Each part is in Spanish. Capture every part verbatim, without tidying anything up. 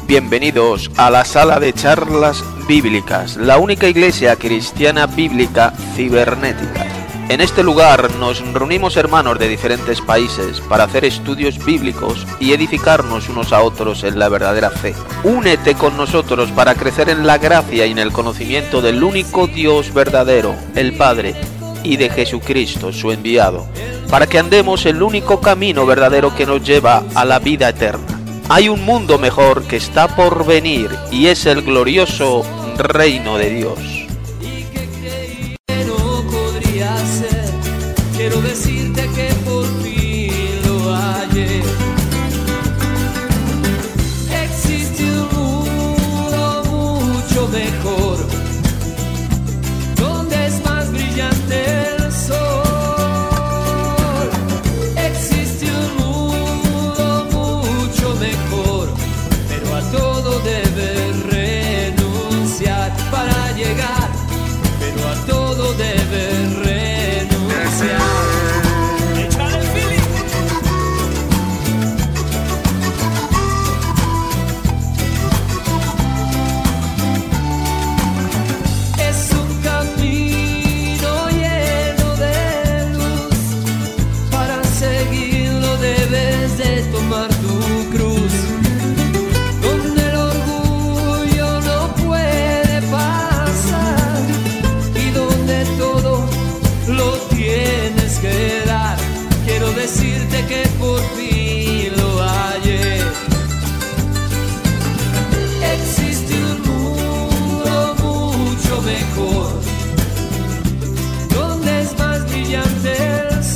Bienvenidos a la sala de charlas bíblicas, la única iglesia cristiana bíblica cibernética. En este lugar nos reunimos hermanos de diferentes países para hacer estudios bíblicos y edificarnos unos a otros en la verdadera fe. Únete con nosotros para crecer en la gracia y en el conocimiento del único Dios verdadero, el Padre, y de Jesucristo, su enviado, para que andemos el único camino verdadero que nos lleva a la vida eterna. Hay un mundo mejor que está por venir y es el glorioso reino de Dios. Quiero decirte que por fin lo hallé. Existe un mundo mucho mejor, donde es más brillante el sol. Existe un mundo mucho mejor, pero a todo debes renunciar para llegar, pero a todo debes renunciar. Decirte que por fin lo hallé. Existe un mundo mucho mejor, donde es más brillante el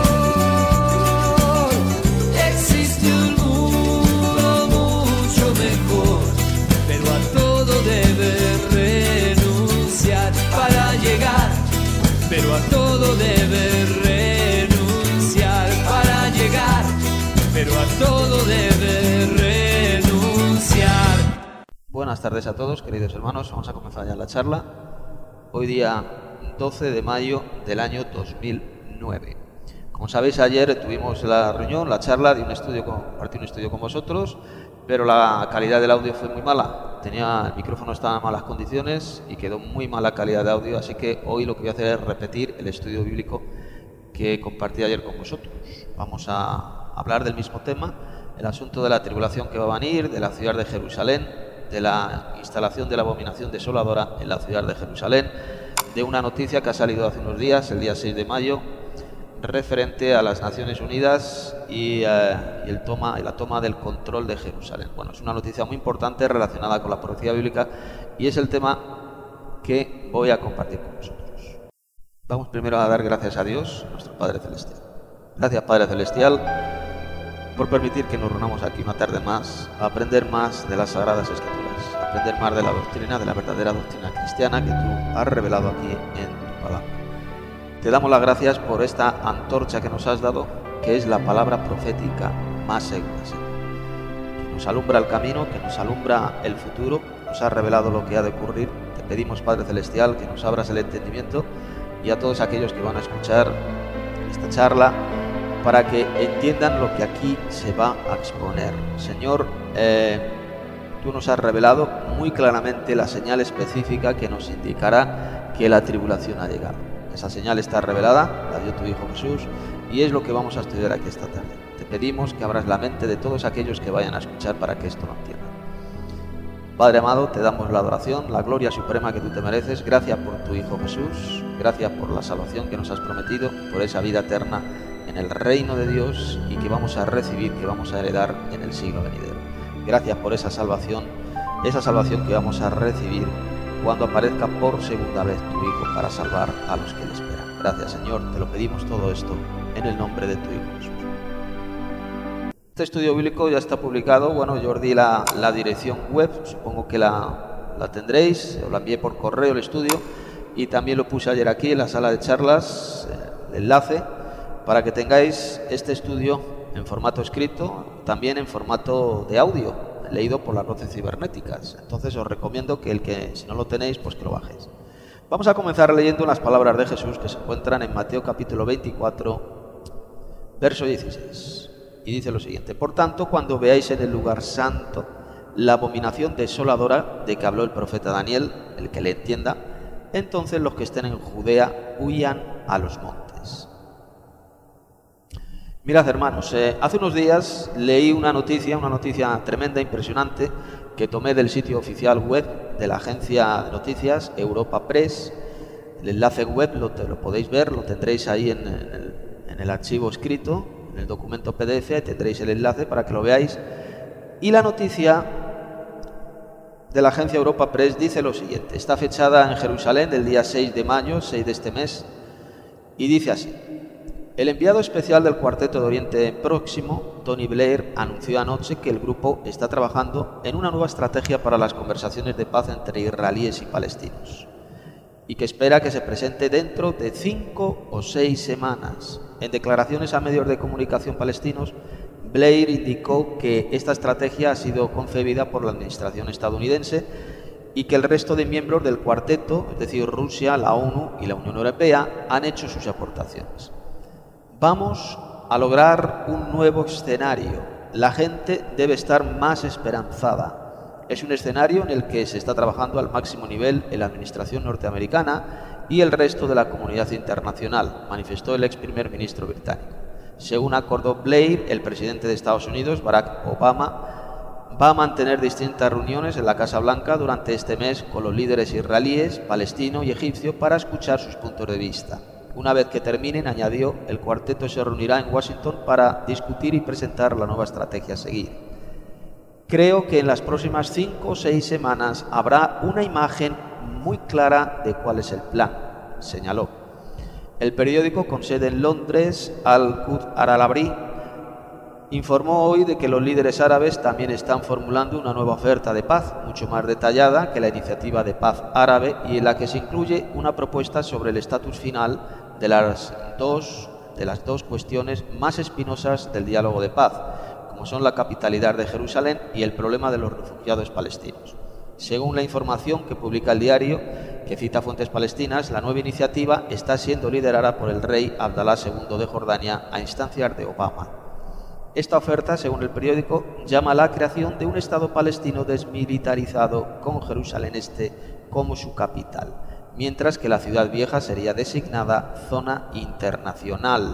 sol. Existe un mundo mucho mejor, pero a todo debes renunciar para llegar, pero a todo debes renunciar. Llegar, pero a todo debe renunciar. Buenas tardes a todos, queridos hermanos. Vamos a comenzar ya la charla. Hoy día doce de mayo del año dos mil nueve. Como sabéis, ayer tuvimos la reunión, la charla de un estudio, compartí un estudio con vosotros, pero la calidad del audio fue muy mala. Tenía, el micrófono estaba en malas condiciones y quedó muy mala calidad de audio, así que hoy lo que voy a hacer es repetir el estudio bíblico que compartí ayer con vosotros. Vamos a hablar del mismo tema, el asunto de la tribulación que va a venir, de la ciudad de Jerusalén, de la instalación de la abominación desoladora en la ciudad de Jerusalén, de una noticia que ha salido hace unos días, el día seis de mayo, referente a las Naciones Unidas y, eh, y, el toma, y la toma del control de Jerusalén. Bueno, es una noticia muy importante relacionada con la profecía bíblica y es el tema que voy a compartir con vosotros. Vamos primero a dar gracias a Dios, nuestro Padre Celestial. Gracias, Padre Celestial, por permitir que nos reunamos aquí una tarde más a aprender más de las Sagradas Escrituras, a aprender más de la doctrina, de la verdadera doctrina cristiana que tú has revelado aquí en tu palabra. Te damos las gracias por esta antorcha que nos has dado, que es la palabra profética más segura, Señor, que nos alumbra el camino, que nos alumbra el futuro, nos has revelado lo que ha de ocurrir. Te pedimos, Padre Celestial, que nos abras el entendimiento y a todos aquellos que van a escuchar esta charla para que entiendan lo que aquí se va a exponer. Señor, eh, tú nos has revelado muy claramente la señal específica que nos indicará que la tribulación ha llegado. Esa señal está revelada, la dio tu Hijo Jesús, y es lo que vamos a estudiar aquí esta tarde. Te pedimos que abras la mente de todos aquellos que vayan a escuchar para que esto lo entiendan. Padre amado, te damos la adoración, la gloria suprema que tú te mereces. Gracias por tu Hijo Jesús, gracias por la salvación que nos has prometido, por esa vida eterna en el reino de Dios y que vamos a recibir, que vamos a heredar en el siglo venidero. Gracias por esa salvación, esa salvación que vamos a recibir cuando aparezca por segunda vez tu Hijo para salvar a los que le esperan. Gracias, Señor, te lo pedimos todo esto en el nombre de tu Hijo Jesús. Este estudio bíblico ya está publicado. Bueno, yo os di la, la dirección web, supongo que la, la tendréis, os la envié por correo el estudio y también lo puse ayer aquí en la sala de charlas, el enlace, para que tengáis este estudio en formato escrito, también en formato de audio, leído por las voces cibernéticas. Entonces os recomiendo que el que, si no lo tenéis, pues que lo bajéis. Vamos a comenzar leyendo las palabras de Jesús que se encuentran en Mateo capítulo veinticuatro, verso dieciséis. Y dice lo siguiente: por tanto, cuando veáis en el lugar santo la abominación desoladora de que habló el profeta Daniel, el que le entienda, entonces los que estén en Judea huyan a los montes. Mirad, hermanos, eh, hace unos días leí una noticia, una noticia tremenda, impresionante, que tomé del sitio oficial web de la agencia de noticias Europa Press. El enlace web lo, te, lo podéis ver, lo tendréis ahí en, en, el, en el archivo escrito, en el documento P D F, tendréis el enlace para que lo veáis. Y la noticia de la agencia Europa Press dice lo siguiente: está fechada en Jerusalén del día seis de mayo, seis de este mes, y dice así: el enviado especial del Cuarteto de Oriente Próximo, Tony Blair, anunció anoche que el grupo está trabajando en una nueva estrategia para las conversaciones de paz entre israelíes y palestinos, y que espera que se presente dentro de cinco o seis semanas. En declaraciones a medios de comunicación palestinos, Blair indicó que esta estrategia ha sido concebida por la administración estadounidense y que el resto de miembros del cuarteto, es decir, Rusia, la ONU y la Unión Europea, han hecho sus aportaciones. Vamos a lograr un nuevo escenario. La gente debe estar más esperanzada. Es un escenario en el que se está trabajando al máximo nivel en la administración norteamericana y el resto de la comunidad internacional, manifestó el ex primer ministro británico. Según acordó Blair, el presidente de Estados Unidos, Barack Obama, va a mantener distintas reuniones en la Casa Blanca durante este mes con los líderes israelíes, palestino y egipcio para escuchar sus puntos de vista. Una vez que terminen, añadió, el cuarteto se reunirá en Washington para discutir y presentar la nueva estrategia a seguir. Creo que en las próximas cinco o seis semanas habrá una imagen muy clara de cuál es el plan, señaló. El periódico con sede en Londres, Al-Quds Al-Arabi, informó hoy de que los líderes árabes también están formulando una nueva oferta de paz, mucho más detallada que la iniciativa de paz árabe y en la que se incluye una propuesta sobre el estatus final de las dos, de las dos cuestiones más espinosas del diálogo de paz, como son la capitalidad de Jerusalén y el problema de los refugiados palestinos. Según la información que publica el diario, que cita fuentes palestinas, la nueva iniciativa está siendo liderada por el rey Abdalá segundo de Jordania a instancias de Obama. Esta oferta, según el periódico, llama a la creación de un Estado palestino desmilitarizado con Jerusalén Este como su capital, mientras que la Ciudad Vieja sería designada zona internacional.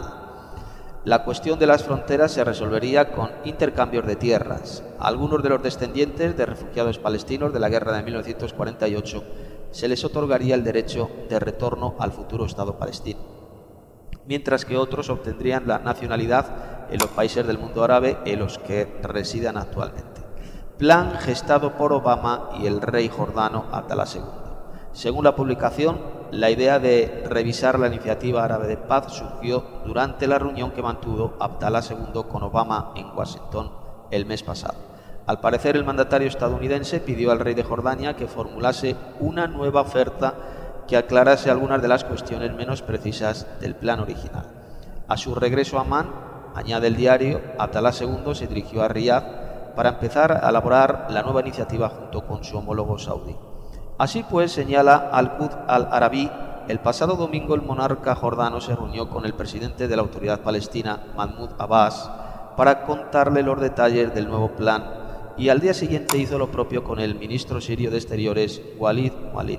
La cuestión de las fronteras se resolvería con intercambios de tierras. A algunos de los descendientes de refugiados palestinos de la guerra de mil novecientos cuarenta y ocho se les otorgaría el derecho de retorno al futuro Estado palestino, mientras que otros obtendrían la nacionalidad en los países del mundo árabe en los que residen actualmente. Plan gestado por Obama y el rey jordano Abdalá segundo. Según la publicación, la idea de revisar la iniciativa árabe de paz surgió durante la reunión que mantuvo Abdalá segundo con Obama en Washington el mes pasado. Al parecer, el mandatario estadounidense pidió al rey de Jordania que formulase una nueva oferta que aclarase algunas de las cuestiones menos precisas del plan original. A su regreso a Amán, añade el diario, Abdalá segundo se dirigió a Riad para empezar a elaborar la nueva iniciativa junto con su homólogo saudí. Así pues, señala Al-Quds Al-Arabi, el pasado domingo el monarca jordano se reunió con el presidente de la Autoridad Palestina, Mahmoud Abbas, para contarle los detalles del nuevo plan, y al día siguiente hizo lo propio con el ministro sirio de Exteriores, Walid Mu'allem.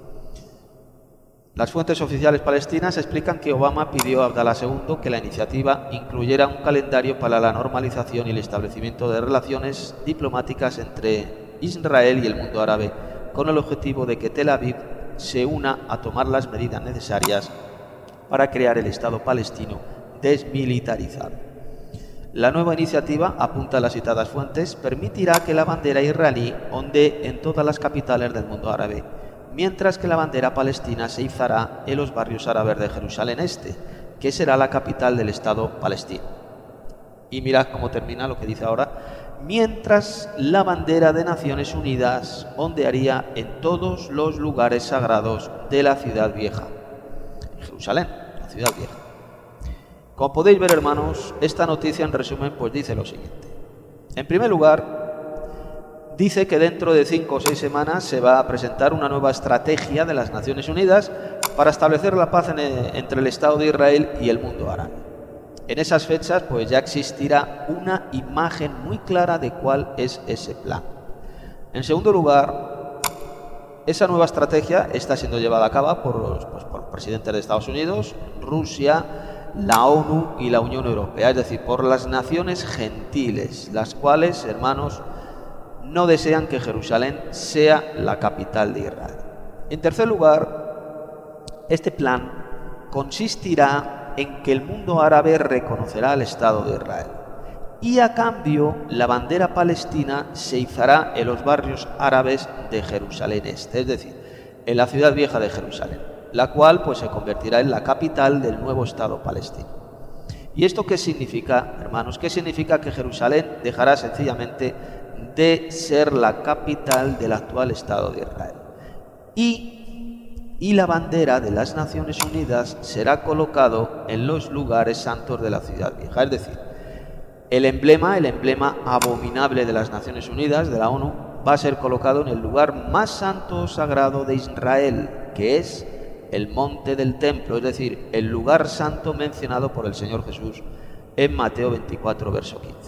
Las fuentes oficiales palestinas explican que Obama pidió a Abdalá segundo que la iniciativa incluyera un calendario para la normalización y el establecimiento de relaciones diplomáticas entre Israel y el mundo árabe, con el objetivo de que Tel Aviv se una a tomar las medidas necesarias para crear el Estado palestino desmilitarizado. La nueva iniciativa, apunta a las citadas fuentes, permitirá que la bandera israelí ondee en todas las capitales del mundo árabe, mientras que la bandera palestina se izará en los barrios árabes de Jerusalén Este, que será la capital del Estado palestino. Y mirad cómo termina lo que dice ahora. Mientras la bandera de Naciones Unidas ondearía en todos los lugares sagrados de la Ciudad Vieja. Jerusalén, la Ciudad Vieja. Como podéis ver, hermanos, esta noticia en resumen pues dice lo siguiente. En primer lugar, dice que dentro de cinco o seis semanas se va a presentar una nueva estrategia de las Naciones Unidas para establecer la paz en el, entre el Estado de Israel y el mundo árabe. En esas fechas pues ya existirá una imagen muy clara de cuál es ese plan. En segundo lugar, esa nueva estrategia está siendo llevada a cabo por los pues, por presidentes de Estados Unidos, Rusia, la ONU y la Unión Europea, es decir, por las naciones gentiles, las cuales, hermanos, no desean que Jerusalén sea la capital de Israel. En tercer lugar, este plan consistirá en que el mundo árabe reconocerá el Estado de Israel y a cambio la bandera palestina se izará en los barrios árabes de Jerusalén Este, es decir, en la ciudad vieja de Jerusalén, la cual pues se convertirá en la capital del nuevo Estado palestino. ¿Y esto qué significa, hermanos? ¿Qué significa? Que Jerusalén dejará sencillamente de ser la capital del actual Estado de Israel. Y, y la bandera de las Naciones Unidas será colocado en los lugares santos de la ciudad vieja. Es decir, el emblema, el emblema abominable de las Naciones Unidas, de la ONU, va a ser colocado en el lugar más santo o sagrado de Israel, que es el monte del templo, es decir, el lugar santo mencionado por el Señor Jesús en Mateo veinticuatro, verso quince.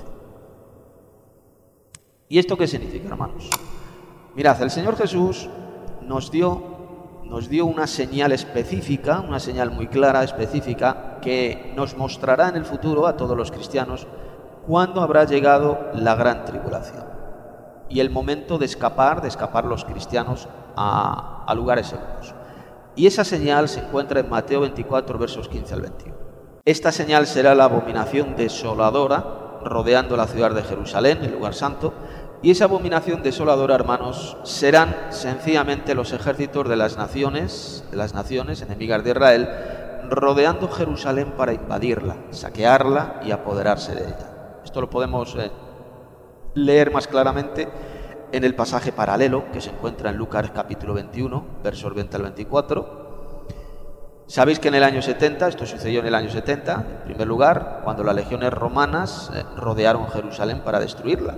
¿Y esto qué significa, hermanos? Mirad, el Señor Jesús nos dio, nos dio una señal específica, una señal muy clara, específica, que nos mostrará en el futuro a todos los cristianos cuándo habrá llegado la gran tribulación y el momento de escapar, de escapar los cristianos a, a lugares seguros. Y esa señal se encuentra en Mateo veinticuatro, versos quince al veintiuno. Esta señal será la abominación desoladora rodeando la ciudad de Jerusalén, el lugar santo, y esa abominación desoladora, hermanos, serán sencillamente los ejércitos de las naciones, de las naciones enemigas de Israel, rodeando Jerusalén para invadirla, saquearla y apoderarse de ella. Esto lo podemos eh, leer más claramente en el pasaje paralelo que se encuentra en Lucas capítulo veintiuno, versos veinte al veinticuatro. Sabéis que en el año setenta, esto sucedió en el año setenta, en primer lugar, cuando las legiones romanas eh, rodearon Jerusalén para destruirla.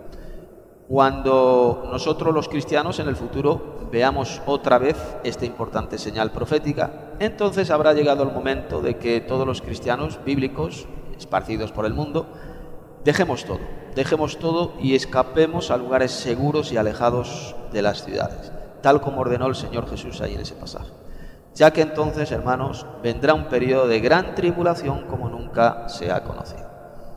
Cuando nosotros los cristianos en el futuro veamos otra vez esta importante señal profética, entonces habrá llegado el momento de que todos los cristianos bíblicos esparcidos por el mundo dejemos todo, dejemos todo y escapemos a lugares seguros y alejados de las ciudades, tal como ordenó el Señor Jesús ahí en ese pasaje. Ya que entonces, hermanos, vendrá un periodo de gran tribulación como nunca se ha conocido.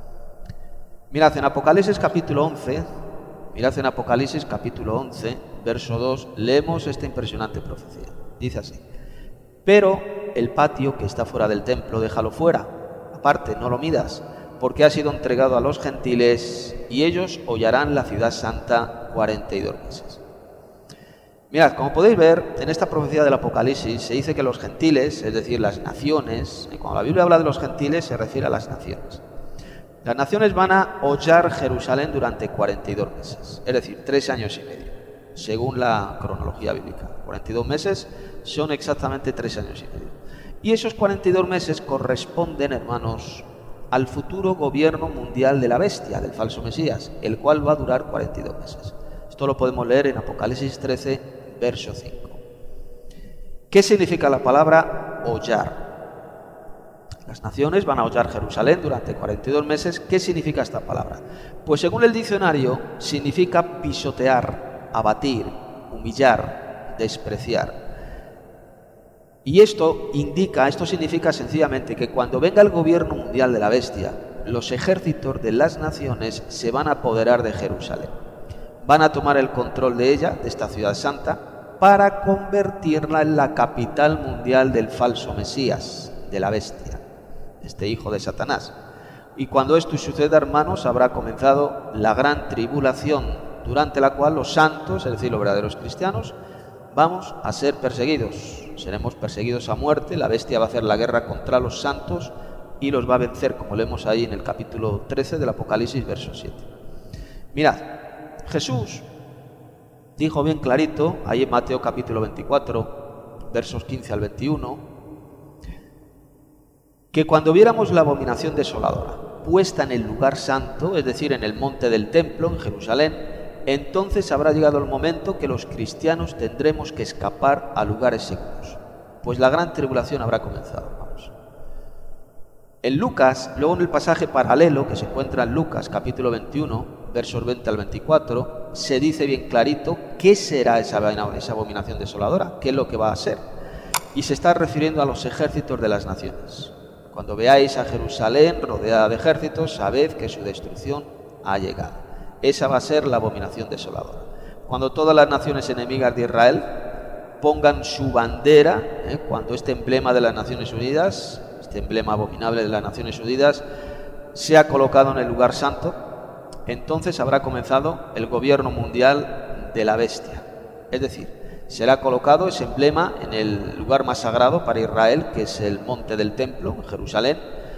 Mirad, en Apocalipsis capítulo once, mirad en Apocalipsis capítulo once, verso dos, leemos esta impresionante profecía. Dice así: pero el patio que está fuera del templo, déjalo fuera, aparte, no lo midas, porque ha sido entregado a los gentiles y ellos hollarán la ciudad santa cuarenta y dos meses. Mirad, como podéis ver, en esta profecía del Apocalipsis se dice que los gentiles, es decir, las naciones, y cuando la Biblia habla de los gentiles se refiere a las naciones. Las naciones van a hollar Jerusalén durante cuarenta y dos meses, es decir, tres años y medio, según la cronología bíblica. cuarenta y dos meses son exactamente tres años y medio. Y esos cuarenta y dos meses corresponden, hermanos, al futuro gobierno mundial de la bestia, del falso Mesías, el cual va a durar cuarenta y dos meses. Esto lo podemos leer en Apocalipsis trece, verso cinco. ¿Qué significa la palabra hollar? Las naciones van a hollar Jerusalén durante cuarenta y dos meses. ¿Qué significa esta palabra? Pues según el diccionario, significa pisotear, abatir, humillar, despreciar. Y esto indica, esto significa sencillamente que cuando venga el gobierno mundial de la bestia, los ejércitos de las naciones se van a apoderar de Jerusalén. Van a tomar el control de ella, de esta ciudad santa, para convertirla en la capital mundial del falso Mesías, de la bestia, este hijo de Satanás. Y cuando esto suceda, hermanos, habrá comenzado la gran tribulación, durante la cual los santos, es decir, los verdaderos cristianos, vamos a ser perseguidos. Seremos perseguidos a muerte. La bestia va a hacer la guerra contra los santos y los va a vencer, como leemos ahí en el capítulo trece del Apocalipsis, verso siete. Mirad, Jesús dijo bien clarito, ahí en Mateo capítulo veinticuatro, versos quince al veintiuno, que cuando viéramos la abominación desoladora puesta en el lugar santo, es decir, en el monte del templo, en Jerusalén, entonces habrá llegado el momento que los cristianos tendremos que escapar a lugares seguros, pues la gran tribulación habrá comenzado, hermanos. En Lucas, luego en el pasaje paralelo que se encuentra en Lucas capítulo veintiuno, versos veinte al veinticuatro, se dice bien clarito qué será esa, esa abominación desoladora, qué es lo que va a ser. Y se está refiriendo a los ejércitos de las naciones. Cuando veáis a Jerusalén rodeada de ejércitos, sabed que su destrucción ha llegado. Esa va a ser la abominación desoladora. Cuando todas las naciones enemigas de Israel pongan su bandera, ¿eh? cuando este emblema de las Naciones Unidas, este emblema abominable de las Naciones Unidas, sea colocado en el lugar santo, entonces habrá comenzado el gobierno mundial de la bestia. Es decir, será colocado ese emblema en el lugar más sagrado para Israel, que es el monte del templo, en Jerusalén.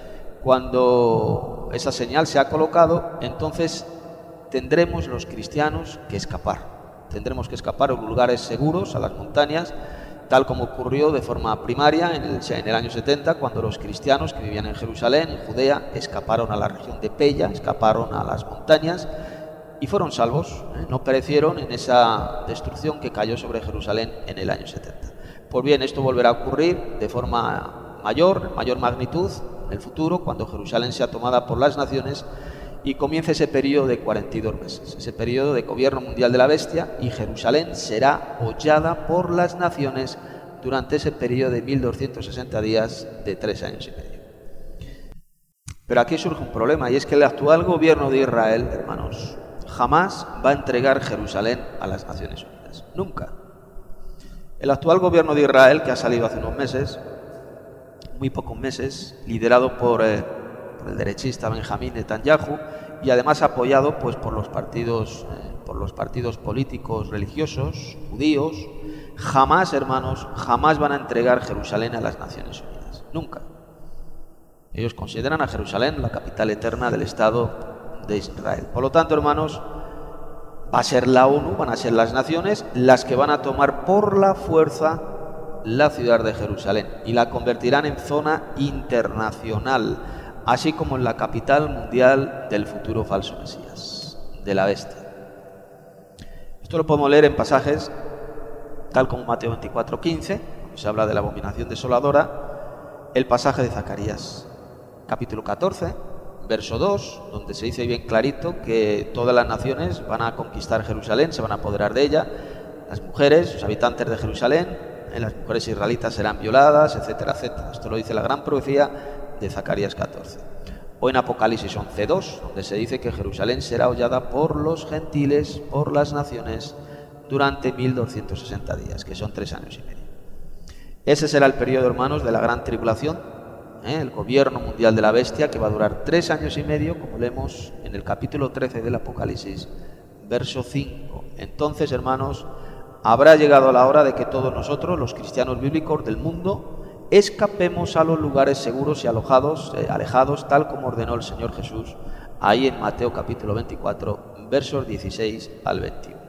Cuando esa señal se ha colocado, entonces tendremos los cristianos que escapar. Tendremos que escapar a lugares seguros, a las montañas, tal como ocurrió de forma primaria en el, en el año setenta, cuando los cristianos que vivían en Jerusalén, en Judea, escaparon a la región de Pella, escaparon a las montañas y fueron salvos, ¿eh? No perecieron en esa destrucción que cayó sobre Jerusalén en el año setenta. Pues bien, esto volverá a ocurrir de forma mayor, mayor magnitud, en el futuro, cuando Jerusalén sea tomada por las naciones y comience ese periodo de cuarenta y dos meses, ese periodo de gobierno mundial de la bestia, y Jerusalén será hollada por las naciones durante ese periodo de mil doscientos sesenta días de tres años y medio. Pero aquí surge un problema, y es que el actual gobierno de Israel, hermanos, jamás va a entregar Jerusalén a las Naciones Unidas. Nunca. El actual gobierno de Israel, que ha salido hace unos meses, muy pocos meses, liderado por... Eh, el derechista Benjamín Netanyahu, y además apoyado pues por los partidos eh, por los partidos políticos religiosos judíos, jamás, hermanos, jamás van a entregar Jerusalén a las Naciones Unidas, nunca. Ellos consideran a Jerusalén la capital eterna del Estado de Israel. Por lo tanto, hermanos, va a ser la ONU, van a ser las naciones las que van a tomar por la fuerza la ciudad de Jerusalén y la convertirán en zona internacional, así como en la capital mundial del futuro falso Mesías, de la bestia. Esto lo podemos leer en pasajes tal como Mateo veinticuatro quince, donde se habla de la abominación desoladora, el pasaje de Zacarías, capítulo catorce, verso dos, donde se dice bien clarito que todas las naciones van a conquistar Jerusalén, se van a apoderar de ella, las mujeres, los habitantes de Jerusalén, las mujeres israelitas serán violadas, etcétera, etcétera. Esto lo dice la gran profecía de Zacarías catorce. O en Apocalipsis once dos, donde se dice que Jerusalén será hollada por los gentiles, por las naciones, durante mil doscientos sesenta días, que son tres años y medio. Ese será el periodo, hermanos, de la gran tribulación, ¿eh? el gobierno mundial de la bestia, que va a durar tres años y medio, como leemos en el capítulo trece del Apocalipsis, verso cinco. Entonces, hermanos, habrá llegado la hora de que todos nosotros, los cristianos bíblicos del mundo, escapemos a los lugares seguros y alojados, eh, alejados, tal como ordenó el Señor Jesús, ahí en Mateo capítulo veinticuatro, versos dieciséis al veintiuno.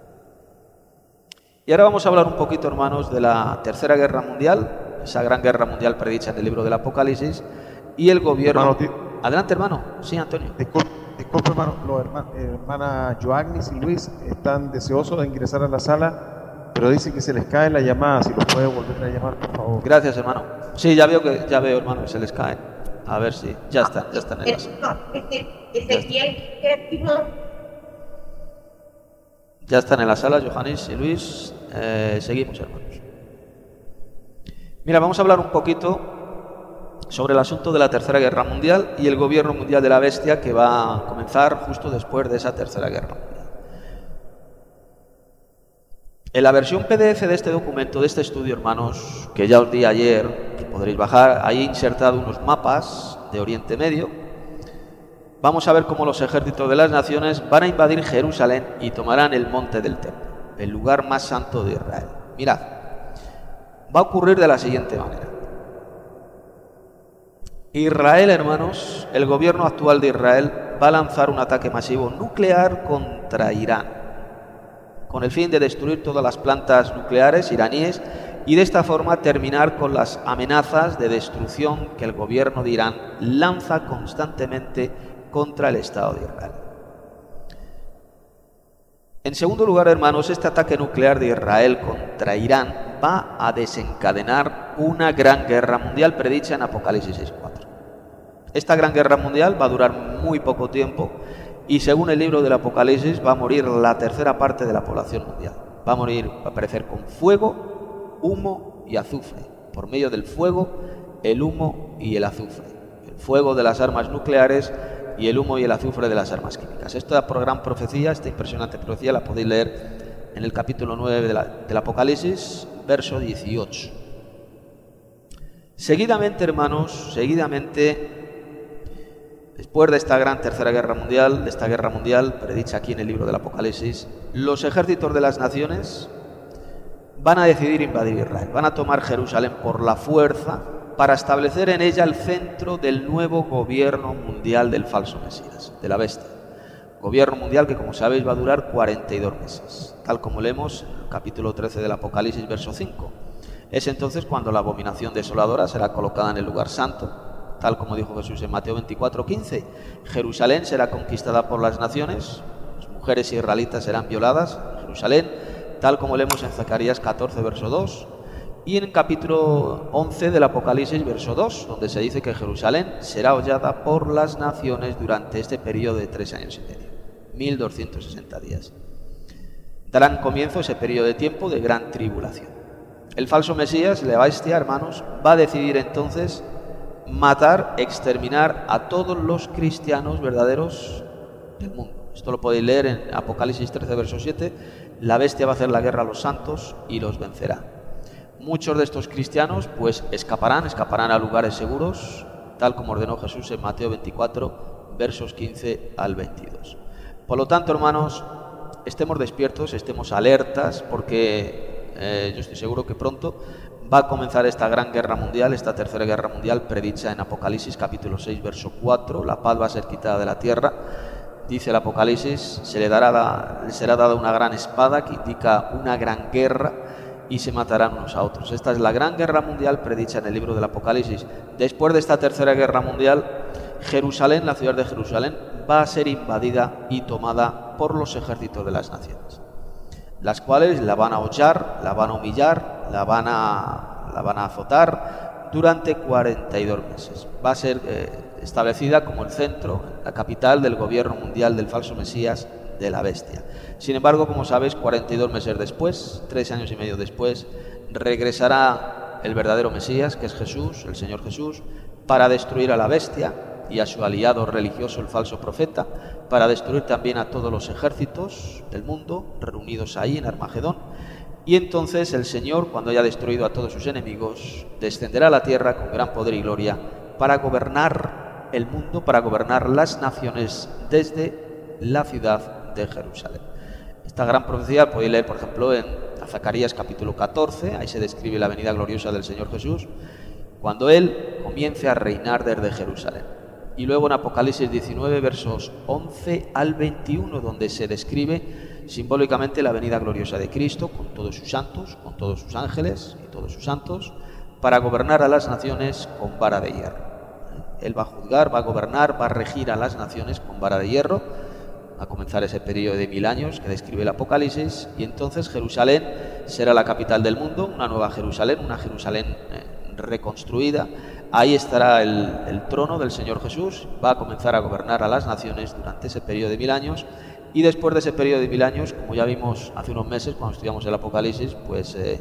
Y ahora vamos a hablar un poquito, hermanos, de la Tercera Guerra Mundial, esa gran guerra mundial predicha en el libro del Apocalipsis, y el gobierno... Hermano, adelante, hermano. Sí, Antonio. Disculpe, disculpe hermano, los hermanos, hermana Joagnis y Luis están deseosos de ingresar a la sala, pero dicen que se les cae la llamada. Si los puede volver a llamar, por favor. Gracias, hermano. Sí, ya veo que ya veo, hermano, que se les cae. A ver si ya están, ya están en la sala. Ya están en la sala, Johannes y Luis. Eh, seguimos, hermanos. Mira, vamos a hablar un poquito sobre el asunto de la Tercera Guerra Mundial y el gobierno mundial de la bestia, que va a comenzar justo después de esa Tercera Guerra Mundial. En la versión P D F de este documento, de este estudio, hermanos, que ya os di ayer, que podréis bajar, ahí he insertado unos mapas de Oriente Medio. Vamos a ver cómo los ejércitos de las naciones van a invadir Jerusalén y tomarán el monte del templo, el lugar más santo de Israel. Mirad, va a ocurrir de la siguiente manera. Israel, hermanos, el gobierno actual de Israel va a lanzar un ataque masivo nuclear contra Irán, con el fin de destruir todas las plantas nucleares iraníes y de esta forma terminar con las amenazas de destrucción que el gobierno de Irán lanza constantemente contra el Estado de Israel. En segundo lugar, hermanos, este ataque nuclear de Israel contra Irán va a desencadenar una gran guerra mundial predicha en Apocalipsis seis cuatro. Esta gran guerra mundial va a durar muy poco tiempo y según el libro del Apocalipsis va a morir la tercera parte de la población mundial. Va a morir, va a perecer con fuego, humo y azufre, por medio del fuego, el humo y el azufre. El fuego de las armas nucleares y el humo y el azufre de las armas químicas. Esta gran profecía, esta impresionante profecía, la podéis leer en el capítulo nueve de la, del Apocalipsis, verso dieciocho. Seguidamente, hermanos, seguidamente, después de esta gran tercera guerra mundial, de esta guerra mundial, predicha aquí en el libro del Apocalipsis, los ejércitos de las naciones van a decidir invadir Israel, van a tomar Jerusalén por la fuerza para establecer en ella el centro del nuevo gobierno mundial del falso Mesías, de la bestia. Gobierno mundial que, como sabéis, va a durar cuarenta y dos meses, tal como leemos en el capítulo trece del Apocalipsis, verso cinco. Es entonces cuando la abominación desoladora será colocada en el lugar santo, tal como dijo Jesús en Mateo veinticuatro quince. Jerusalén será conquistada por las naciones, las mujeres israelitas serán violadas en Jerusalén, tal como leemos en Zacarías catorce, verso dos. Y en el capítulo once del Apocalipsis, verso dos, donde se dice que Jerusalén será hollada por las naciones durante este periodo de tres años y medio, mil doscientos sesenta días. Darán comienzo ese periodo de tiempo de gran tribulación. El falso Mesías, la bestia, hermanos, va a decidir entonces matar, exterminar a todos los cristianos verdaderos del mundo. Esto lo podéis leer en Apocalipsis trece, verso siete. La bestia va a hacer la guerra a los santos y los vencerá. Muchos de estos cristianos pues escaparán, escaparán a lugares seguros, tal como ordenó Jesús en Mateo veinticuatro, versos quince al veintidós. Por lo tanto, hermanos, estemos despiertos, estemos alertas, porque eh, yo estoy seguro que pronto va a comenzar esta gran guerra mundial, esta tercera guerra mundial predicha en Apocalipsis capítulo seis, verso cuatro. La paz va a ser quitada de la tierra. Dice el Apocalipsis, se le, dará, le será dada una gran espada que indica una gran guerra, y se matarán unos a otros. Esta es la gran guerra mundial predicha en el libro del Apocalipsis. Después de esta tercera guerra mundial, Jerusalén, la ciudad de Jerusalén, va a ser invadida y tomada por los ejércitos de las naciones, las cuales la van a hollar, la van a humillar, la van a, la van a azotar durante cuarenta y dos meses. Va a ser eh, establecida como el centro, la capital del gobierno mundial del falso Mesías, de la bestia. Sin embargo, como sabéis, cuarenta y dos meses después, tres años y medio después, regresará el verdadero Mesías, que es Jesús, el Señor Jesús, para destruir a la bestia y a su aliado religioso, el falso profeta, para destruir también a todos los ejércitos del mundo reunidos ahí en Armagedón. Y entonces el Señor, cuando haya destruido a todos sus enemigos, descenderá a la tierra con gran poder y gloria para gobernar el mundo, para gobernar las naciones desde la ciudad de Jerusalén. Esta gran profecía podéis leer, por ejemplo, en Zacarías capítulo catorce, ahí se describe la venida gloriosa del Señor Jesús, cuando Él comience a reinar desde Jerusalén. Y luego en Apocalipsis diecinueve, versos once al veintiuno, donde se describe simbólicamente la venida gloriosa de Cristo, con todos sus santos, con todos sus ángeles y todos sus santos, para gobernar a las naciones con vara de hierro. Él va a juzgar, va a gobernar, va a regir a las naciones con vara de hierro. Va a comenzar ese periodo de mil años que describe el Apocalipsis, y entonces Jerusalén será la capital del mundo, una nueva Jerusalén, una Jerusalén eh, reconstruida. Ahí estará el, el trono del Señor Jesús, va a comenzar a gobernar a las naciones durante ese periodo de mil años, y después de ese periodo de mil años, como ya vimos hace unos meses cuando estudiamos el Apocalipsis, pues eh,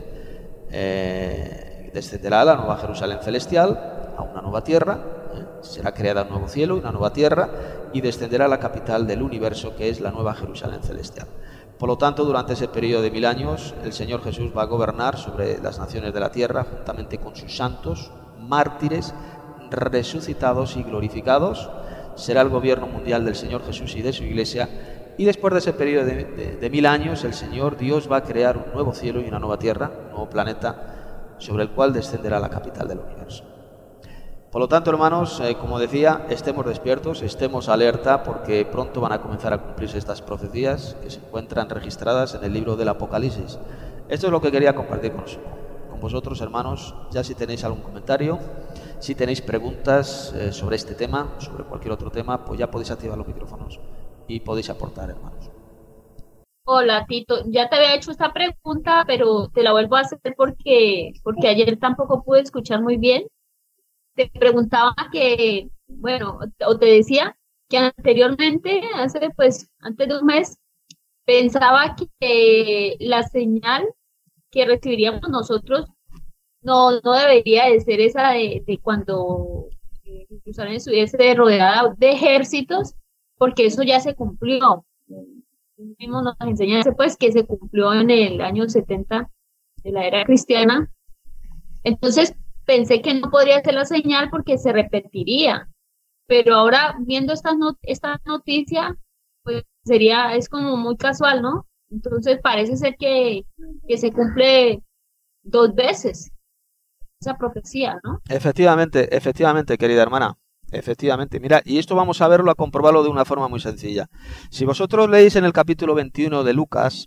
eh, descenderá la nueva Jerusalén celestial a una nueva tierra. Será creada un nuevo cielo y una nueva tierra, y descenderá a la capital del universo, que es la nueva Jerusalén celestial. Por lo tanto, durante ese periodo de mil años, el Señor Jesús va a gobernar sobre las naciones de la tierra, juntamente con sus santos, mártires, resucitados y glorificados. Será el gobierno mundial del Señor Jesús y de su iglesia, y después de ese periodo de, de, de mil años, el Señor Dios va a crear un nuevo cielo y una nueva tierra, un nuevo planeta, sobre el cual descenderá la capital del universo. Por lo tanto, hermanos, eh, como decía, estemos despiertos, estemos alerta, porque pronto van a comenzar a cumplirse estas profecías que se encuentran registradas en el libro del Apocalipsis. Esto es lo que quería compartir con, con vosotros, hermanos. Ya si tenéis algún comentario, si tenéis preguntas eh, sobre este tema, sobre cualquier otro tema, pues ya podéis activar los micrófonos y podéis aportar, hermanos. Hola, Tito. Ya te había hecho esta pregunta, pero te la vuelvo a hacer porque, porque ayer tampoco pude escuchar muy bien. Te preguntaba que, bueno, o te decía que anteriormente, hace pues antes de un mes, pensaba que la señal que recibiríamos nosotros no, no debería de ser esa de, de cuando eh, Jerusalén estuviese rodeada de ejércitos, porque eso ya se cumplió. Mismo nos enseña pues que se cumplió en el año setenta de la era cristiana. Entonces pensé que no podría ser la señal porque se repetiría, pero ahora viendo esta, not esta noticia, pues sería, es como muy casual, ¿no? Entonces parece ser que, que se cumple dos veces esa profecía, ¿no? Efectivamente, efectivamente, querida hermana. Efectivamente, mira, y esto vamos a verlo, a comprobarlo de una forma muy sencilla. Si vosotros leéis en el capítulo veintiuno de Lucas,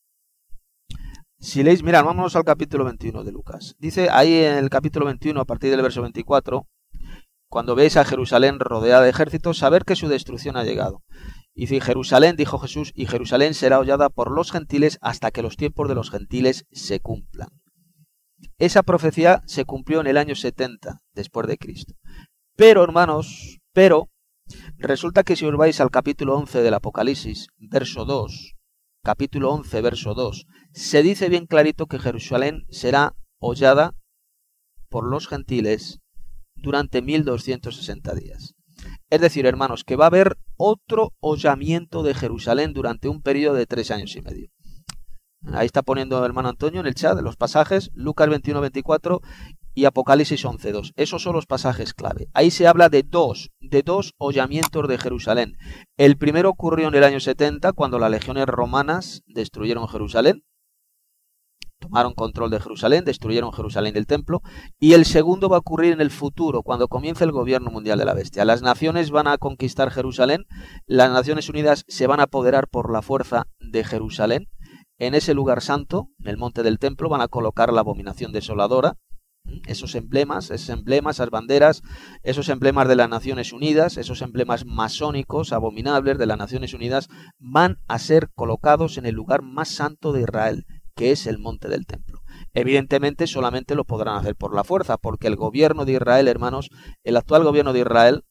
si leéis, mirad, vámonos al capítulo veintiuno de Lucas. Dice ahí en el capítulo veintiuno, a partir del verso veinticuatro, cuando veis a Jerusalén rodeada de ejércitos, saber que su destrucción ha llegado. Y dice, Jerusalén, dijo Jesús, y Jerusalén será hollada por los gentiles hasta que los tiempos de los gentiles se cumplan. Esa profecía se cumplió en el año setenta después de Cristo. Pero, hermanos, pero, resulta que si os vais al capítulo once del Apocalipsis, verso dos, capítulo once, verso dos, se dice bien clarito que Jerusalén será hollada por los gentiles durante mil doscientos sesenta días. Es decir, hermanos, que va a haber otro hollamiento de Jerusalén durante un periodo de tres años y medio. Ahí está poniendo el hermano Antonio en el chat los pasajes, Lucas veintiuno, veinticuatro y Apocalipsis once, dos. Esos son los pasajes clave. Ahí se habla de dos, de dos hollamientos de Jerusalén. El primero ocurrió en el año setenta, cuando las legiones romanas destruyeron Jerusalén, tomaron control de Jerusalén, destruyeron Jerusalén del templo. Y el segundo va a ocurrir en el futuro, cuando comience el gobierno mundial de la bestia. Las naciones van a conquistar Jerusalén, las Naciones Unidas se van a apoderar por la fuerza de Jerusalén. En ese lugar santo, en el monte del templo, van a colocar la abominación desoladora. Esos emblemas, esos emblemas, esas banderas, esos emblemas de las Naciones Unidas, esos emblemas masónicos abominables de las Naciones Unidas van a ser colocados en el lugar más santo de Israel, que es el monte del templo. Evidentemente solamente lo podrán hacer por la fuerza, porque el gobierno de Israel, hermanos, el actual gobierno de Israel,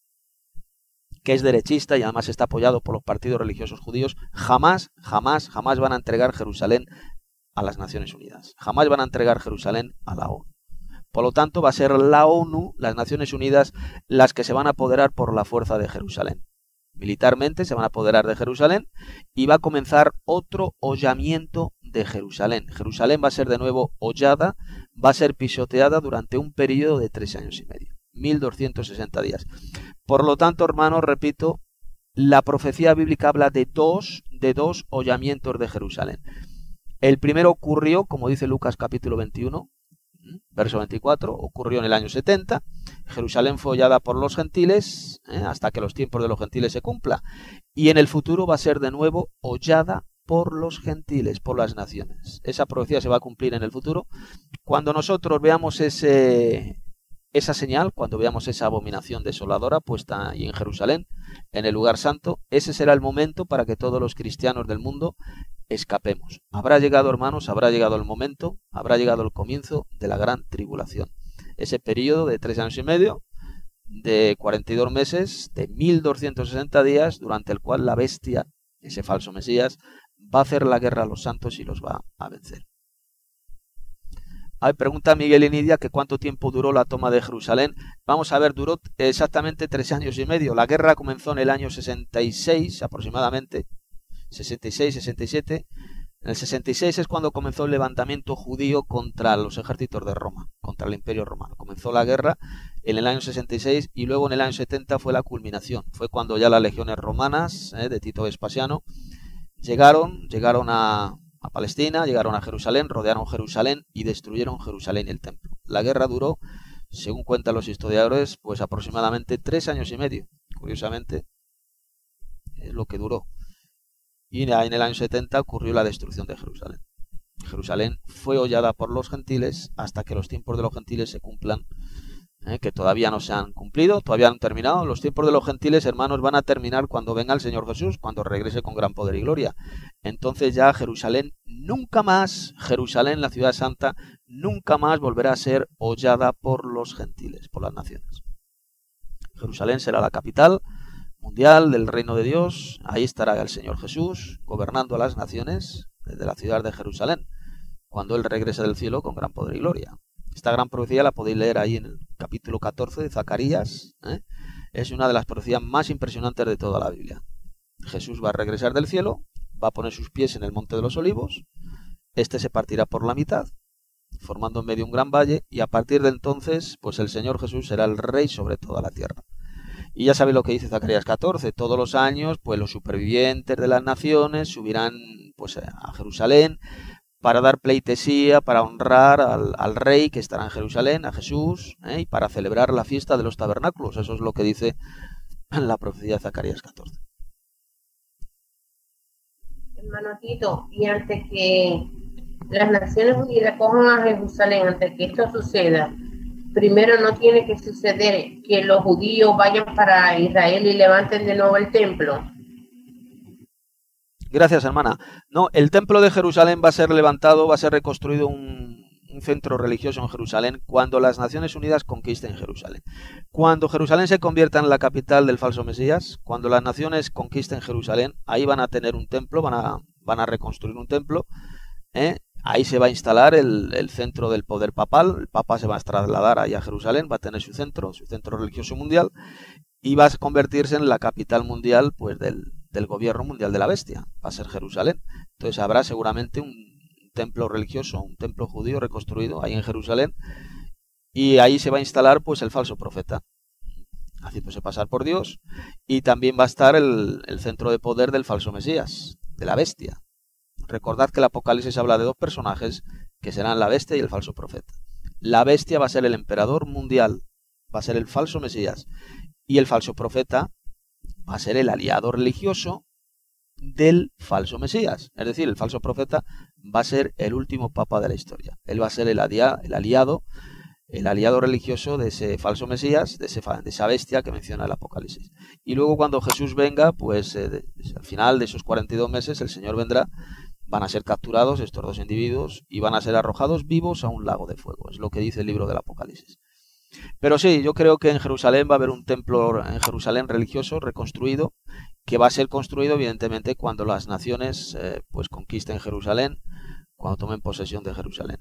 que es derechista y además está apoyado por los partidos religiosos judíos, jamás, jamás, jamás van a entregar Jerusalén a las Naciones Unidas. Jamás van a entregar Jerusalén a la ONU. Por lo tanto, va a ser la ONU, las Naciones Unidas, las que se van a apoderar por la fuerza de Jerusalén. Militarmente se van a apoderar de Jerusalén y va a comenzar otro hollamiento de Jerusalén. Jerusalén va a ser de nuevo hollada, va a ser pisoteada durante un periodo de tres años y medio, mil doscientos sesenta días. Por lo tanto, hermanos, repito, la profecía bíblica habla de dos, de dos hollamientos de Jerusalén. El primero ocurrió, como dice Lucas capítulo veintiuno, verso veinticuatro, ocurrió en el año setenta. Jerusalén fue hollada por los gentiles eh, hasta que los tiempos de los gentiles se cumpla. Y en el futuro va a ser de nuevo hollada por los gentiles, por las naciones. Esa profecía se va a cumplir en el futuro. Cuando nosotros veamos ese, esa señal, cuando veamos esa abominación desoladora puesta ahí en Jerusalén, en el lugar santo, ese será el momento para que todos los cristianos del mundo escapemos. Habrá llegado, hermanos, habrá llegado el momento, habrá llegado el comienzo de la gran tribulación. Ese periodo de tres años y medio, de cuarenta y dos meses, de mil doscientos sesenta días, durante el cual la bestia, ese falso Mesías, va a hacer la guerra a los santos y los va a vencer. Hay pregunta Miguel y Nidia que cuánto tiempo duró la toma de Jerusalén. Vamos a ver, duró exactamente tres años y medio. La guerra comenzó en el año sesenta y seis aproximadamente. sesenta y seis, sesenta y siete. En el sesenta y seis es cuando comenzó el levantamiento judío contra los ejércitos de Roma, contra el Imperio Romano. Comenzó la guerra en el año sesenta y seis y luego en el año setenta fue la culminación. Fue cuando ya las legiones romanas eh, de Tito Vespasiano llegaron, llegaron a, a Palestina, llegaron a Jerusalén, rodearon Jerusalén y destruyeron Jerusalén y el templo. La guerra duró, según cuentan los historiadores, pues aproximadamente tres años y medio. Curiosamente, es lo que duró. Y en el año setenta ocurrió la destrucción de Jerusalén. Jerusalén fue hollada por los gentiles hasta que los tiempos de los gentiles se cumplan, eh, que todavía no se han cumplido, todavía no han terminado. Los tiempos de los gentiles, hermanos, van a terminar cuando venga el Señor Jesús, cuando regrese con gran poder y gloria. Entonces ya Jerusalén nunca más, Jerusalén, la ciudad santa, nunca más volverá a ser hollada por los gentiles, por las naciones. Jerusalén será la capital mundial del reino de Dios, ahí estará el Señor Jesús gobernando a las naciones desde la ciudad de Jerusalén, cuando Él regrese del cielo con gran poder y gloria. Esta gran profecía la podéis leer ahí en el capítulo catorce de Zacarías, ¿eh? Es una de las profecías más impresionantes de toda la Biblia. Jesús va a regresar del cielo, va a poner sus pies en el monte de los olivos, este se partirá por la mitad, formando en medio un gran valle, y a partir de entonces, pues el Señor Jesús será el rey sobre toda la tierra. Y ya sabéis lo que dice Zacarías catorce, todos los años, pues los supervivientes de las naciones subirán pues a Jerusalén para dar pleitesía, para honrar al, al rey que estará en Jerusalén, a Jesús, ¿eh? Y para celebrar la fiesta de los tabernáculos. Eso es lo que dice en la profecía de Zacarías catorce. Hermano Tito, y antes que las Naciones Unidas cojan a Jerusalén, antes que esto suceda, primero no tiene que suceder que los judíos vayan para Israel y levanten de nuevo el templo. Gracias, hermana. No, el templo de Jerusalén va a ser levantado, va a ser reconstruido un, un centro religioso en Jerusalén cuando las Naciones Unidas conquisten Jerusalén. Cuando Jerusalén se convierta en la capital del falso Mesías, cuando las naciones conquisten Jerusalén, ahí van a tener un templo, van a, van a reconstruir un templo, ¿eh? Ahí se va a instalar el, el centro del poder papal, el papa se va a trasladar ahí a Jerusalén, va a tener su centro, su centro religioso mundial, y va a convertirse en la capital mundial pues del, del gobierno mundial de la bestia, va a ser Jerusalén. Entonces habrá seguramente un templo religioso, un templo judío reconstruido ahí en Jerusalén, y ahí se va a instalar pues el falso profeta, haciéndose pasar por Dios, y también va a estar el, el centro de poder del falso Mesías, de la bestia. Recordad que el Apocalipsis habla de dos personajes que serán la bestia y el falso profeta. La bestia va a ser el emperador mundial, va a ser el falso Mesías, y el falso profeta va a ser el aliado religioso del falso Mesías. Es decir, el falso profeta va a ser el último papa de la historia. Él va a ser el, alia, el aliado el aliado religioso de ese falso Mesías, de, ese, de esa bestia que menciona el Apocalipsis. Y luego cuando Jesús venga, pues eh, de, al final de esos cuarenta y dos meses el Señor vendrá, van a ser capturados estos dos individuos y van a ser arrojados vivos a un lago de fuego. Es lo que dice el libro del Apocalipsis. Pero sí, yo creo que en Jerusalén va a haber un templo en Jerusalén religioso reconstruido, que va a ser construido evidentemente cuando las naciones eh, pues conquisten Jerusalén, cuando tomen posesión de Jerusalén.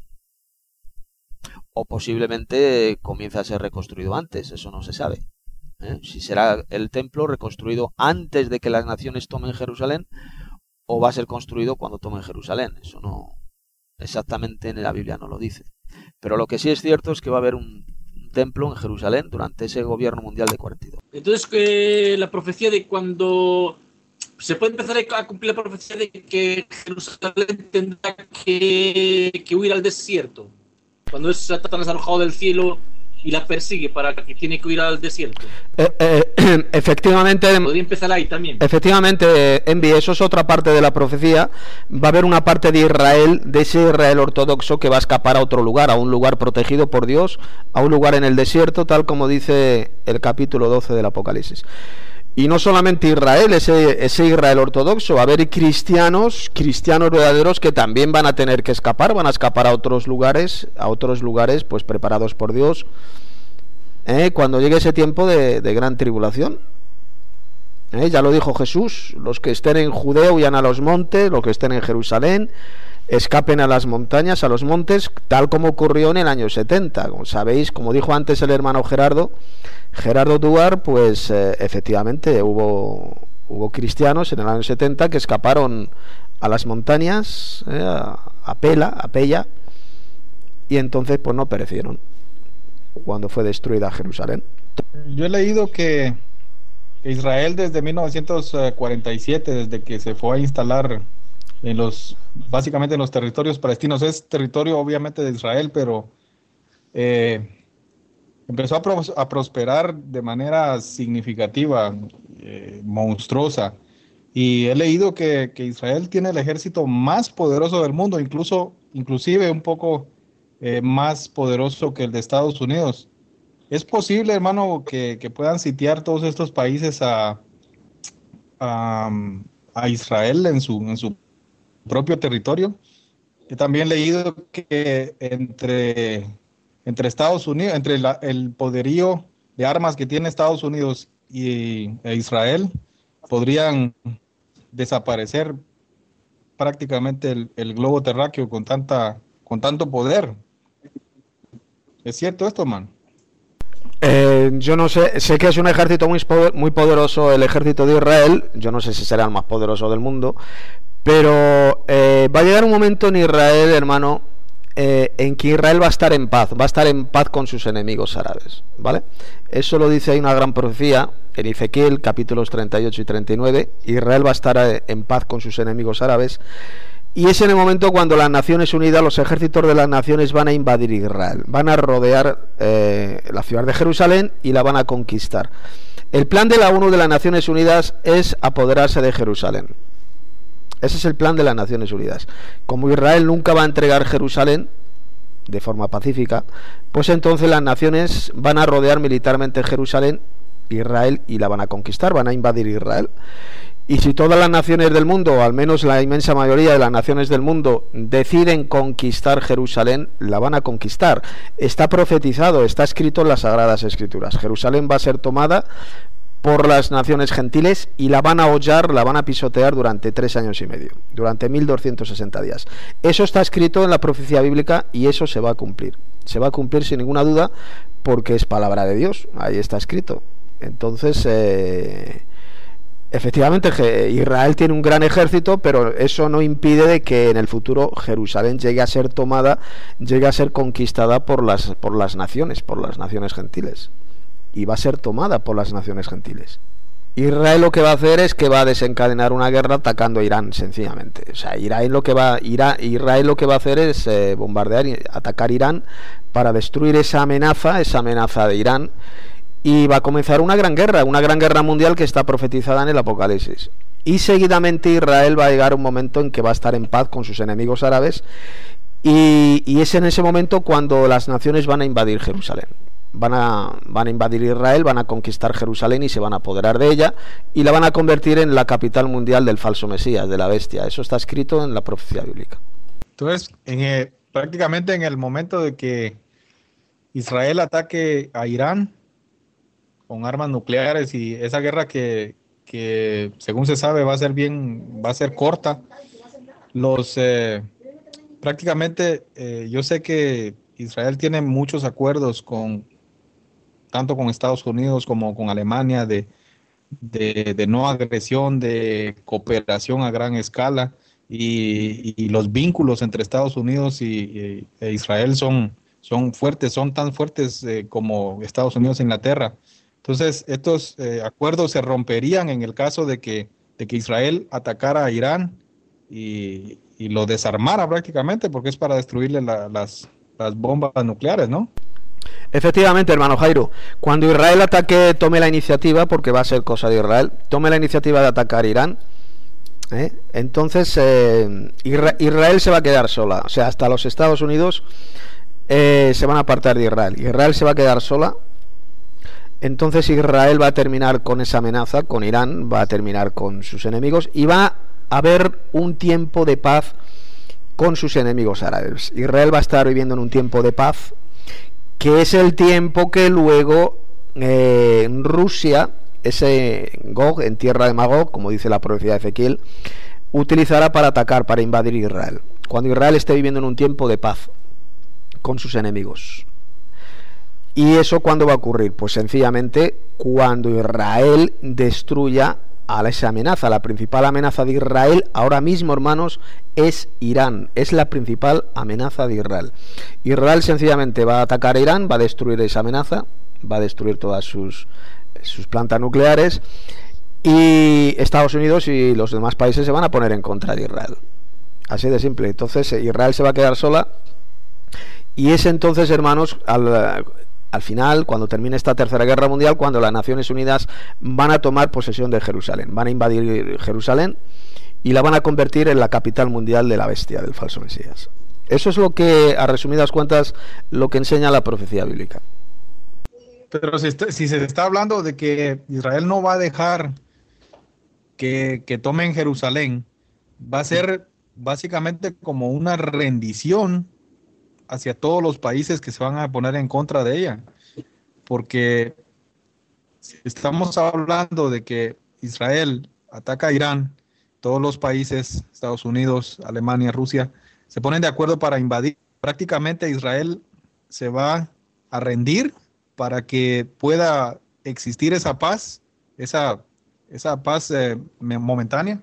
O posiblemente comience a ser reconstruido antes, eso no se sabe. ¿eh? Si será el templo reconstruido antes de que las naciones tomen Jerusalén, o va a ser construido cuando tomen Jerusalén. Eso no exactamente en la Biblia no lo dice. Pero lo que sí es cierto es que va a haber un, un templo en Jerusalén durante ese gobierno mundial de cuarenta y dos. Entonces, eh, la profecía de cuando se puede empezar a cumplir la profecía de que Jerusalén tendrá que, que huir al desierto. Cuando es Satanás arrojado del cielo y la persigue para que tiene que huir al desierto. Eh, eh, efectivamente. Podría empezar ahí también. Efectivamente, Envi, eso es otra parte de la profecía. Va a haber una parte de Israel, de ese Israel ortodoxo, que va a escapar a otro lugar, a un lugar protegido por Dios, a un lugar en el desierto, tal como dice el capítulo doce del Apocalipsis. Y no solamente Israel, ese, ese Israel ortodoxo, va a haber cristianos, cristianos verdaderos que también van a tener que escapar, van a escapar a otros lugares, a otros lugares pues preparados por Dios, ¿eh? Cuando llegue ese tiempo de, de gran tribulación. ¿Eh? Ya lo dijo Jesús, los que estén en Judea huyan a los montes, los que estén en Jerusalén escapen a las montañas, a los montes, tal como ocurrió en el año setenta. Como sabéis, como dijo antes el hermano Gerardo, Gerardo Duar, pues eh, efectivamente hubo, hubo cristianos en el año setenta que escaparon a las montañas, eh, a, a Pela, a Pella, y entonces pues no perecieron cuando fue destruida Jerusalén. Yo he leído que, que Israel desde mil novecientos cuarenta y siete, desde que se fue a instalar en los, básicamente en los territorios palestinos, es territorio obviamente de Israel, pero eh, empezó a, pros, a prosperar de manera significativa, eh, monstruosa, y he leído que, que Israel tiene el ejército más poderoso del mundo, incluso, inclusive un poco eh, más poderoso que el de Estados Unidos. ¿Es posible, hermano, que, que puedan sitiar todos estos países a, a, a Israel en su, en su propio territorio? He también leído que entre, entre Estados Unidos, entre la, el poderío de armas que tiene Estados Unidos y, e Israel podrían desaparecer prácticamente el, el globo terráqueo con tanta, con tanto poder. ¿Es cierto esto, man? Eh, yo no sé, sé que es un ejército muy, muy poderoso, el ejército de Israel. Yo no sé si será el más poderoso del mundo, pero eh, va a llegar un momento en Israel, hermano, eh, en que Israel va a estar en paz, va a estar en paz con sus enemigos árabes, ¿vale? Eso lo dice, hay una gran profecía en Ezequiel, capítulos treinta y ocho y treinta y nueve. Israel va a estar eh, en paz con sus enemigos árabes. Y es en el momento cuando las Naciones Unidas, los ejércitos de las naciones van a invadir Israel, van a rodear eh, la ciudad de Jerusalén y la van a conquistar. El plan de la ONU, de las Naciones Unidas, es apoderarse de Jerusalén. Ese es el plan de las Naciones Unidas. Como Israel nunca va a entregar Jerusalén de forma pacífica, pues entonces las naciones van a rodear militarmente Jerusalén, Israel, y la van a conquistar, van a invadir Israel. Y si todas las naciones del mundo, o al menos la inmensa mayoría de las naciones del mundo, deciden conquistar Jerusalén, la van a conquistar. Está profetizado, está escrito en las Sagradas Escrituras. Jerusalén va a ser tomada por las naciones gentiles y la van a hollar, la van a pisotear durante tres años y medio, durante mil doscientos sesenta días. Eso está escrito en la profecía bíblica y eso se va a cumplir. Se va a cumplir sin ninguna duda porque es palabra de Dios, ahí está escrito. Entonces, eh, efectivamente, Israel tiene un gran ejército, pero eso no impide de que en el futuro Jerusalén llegue a ser tomada, llegue a ser conquistada por las, por las naciones, por las naciones gentiles. Y va a ser tomada por las naciones gentiles. Israel lo que va a hacer es que va a desencadenar una guerra atacando a Irán, sencillamente. O sea, Israel lo que va, Irán, Israel lo que va a hacer es eh, bombardear y atacar Irán para destruir esa amenaza, esa amenaza de Irán. Y va a comenzar una gran guerra, una gran guerra mundial que está profetizada en el Apocalipsis. Y seguidamente Israel va a llegar un momento en que va a estar en paz con sus enemigos árabes. Y, y es en ese momento cuando las naciones van a invadir Jerusalén. Van a, van a invadir Israel, van a conquistar Jerusalén y se van a apoderar de ella y la van a convertir en la capital mundial del falso Mesías, de la bestia. Eso está escrito en la profecía bíblica. Entonces, en el, prácticamente en el momento de que Israel ataque a Irán con armas nucleares y esa guerra que, que según se sabe va a ser bien, va a ser corta, los eh, prácticamente eh, yo sé que Israel tiene muchos acuerdos con tanto con Estados Unidos como con Alemania de, de, de no agresión, de cooperación a gran escala y, y los vínculos entre Estados Unidos y, y e Israel son, son fuertes, son tan fuertes eh, como Estados Unidos e Inglaterra. Entonces estos eh, acuerdos se romperían en el caso de que, de que Israel atacara a Irán y, y lo desarmara prácticamente, porque es para destruirle la, las, las bombas nucleares, ¿no? Efectivamente, hermano Jairo, cuando Israel ataque, tome la iniciativa, porque va a ser cosa de Israel, tome la iniciativa de atacar Irán, ¿eh? entonces eh, Israel se va a quedar sola, o sea, hasta los Estados Unidos eh, se van a apartar de Israel, Israel se va a quedar sola. Entonces Israel va a terminar con esa amenaza, con Irán, va a terminar con sus enemigos y va a haber un tiempo de paz con sus enemigos árabes. Israel va a estar viviendo en un tiempo de paz, que es el tiempo que luego eh, Rusia, ese Gog, en tierra de Magog, como dice la profecía de Ezequiel, utilizará para atacar, para invadir Israel. Cuando Israel esté viviendo en un tiempo de paz con sus enemigos. ¿Y eso cuándo va a ocurrir? Pues sencillamente cuando Israel destruya a esa amenaza. La principal amenaza de Israel ahora mismo, hermanos, es Irán. Es la principal amenaza de Israel. Israel sencillamente va a atacar a Irán, va a destruir esa amenaza, va a destruir todas sus, sus plantas nucleares y Estados Unidos y los demás países se van a poner en contra de Israel. Así de simple. Entonces Israel se va a quedar sola y es entonces, hermanos, al... al final, cuando termine esta tercera guerra mundial, cuando las Naciones Unidas van a tomar posesión de Jerusalén, van a invadir Jerusalén y la van a convertir en la capital mundial de la bestia, del falso Mesías. Eso es lo que, a resumidas cuentas, lo que enseña la profecía bíblica. Pero si, está, si se está hablando de que Israel no va a dejar que, que tomen Jerusalén, va a ser básicamente como una rendición hacia todos los países que se van a poner en contra de ella, porque Si estamos hablando de que Israel ataca a Irán, todos los países, Estados Unidos, Alemania, Rusia, se ponen de acuerdo para invadir. Prácticamente Israel se va a rendir para que pueda existir esa paz, esa, esa paz eh, momentánea.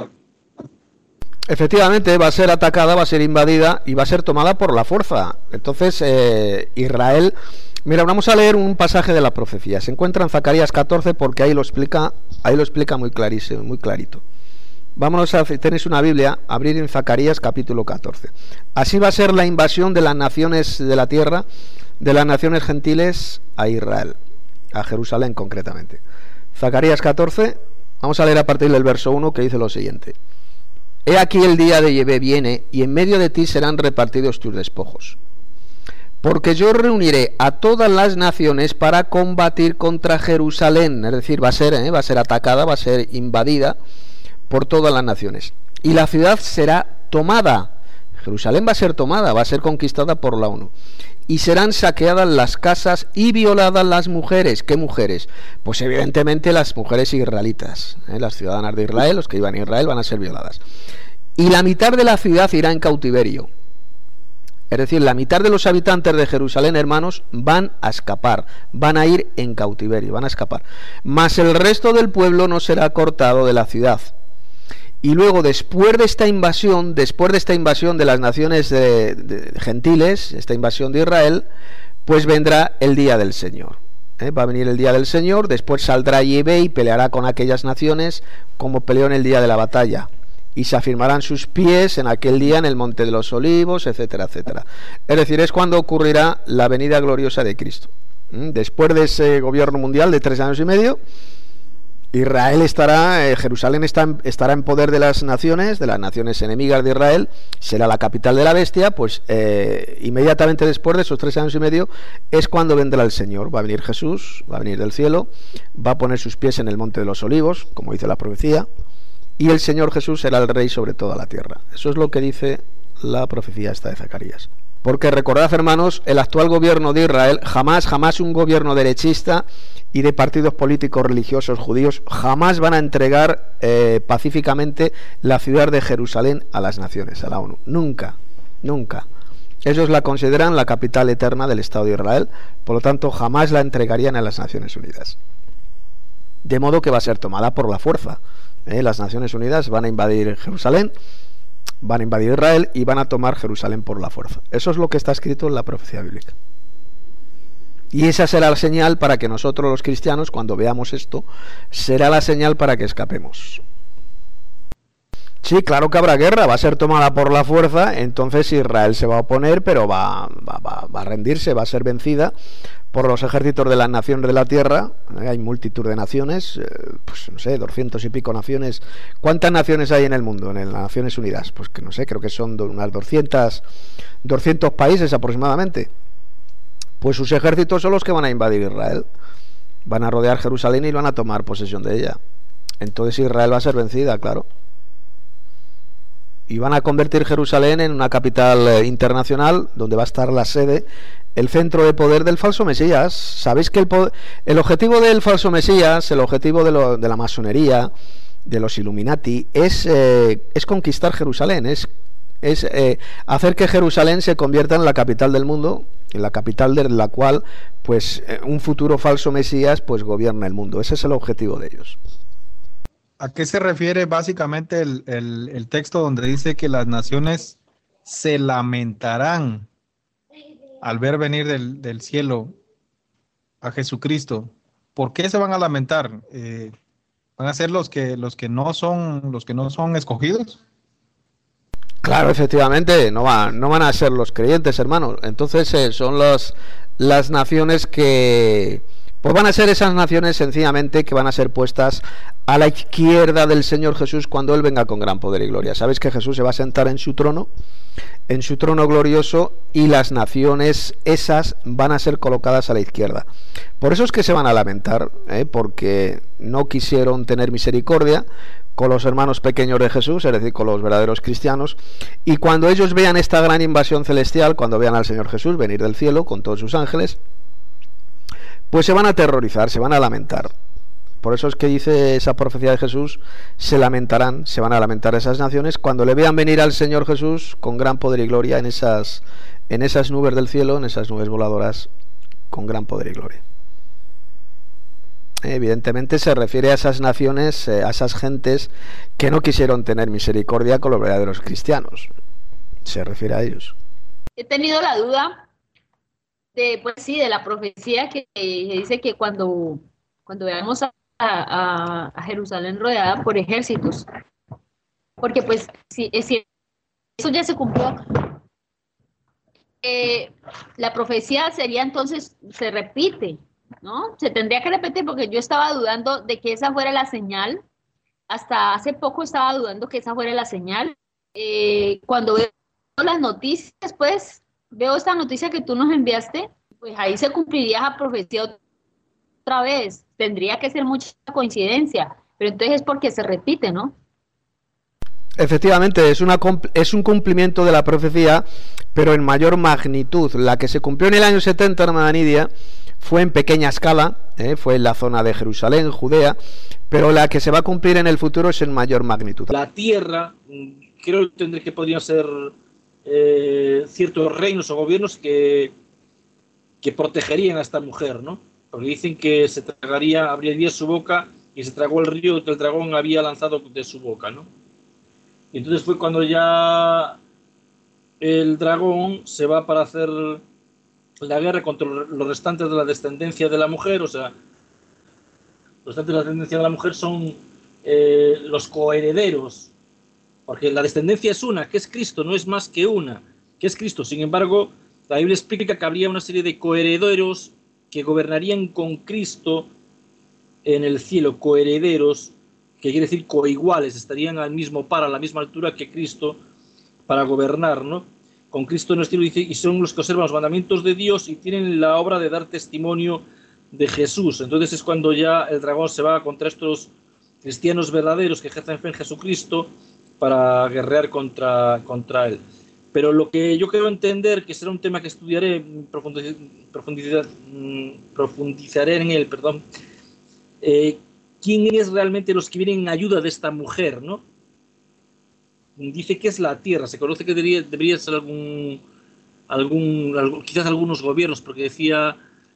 Efectivamente, va a ser atacada, va a ser invadida y va a ser tomada por la fuerza. Entonces, eh, Israel... Mira, vamos a leer un pasaje de la profecía. Se encuentra en Zacarías catorce porque ahí lo explica, ahí lo explica muy clarísimo, muy clarito. Vámonos a, tenéis una Biblia, abrir en Zacarías capítulo catorce. Así va a ser la invasión de las naciones de la tierra, de las naciones gentiles a Israel, a Jerusalén concretamente. Zacarías catorce, vamos a leer a partir del verso uno, que dice lo siguiente. He aquí el día de Yahvé viene, y en medio de ti serán repartidos tus despojos. Porque yo reuniré a todas las naciones para combatir contra Jerusalén, es decir, va a ser, ¿eh? va a ser atacada, va a ser invadida por todas las naciones. Y la ciudad será tomada, Jerusalén va a ser tomada, va a ser conquistada por la ONU. Y serán saqueadas las casas y violadas las mujeres. ¿Qué mujeres? Pues evidentemente las mujeres israelitas, ¿eh? Las ciudadanas de Israel, los que iban a Israel, van a ser violadas. Y la mitad de la ciudad irá en cautiverio. Es decir, la mitad de los habitantes de Jerusalén, hermanos, van a escapar, van a ir en cautiverio, van a escapar. Mas el resto del pueblo no será cortado de la ciudad. Y luego, después de esta invasión, después de esta invasión de las naciones de, de, gentiles, esta invasión de Israel, pues vendrá el día del Señor. ¿Eh? Va a venir el día del Señor, después saldrá Yahvé y peleará con aquellas naciones como peleó en el día de la batalla. Y se afirmarán sus pies en aquel día en el Monte de los Olivos, etcétera, etcétera. Es decir, es cuando ocurrirá la venida gloriosa de Cristo. Después de ese gobierno mundial de tres años y medio, Israel estará, eh, Jerusalén está, estará en poder de las naciones, de las naciones enemigas de Israel, será la capital de la bestia, pues eh, inmediatamente después de esos tres años y medio es cuando vendrá el Señor. Va a venir Jesús, va a venir del cielo, va a poner sus pies en el Monte de los Olivos, como dice la profecía, y el Señor Jesús será el rey sobre toda la tierra. Eso es lo que dice la profecía esta de Zacarías. Porque recordad, hermanos, el actual gobierno de Israel, jamás, jamás un gobierno derechista y de partidos políticos religiosos judíos, jamás van a entregar eh, pacíficamente la ciudad de Jerusalén a las naciones, a la ONU. Nunca, nunca. Ellos la consideran la capital eterna del Estado de Israel, por lo tanto jamás la entregarían a las Naciones Unidas. De modo que va a ser tomada por la fuerza. ¿Eh? Las Naciones Unidas van a invadir Jerusalén, van a invadir Israel y van a tomar Jerusalén por la fuerza. Eso es lo que está escrito en la profecía bíblica. Y esa será la señal para que nosotros los cristianos, cuando veamos esto, será la señal para que escapemos. Sí, claro que habrá guerra, va a ser tomada por la fuerza, entonces Israel se va a oponer, pero va, va, va, va a rendirse, va a ser vencida por los ejércitos de las naciones de la tierra. Hay multitud de naciones, eh, pues no sé, doscientos y pico naciones. ¿Cuántas naciones hay en el mundo, en las Naciones Unidas? Pues que no sé, creo que son unas doscientos, doscientos países aproximadamente. Pues sus ejércitos son los que van a invadir Israel, van a rodear Jerusalén y van a tomar posesión de ella. Entonces Israel va a ser vencida, claro. Y van a convertir Jerusalén en una capital eh, internacional donde va a estar la sede, el centro de poder del falso Mesías. Sabéis que el, poder, el objetivo del falso Mesías, el objetivo de, lo, de la masonería, de los Illuminati, es, eh, es conquistar Jerusalén, es, es eh, hacer que Jerusalén se convierta en la capital del mundo, en la capital de la cual pues eh, un futuro falso Mesías pues gobierna el mundo. Ese es el objetivo de ellos. ¿A qué se refiere básicamente el, el, el texto donde dice que las naciones se lamentarán al ver venir del, del cielo a Jesucristo? ¿Por qué se van a lamentar? Eh, ¿Van a ser los que los que no son los que no son escogidos? Claro, efectivamente, no van, no van a ser los creyentes, hermanos. Entonces eh, son los, las naciones que... Pues van a ser esas naciones sencillamente que van a ser puestas a la izquierda del Señor Jesús cuando Él venga con gran poder y gloria. Sabéis que Jesús se va a sentar en su trono, en su trono glorioso, y las naciones esas van a ser colocadas a la izquierda. Por eso es que se van a lamentar, ¿eh? Porque no quisieron tener misericordia con los hermanos pequeños de Jesús, es decir, con los verdaderos cristianos, y cuando ellos vean esta gran invasión celestial, cuando vean al Señor Jesús venir del cielo con todos sus ángeles, pues se van a aterrorizar, se van a lamentar. Por eso es que dice esa profecía de Jesús, se lamentarán, se van a lamentar esas naciones cuando le vean venir al Señor Jesús con gran poder y gloria en esas, en esas nubes del cielo, en esas nubes voladoras con gran poder y gloria. Evidentemente se refiere a esas naciones, a esas gentes que no quisieron tener misericordia con los verdaderos cristianos. Se refiere a ellos. He tenido la duda de, pues sí, de la profecía que, que dice que cuando, cuando veamos a, a, a Jerusalén rodeada por ejércitos, porque pues si, si eso ya se cumplió, eh, la profecía sería entonces, se repite, ¿no? Se tendría que repetir porque yo estaba dudando de que esa fuera la señal, hasta hace poco estaba dudando que esa fuera la señal. Eh, cuando veo las noticias, pues veo esta noticia que tú nos enviaste, pues ahí se cumpliría esa profecía otra vez. Tendría que ser mucha coincidencia, pero entonces es porque se repite, ¿no? Efectivamente, es, una, es un cumplimiento de la profecía, pero en mayor magnitud. La que se cumplió en el año setenta, hermana Nidia, fue en pequeña escala, ¿eh? Fue en la zona de Jerusalén, Judea, pero la que se va a cumplir en el futuro es en mayor magnitud. La tierra, creo que que podrían ser eh, ciertos reinos o gobiernos que, que protegerían a esta mujer, ¿no? Porque dicen que se tragaría, abriría su boca y se tragó el río que el dragón había lanzado de su boca, ¿no? Y entonces fue cuando ya el dragón se va para hacer la guerra contra los restantes de la descendencia de la mujer. O sea, los restantes de la descendencia de la mujer son eh, los coherederos, porque la descendencia es una, que es Cristo, no es más que una, que es Cristo. Sin embargo, la Biblia explica que habría una serie de coherederos que gobernarían con Cristo en el cielo, coherederos, que quiere decir coiguales, estarían al mismo par, a la misma altura que Cristo para gobernar, ¿no? Con Cristo en el cielo, dice, y son los que observan los mandamientos de Dios y tienen la obra de dar testimonio de Jesús. Entonces es cuando ya el dragón se va contra estos cristianos verdaderos que ejercen fe en Jesucristo para guerrear contra, contra él. Pero lo que yo quiero entender, que será un tema que estudiaré, profundizar, profundizar, profundizaré en él, perdón, eh, ¿quién es realmente los que vienen en ayuda de esta mujer, ¿no? Dice que es la tierra, se conoce que debería, debería ser algún, algún, algún, quizás algunos gobiernos, porque decía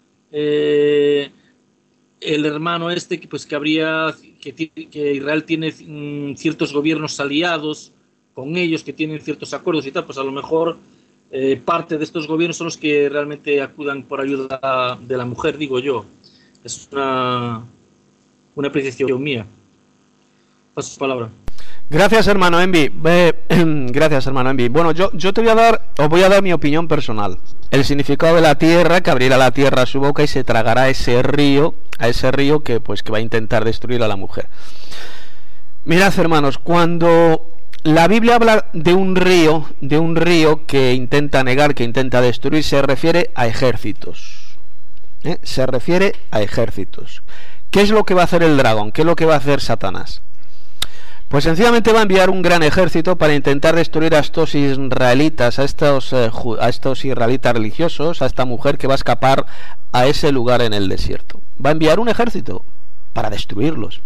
eh, el hermano este que pues que habría, que, que Israel tiene mm, ciertos gobiernos aliados con ellos, que tienen ciertos acuerdos y tal, pues a lo mejor eh, parte de estos gobiernos son los que realmente acudan por ayuda de la mujer, digo yo. Es una, una apreciación mía. Paso su palabra. Gracias, hermano Envi. Eh, gracias, hermano Envi. Bueno, yo, yo te voy a dar, os voy a dar mi opinión personal. El significado de la tierra, que abrirá la tierra a su boca y se tragará ese río, a ese río que pues que va a intentar destruir a la mujer. Mirad, hermanos, cuando la Biblia habla de un río, de un río que intenta negar, que intenta destruir, se refiere a ejércitos. ¿Eh? Se refiere a ejércitos. ¿Qué es lo que va a hacer el dragón? ¿Qué es lo que va a hacer Satanás? Pues sencillamente va a enviar un gran ejército para intentar destruir a estos israelitas, a estos, eh, a estos israelitas religiosos, a esta mujer que va a escapar a ese lugar en el desierto. Va a enviar un ejército para destruirlos.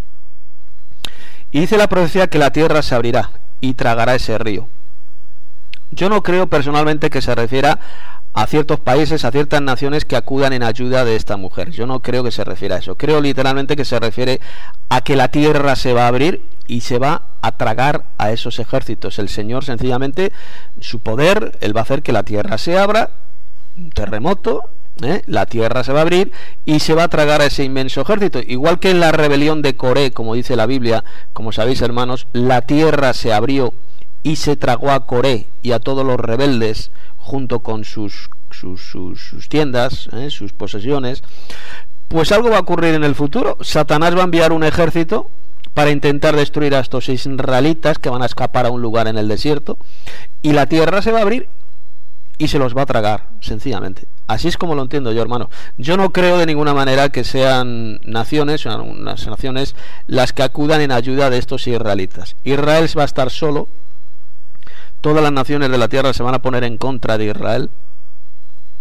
Y dice la profecía que la tierra se abrirá y tragará ese río. Yo no creo personalmente que se refiera a ciertos países, a ciertas naciones que acudan en ayuda de esta mujer. Yo no creo que se refiera a eso. Creo literalmente que se refiere a que la tierra se va a abrir y se va a tragar a esos ejércitos. El Señor sencillamente, su poder, Él va a hacer que la tierra se abra, un terremoto, ¿eh? La tierra se va a abrir y se va a tragar a ese inmenso ejército. Igual que en la rebelión de Coré, como dice la Biblia, como sabéis, hermanos, la tierra se abrió y se tragó a Coré y a todos los rebeldes junto con sus, sus, sus, sus tiendas, ¿eh? sus posesiones. Pues algo va a ocurrir en el futuro. Satanás va a enviar un ejército para intentar destruir a estos israelitas que van a escapar a un lugar en el desierto, y la tierra se va a abrir y se los va a tragar, sencillamente. Así es como lo entiendo yo, hermano. Yo no creo de ninguna manera que sean naciones, unas naciones las que acudan en ayuda de estos israelitas. Israel va a estar solo. Todas las naciones de la tierra se van a poner en contra de Israel.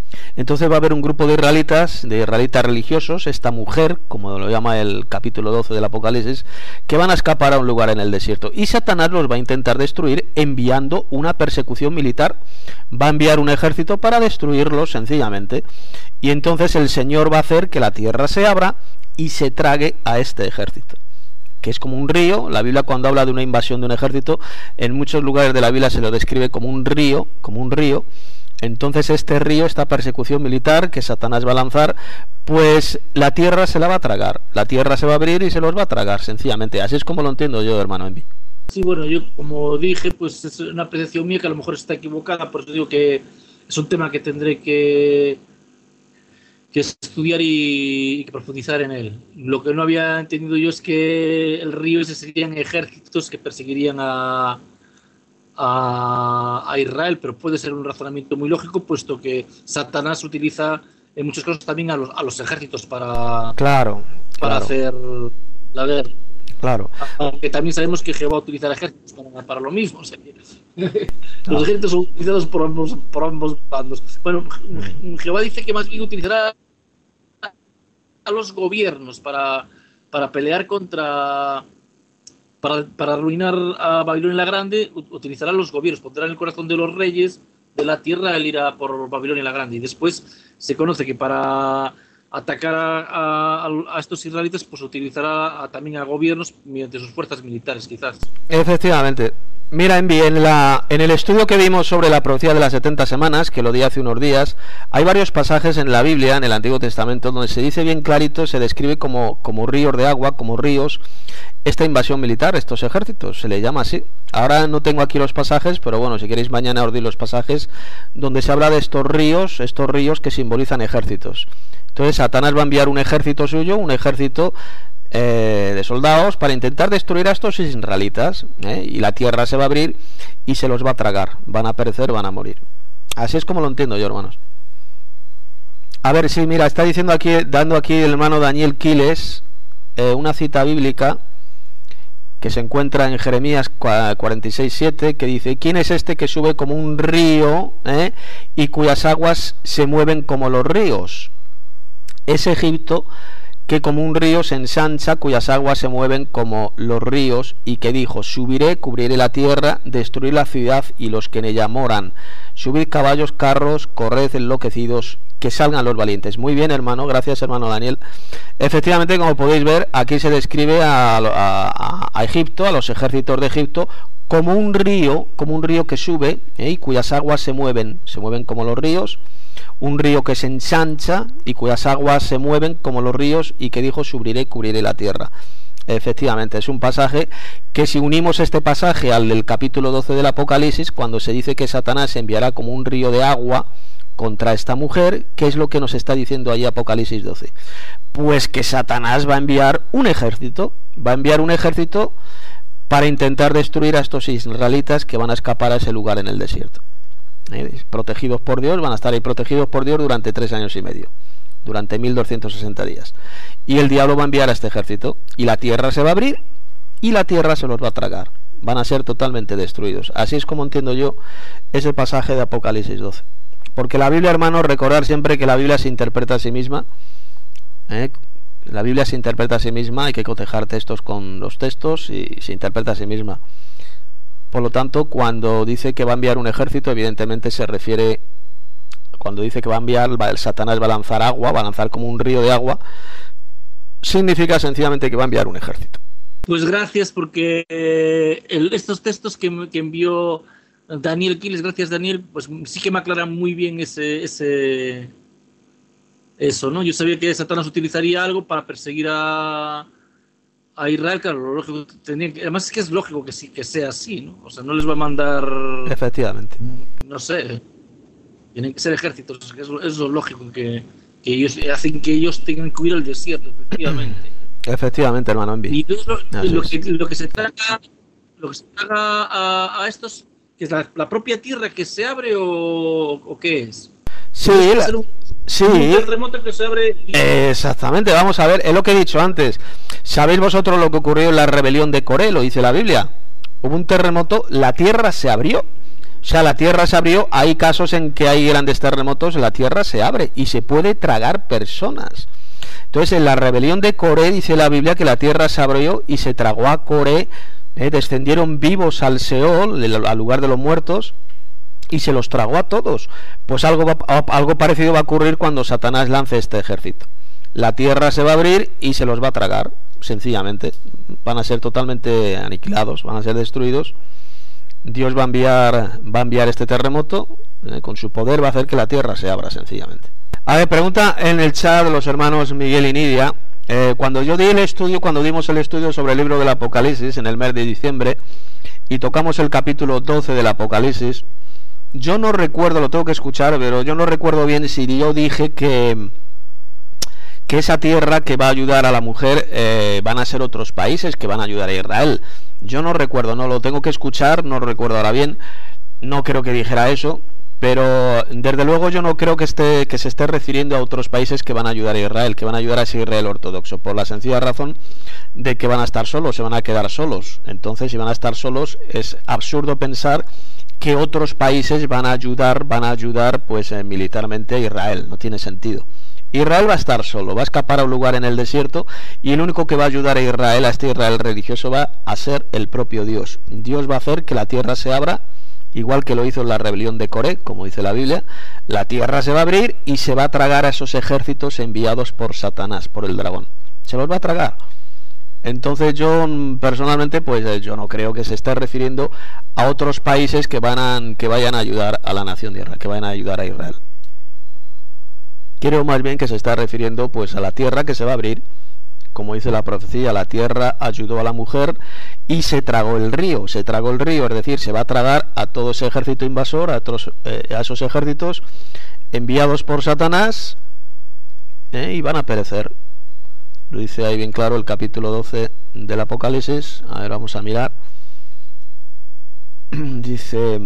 Entonces va a haber un grupo de israelitas, de israelitas religiosos, esta mujer, como lo llama el capítulo doce del Apocalipsis, que van a escapar a un lugar en el desierto. Y Satanás los va a intentar destruir enviando una persecución militar. Va a enviar un ejército para destruirlos sencillamente. Y entonces el Señor va a hacer que la tierra se abra y se trague a este ejército, que es como un río. La Biblia, cuando habla de una invasión de un ejército, en muchos lugares de la Biblia se lo describe como un río, como un río. Entonces este río, esta persecución militar que Satanás va a lanzar, pues la tierra se la va a tragar, la tierra se va a abrir y se los va a tragar, sencillamente. Así es como lo entiendo yo, hermano Envi. Sí, bueno, yo como dije, pues es una apreciación mía que a lo mejor está equivocada, por eso digo que es un tema que tendré que, que estudiar y, y que profundizar en él. Lo que no había entendido yo es que el río ese serían ejércitos que perseguirían a... A, a Israel, pero puede ser un razonamiento muy lógico, puesto que Satanás utiliza en muchos casos también a los, a los ejércitos para, claro, para claro. hacer la guerra. Claro. Aunque también sabemos que Jehová utiliza ejércitos para, para lo mismo. O sea, que los ejércitos son utilizados por ambos, por ambos bandos. Bueno, Jehová dice que más bien utilizará a los gobiernos para, para pelear contra... Para, para arruinar a Babilonia la Grande, utilizará los gobiernos, pondrá en el corazón de los reyes de la tierra el ir a por Babilonia la Grande. Y después se conoce que para atacar a, a, a estos israelitas, pues utilizará a, también a gobiernos mediante sus fuerzas militares, quizás. Efectivamente. Mira, Envi, en, la, en el estudio que vimos sobre la profecía de las setenta semanas, que lo di hace unos días, hay varios pasajes en la Biblia, en el Antiguo Testamento, donde se dice bien clarito, se describe como, como ríos de agua, como ríos, esta invasión militar, estos ejércitos, se le llama así. Ahora no tengo aquí los pasajes, pero bueno, si queréis mañana os doy los pasajes donde se habla de estos ríos, estos ríos que simbolizan ejércitos. Entonces Satanás va a enviar un ejército suyo, un ejército eh, de soldados para intentar destruir a estos israelitas, ¿eh? Y la tierra se va a abrir y se los va a tragar, van a perecer, van a morir. Así es como lo entiendo yo, hermanos. A ver, sí, mira, está diciendo aquí, dando aquí el hermano Daniel Quiles eh, una cita bíblica que se encuentra en Jeremías cuarenta y seis siete, que dice: ¿quién es este que sube como un río eh, y cuyas aguas se mueven como los ríos? Es Egipto, que como un río se ensancha, cuyas aguas se mueven como los ríos, y que dijo: subiré, cubriré la tierra, destruir la ciudad y los que en ella moran, subid caballos, carros, corred enloquecidos, que salgan los valientes. Muy bien, hermano, gracias, hermano Daniel. Efectivamente, como podéis ver, aquí se describe a, a, a Egipto, a los ejércitos de Egipto, como un río, como un río que sube eh, y cuyas aguas se mueven, se mueven como los ríos, un río que se ensancha y cuyas aguas se mueven como los ríos, y que dijo: subiré, cubriré la tierra. Efectivamente, es un pasaje que, si unimos este pasaje al del capítulo doce del Apocalipsis, cuando se dice que Satanás enviará como un río de agua contra esta mujer, ¿qué es lo que nos está diciendo ahí Apocalipsis doce? Pues que Satanás va a enviar un ejército, va a enviar un ejército para intentar destruir a estos israelitas que van a escapar a ese lugar en el desierto. ¿Eh? Protegidos por Dios, van a estar ahí protegidos por Dios durante tres años y medio, durante mil doscientos sesenta días. Y el diablo va a enviar a este ejército, y la tierra se va a abrir, y la tierra se los va a tragar. Van a ser totalmente destruidos. Así es como entiendo yo ese pasaje de Apocalipsis doce. Porque la Biblia, hermanos, recordar siempre que la Biblia se interpreta a sí misma. ¿eh? La Biblia se interpreta a sí misma, hay que cotejar textos con los textos, y se interpreta a sí misma. Por lo tanto, cuando dice que va a enviar un ejército, evidentemente se refiere, cuando dice que va a enviar, va, el Satanás va a lanzar agua, va a lanzar como un río de agua, significa sencillamente que va a enviar un ejército. Pues gracias, porque eh, el, estos textos que, que envió Daniel Quiles, gracias Daniel, pues sí que me aclaran muy bien ese, ese eso, ¿no? Yo sabía que Satanás utilizaría algo para perseguir a, a Israel, claro, lo lógico, tenía que, además es que es lógico que sí, que sea así, ¿no? O sea, no les va a mandar... Efectivamente. No sé, tienen que ser ejércitos, eso es, eso es lo lógico, que, que ellos hacen que ellos tengan que huir al desierto, efectivamente. Efectivamente, hermano Envi. Y entonces lo, lo, que, lo que se traga, lo que se traga a, a estos, que es la, la propia tierra que se abre, o, o qué es. Sí, la, un, sí. Un terremoto que se abre. Y... Exactamente, vamos a ver, es lo que he dicho antes. ¿Sabéis vosotros lo que ocurrió en la rebelión de Coré? Lo dice la Biblia. Hubo un terremoto, la tierra se abrió. O sea, la tierra se abrió. Hay casos en que hay grandes terremotos, la tierra se abre y se puede tragar personas. Entonces, en la rebelión de Coré dice la Biblia que la tierra se abrió y se tragó a Coré, eh, descendieron vivos al Seol, al lugar de los muertos, y se los tragó a todos. Pues algo, va, algo parecido va a ocurrir cuando Satanás lance este ejército. La tierra se va a abrir y se los va a tragar, sencillamente. Van a ser totalmente aniquilados, van a ser destruidos. Dios va a enviar, va a enviar este terremoto, eh, con su poder va a hacer que la tierra se abra, sencillamente. A ver, pregunta en el chat de los hermanos Miguel y Nidia. Eh, cuando yo di el estudio, cuando dimos el estudio sobre el libro del Apocalipsis en el mes de diciembre y tocamos el capítulo doce del Apocalipsis, yo no recuerdo, lo tengo que escuchar, pero yo no recuerdo bien si yo dije que que esa tierra que va a ayudar a la mujer eh, van a ser otros países que van a ayudar a Israel. Yo no recuerdo, no lo tengo que escuchar, no recuerdo ahora bien, no creo que dijera eso, pero desde luego yo no creo que esté que se esté refiriendo a otros países que van a ayudar a Israel, que van a ayudar a ese Israel ortodoxo, por la sencilla razón de que van a estar solos, se van a quedar solos. Entonces, si van a estar solos, es absurdo pensar que otros países van a ayudar, van a ayudar pues eh, militarmente a Israel, no tiene sentido. Israel va a estar solo, va a escapar a un lugar en el desierto y el único que va a ayudar a Israel, a este Israel religioso, va a ser el propio Dios. Dios va a hacer que la tierra se abra, igual que lo hizo en la rebelión de Coré, como dice la Biblia. La tierra se va a abrir y se va a tragar a esos ejércitos enviados por Satanás, por el dragón. Se los va a tragar. Entonces yo personalmente pues yo no creo que se esté refiriendo a otros países que van a, que vayan a ayudar a la nación de Israel, que vayan a ayudar a Israel. Creo más bien que se está refiriendo pues a la tierra que se va a abrir, como dice la profecía. La tierra ayudó a la mujer y se tragó el río, se tragó el río, es decir, se va a tragar a todo ese ejército invasor, a, otros, eh, a esos ejércitos enviados por Satanás, eh, y van a perecer. Lo dice ahí bien claro el capítulo doce del Apocalipsis. A ver, vamos a mirar. Dice...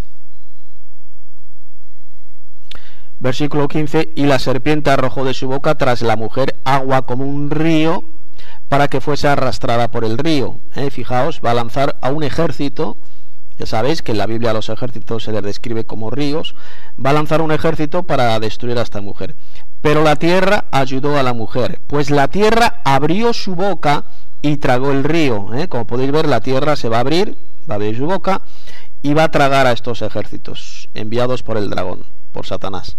Versículo quince, y la serpiente arrojó de su boca tras la mujer agua como un río para que fuese arrastrada por el río. ¿Eh? Fijaos, va a lanzar a un ejército, ya sabéis que en la Biblia a los ejércitos se les describe como ríos, va a lanzar un ejército para destruir a esta mujer. Pero la tierra ayudó a la mujer, pues la tierra abrió su boca y tragó el río. ¿Eh? Como podéis ver, la tierra se va a abrir, va a abrir su boca y va a tragar a estos ejércitos enviados por el dragón, por Satanás.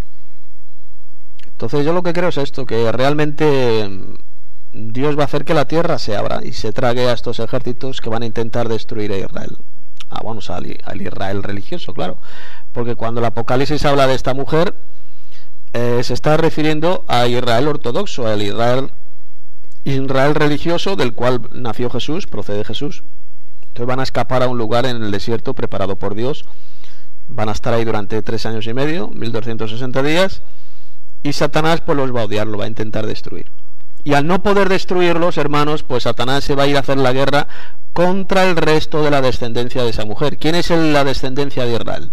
Entonces yo lo que creo es esto, que realmente Dios va a hacer que la tierra se abra y se trague a estos ejércitos que van a intentar destruir a Israel. Ah, bueno, al, al Israel religioso, claro. Porque cuando el Apocalipsis habla de esta mujer, eh, se está refiriendo a Israel ortodoxo, al Israel, Israel religioso del cual nació Jesús, procede Jesús. Entonces van a escapar a un lugar en el desierto preparado por Dios. Van a estar ahí durante tres años y medio, mil doscientos sesenta días. Y Satanás pues los va a odiar, lo va a intentar destruir. Y al no poder destruirlos, hermanos, pues Satanás se va a ir a hacer la guerra contra el resto de la descendencia de esa mujer. ¿Quién es el, la descendencia de Israel?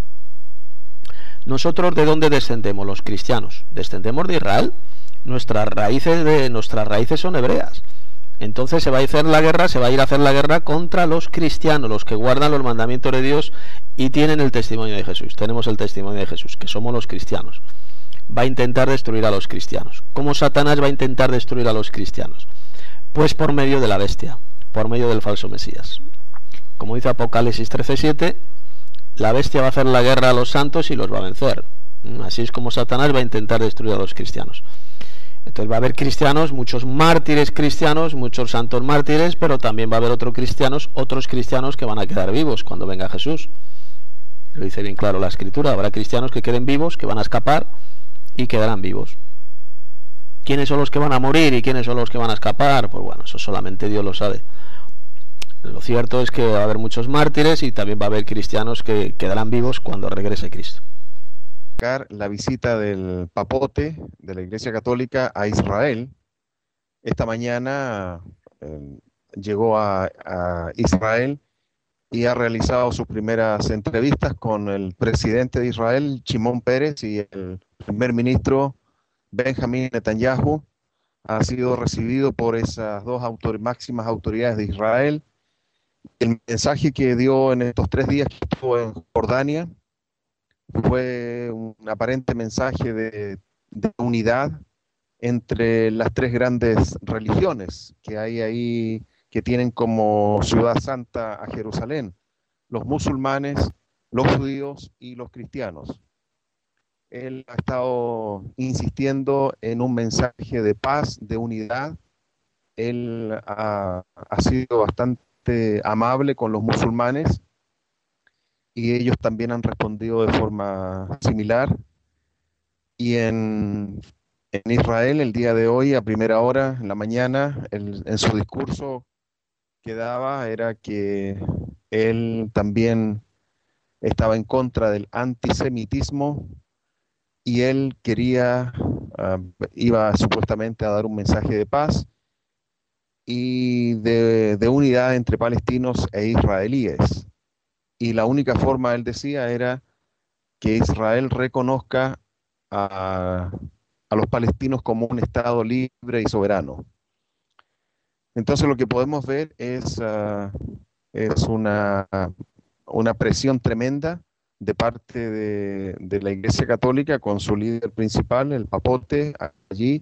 Nosotros, ¿de dónde descendemos? Los cristianos. ¿Descendemos de Israel? Nuestras raíces, de, nuestras raíces son hebreas. Entonces se va a hacer la guerra, se va a ir a hacer la guerra contra los cristianos, los que guardan los mandamientos de Dios y tienen el testimonio de Jesús. Tenemos el testimonio de Jesús, que somos los cristianos. Va a intentar destruir a los cristianos. ¿Cómo Satanás va a intentar destruir a los cristianos? Pues por medio de la bestia, por medio del falso Mesías. Como dice Apocalipsis trece siete, la bestia va a hacer la guerra a los santos y los va a vencer. Así es como Satanás va a intentar destruir a los cristianos. Entonces va a haber cristianos, muchos mártires cristianos, muchos santos mártires, pero también va a haber otros cristianos, otros cristianos que van a quedar vivos cuando venga Jesús. Lo dice bien claro la Escritura. Habrá cristianos que queden vivos, que van a escapar y quedarán vivos. ¿Quiénes son los que van a morir y quiénes son los que van a escapar? Pues bueno, eso solamente Dios lo sabe. Lo cierto es que va a haber muchos mártires y también va a haber cristianos que quedarán vivos cuando regrese Cristo. La visita del papote de la Iglesia Católica a Israel. Esta mañana eh, llegó a, a Israel y ha realizado sus primeras entrevistas con el presidente de Israel, Shimon Peres, y el primer ministro Benjamín Netanyahu. Ha sido recibido por esas dos autor- máximas autoridades de Israel. El mensaje que dio en estos tres días que estuvo en Jordania fue un aparente mensaje de, de unidad entre las tres grandes religiones que hay ahí, que tienen como ciudad santa a Jerusalén: los musulmanes, los judíos y los cristianos. Él ha estado insistiendo en un mensaje de paz, de unidad. Él ha, ha sido bastante amable con los musulmanes y ellos también han respondido de forma similar. Y en, en Israel, el día de hoy, a primera hora, en la mañana, el, en su discurso que daba era que él también estaba en contra del antisemitismo y él quería, uh, iba supuestamente a dar un mensaje de paz y de, de unidad entre palestinos e israelíes. Y la única forma, él decía, era que Israel reconozca a, a los palestinos como un Estado libre y soberano. Entonces lo que podemos ver es, uh, es una, una presión tremenda de parte de, de la Iglesia Católica con su líder principal, el papote, allí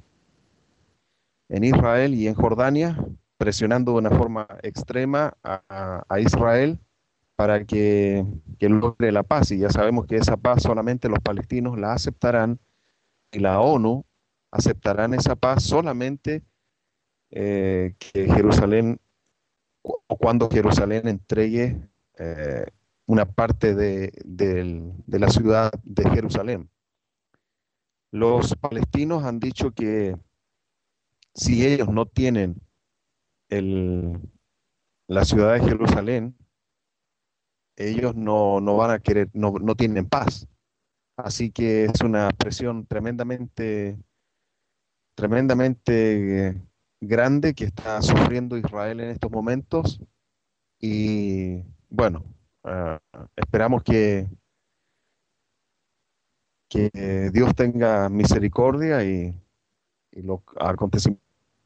en Israel y en Jordania, presionando de una forma extrema a, a Israel para que, que logre la paz. Y ya sabemos que esa paz solamente los palestinos la aceptarán y la ONU aceptarán esa paz solamente eh, que Jerusalén, o cuando Jerusalén entregue eh, una parte de, de, de la ciudad de Jerusalén. Los palestinos han dicho que si ellos no tienen el, la ciudad de Jerusalén, ellos no, no van a querer, no, no tienen paz. Así que es una presión tremendamente, tremendamente grande que está sufriendo Israel en estos momentos. Y bueno, Uh, esperamos que, que Dios tenga misericordia y, y los acontecimientos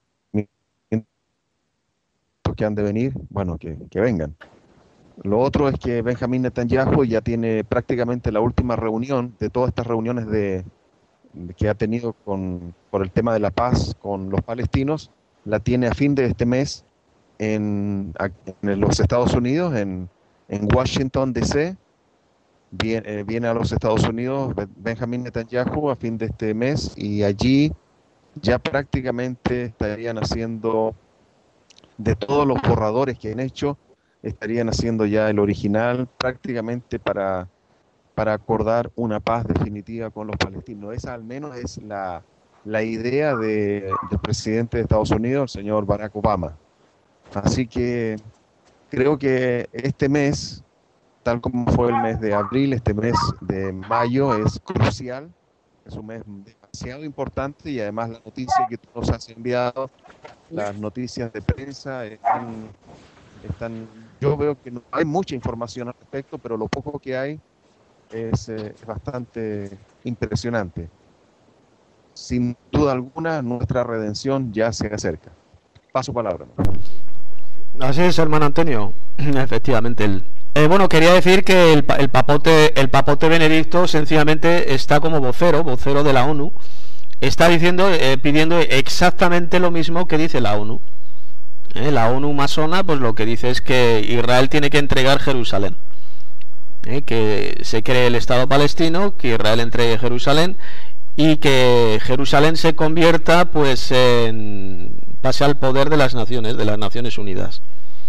que han de venir, bueno, que, que vengan. Lo otro es que Benjamín Netanyahu ya tiene prácticamente la última reunión de todas estas reuniones de, de que ha tenido con, por el tema de la paz con los palestinos, la tiene a fin de este mes en, en los Estados Unidos, en En Washington, D C, viene, eh, viene a los Estados Unidos Benjamín Netanyahu a fin de este mes y allí ya prácticamente estarían haciendo, de todos los borradores que han hecho, estarían haciendo ya el original prácticamente para, para acordar una paz definitiva con los palestinos. Esa al menos es la, la idea de, del presidente de Estados Unidos, el señor Barack Obama. Así que creo que este mes, tal como fue el mes de abril, este mes de mayo es crucial, es un mes demasiado importante y además la noticia que tú nos has enviado, las noticias de prensa están, están yo veo que no hay mucha información al respecto, pero lo poco que hay es, eh, es bastante impresionante. Sin duda alguna, nuestra redención ya se acerca. Paso palabra, ¿no? Así es, hermano Antonio. Efectivamente. El, eh, bueno, quería decir que el, el papote el papote Benedicto sencillamente está como vocero, vocero de la ONU. Está diciendo, eh, pidiendo exactamente lo mismo que dice la ONU. Eh, la ONU masona, pues lo que dice es que Israel tiene que entregar Jerusalén. Eh, que se cree el Estado palestino, que Israel entregue Jerusalén y que Jerusalén se convierta, pues, en pase al poder de las naciones, de las Naciones Unidas,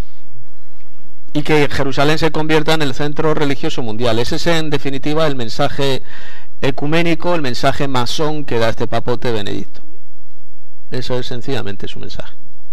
y que Jerusalén se convierta en el centro religioso mundial. Ese es en definitiva el mensaje ecuménico, el mensaje masón que da este papote Benedicto. Eso es sencillamente su mensaje.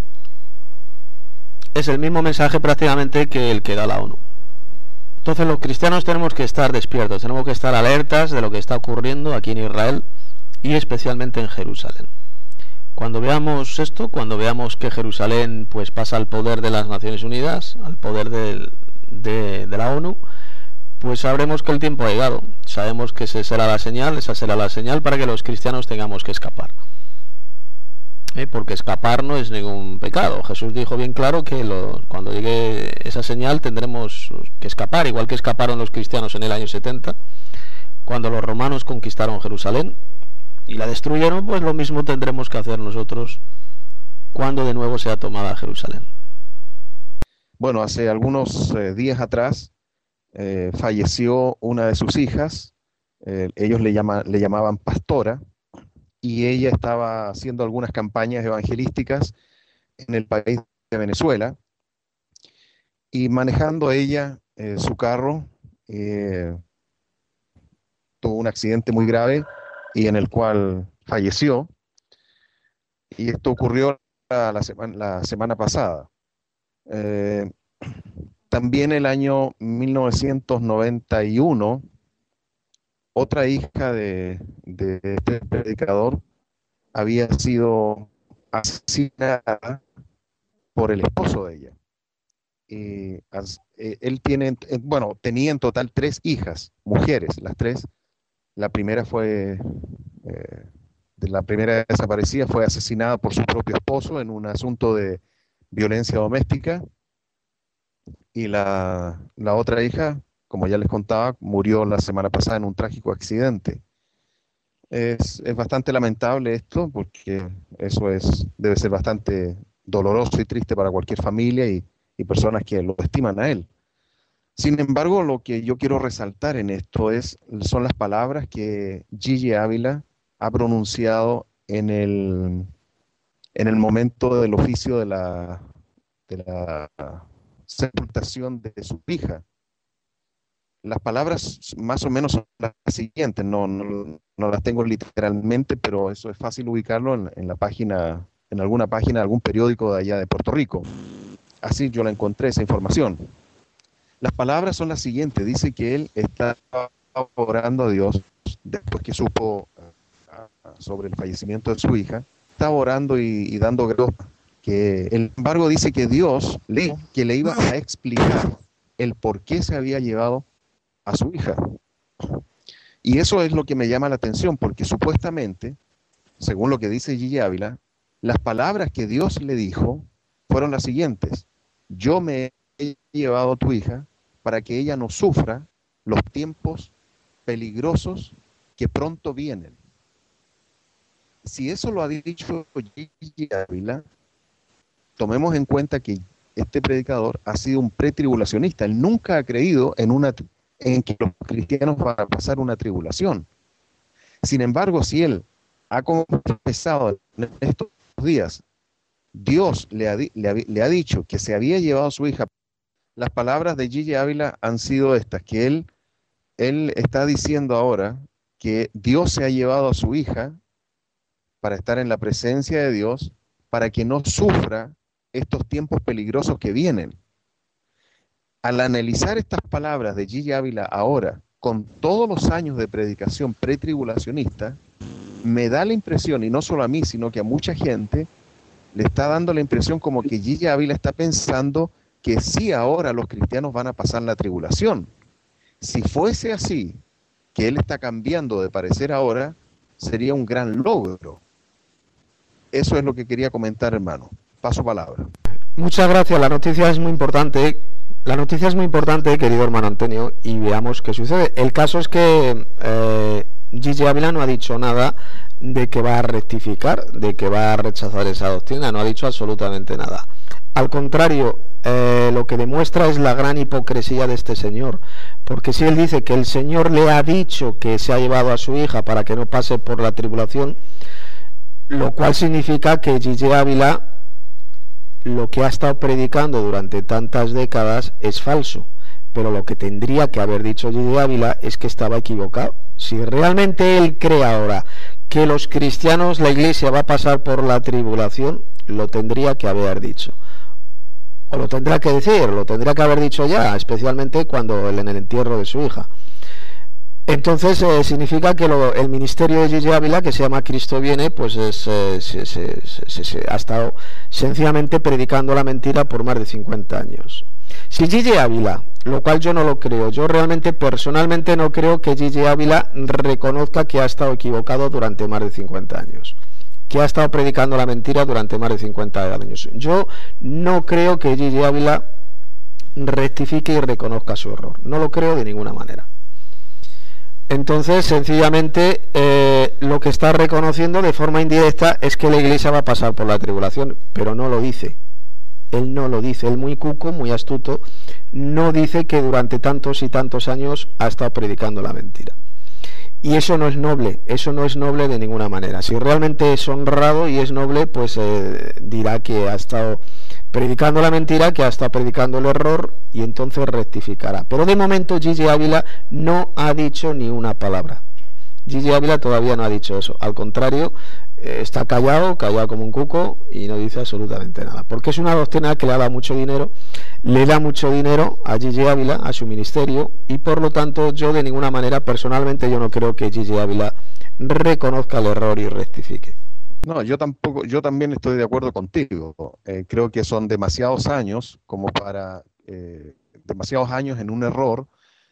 Es el mismo mensaje prácticamente que el que da la ONU. Entonces los cristianos tenemos que estar despiertos, tenemos que estar alertas de lo que está ocurriendo aquí en Israel y especialmente en Jerusalén. Cuando veamos esto, cuando veamos que Jerusalén pues pasa al poder de las Naciones Unidas, al poder de, de, de la ONU, pues sabremos que el tiempo ha llegado. Sabemos que esa será la señal, esa será la señal para que los cristianos tengamos que escapar. ¿Eh? Porque escapar no es ningún pecado. Jesús dijo bien claro que lo, cuando llegue esa señal tendremos que escapar, igual que escaparon los cristianos en el año setenta, cuando los romanos conquistaron Jerusalén y la destruyeron, pues lo mismo tendremos que hacer nosotros cuando de nuevo sea tomada Jerusalén. Bueno, hace algunos eh, días atrás eh, falleció una de sus hijas. Eh, ellos le, llama, le llamaban Pastora, y ella estaba haciendo algunas campañas evangelísticas en el país de Venezuela, y manejando ella eh, su carro, eh, tuvo un accidente muy grave y en el cual falleció, y esto ocurrió la, la, semana, la semana pasada. Eh, también el año mil novecientos noventa y uno, otra hija de, de este predicador había sido asesinada por el esposo de ella. Y as, eh, él tiene, eh, bueno, tenía en total tres hijas, mujeres, las tres. La primera fue, eh, de la primera desaparecida fue asesinada por su propio esposo en un asunto de violencia doméstica, y la, la otra hija, como ya les contaba, murió la semana pasada en un trágico accidente. Es, es bastante lamentable esto, porque eso es, debe ser bastante doloroso y triste para cualquier familia y, y personas que lo estiman a él. Sin embargo, lo que yo quiero resaltar en esto es, son las palabras que Gigi Ávila ha pronunciado en el, en el momento del oficio de la, de la sepultación de su hija. Las palabras más o menos son las siguientes, no, no, no las tengo literalmente, pero eso es fácil ubicarlo en, en la página, en alguna página de algún periódico de allá de Puerto Rico. Así yo la encontré, esa información. Las palabras son las siguientes, dice que él está orando a Dios después que supo uh, sobre el fallecimiento de su hija, estaba orando y, y dando gracias, que el embargo dice que Dios le, que le iba a explicar el por qué se había llevado a su hija. Y eso es lo que me llama la atención, porque supuestamente, según lo que dice Gigi Ávila, las palabras que Dios le dijo fueron las siguientes: yo me he llevado a tu hija para que ella no sufra los tiempos peligrosos que pronto vienen. Si eso lo ha dicho Gigi Ávila, tomemos en cuenta que este predicador ha sido un pretribulacionista. Él nunca ha creído en, una, en que los cristianos van a pasar una tribulación. Sin embargo, si él ha confesado en estos días, Dios le ha, le, ha, le ha dicho que se había llevado a su hija, las palabras de Gigi Ávila han sido estas, que él, él está diciendo ahora que Dios se ha llevado a su hija para estar en la presencia de Dios, para que no sufra estos tiempos peligrosos que vienen. Al analizar estas palabras de Gigi Ávila ahora, con todos los años de predicación pretribulacionista, me da la impresión, y no solo a mí, sino que a mucha gente, le está dando la impresión como que Gigi Ávila está pensando que sí, ahora los cristianos van a pasar la tribulación. Si fuese así, que él está cambiando de parecer ahora, sería un gran logro. Eso es lo que quería comentar, hermano. Paso palabra. Muchas gracias. La noticia es muy importante. La noticia es muy importante, querido hermano Antonio, y veamos qué sucede. El caso es que eh, Gigi Ávila no ha dicho nada de que va a rectificar, de que va a rechazar esa doctrina. No ha dicho absolutamente nada. Al contrario, eh, lo que demuestra es la gran hipocresía de este señor, porque si él dice que el Señor le ha dicho que se ha llevado a su hija para que no pase por la tribulación, lo cual significa que Gigi Ávila lo que ha estado predicando durante tantas décadas es falso, pero lo que tendría que haber dicho Gigi Ávila es que estaba equivocado. Si realmente él cree ahora que los cristianos, la iglesia va a pasar por la tribulación, lo tendría que haber dicho. O lo tendrá que decir, lo tendría que haber dicho ya, especialmente cuando en el entierro de su hija. Entonces eh, significa que lo, el ministerio de Gigi Ávila, que se llama Cristo Viene, pues es, eh, se, se, se, se, ha estado sencillamente predicando la mentira por más de cincuenta años. Si Gigi Ávila, lo cual yo no lo creo, yo realmente personalmente no creo que Gigi Ávila reconozca que ha estado equivocado durante más de cincuenta años, que ha estado predicando la mentira durante más de cincuenta años. Yo no creo que Gigi Ávila rectifique y reconozca su error, no lo creo de ninguna manera. Entonces, sencillamente, eh, lo que está reconociendo de forma indirecta es que la Iglesia va a pasar por la tribulación, pero no lo dice. Él no lo dice, él muy cuco, muy astuto, no dice que durante tantos y tantos años ha estado predicando la mentira. Y eso no es noble, eso no es noble de ninguna manera. Si realmente es honrado y es noble, pues eh, dirá que ha estado predicando la mentira, que ha estado predicando el error, y entonces rectificará. Pero de momento Gigi Ávila no ha dicho ni una palabra. Gigi Ávila todavía no ha dicho eso. Al contrario, eh, está callado, callado como un cuco, y no dice absolutamente nada. Porque es una doctrina que le da mucho dinero, le da mucho dinero a Gigi Ávila, a su ministerio, y por lo tanto yo de ninguna manera, personalmente, yo no creo que Gigi Ávila reconozca el error y rectifique. No, yo tampoco, yo también estoy de acuerdo contigo. Eh, creo que son demasiados años como para, eh, demasiados años en un error,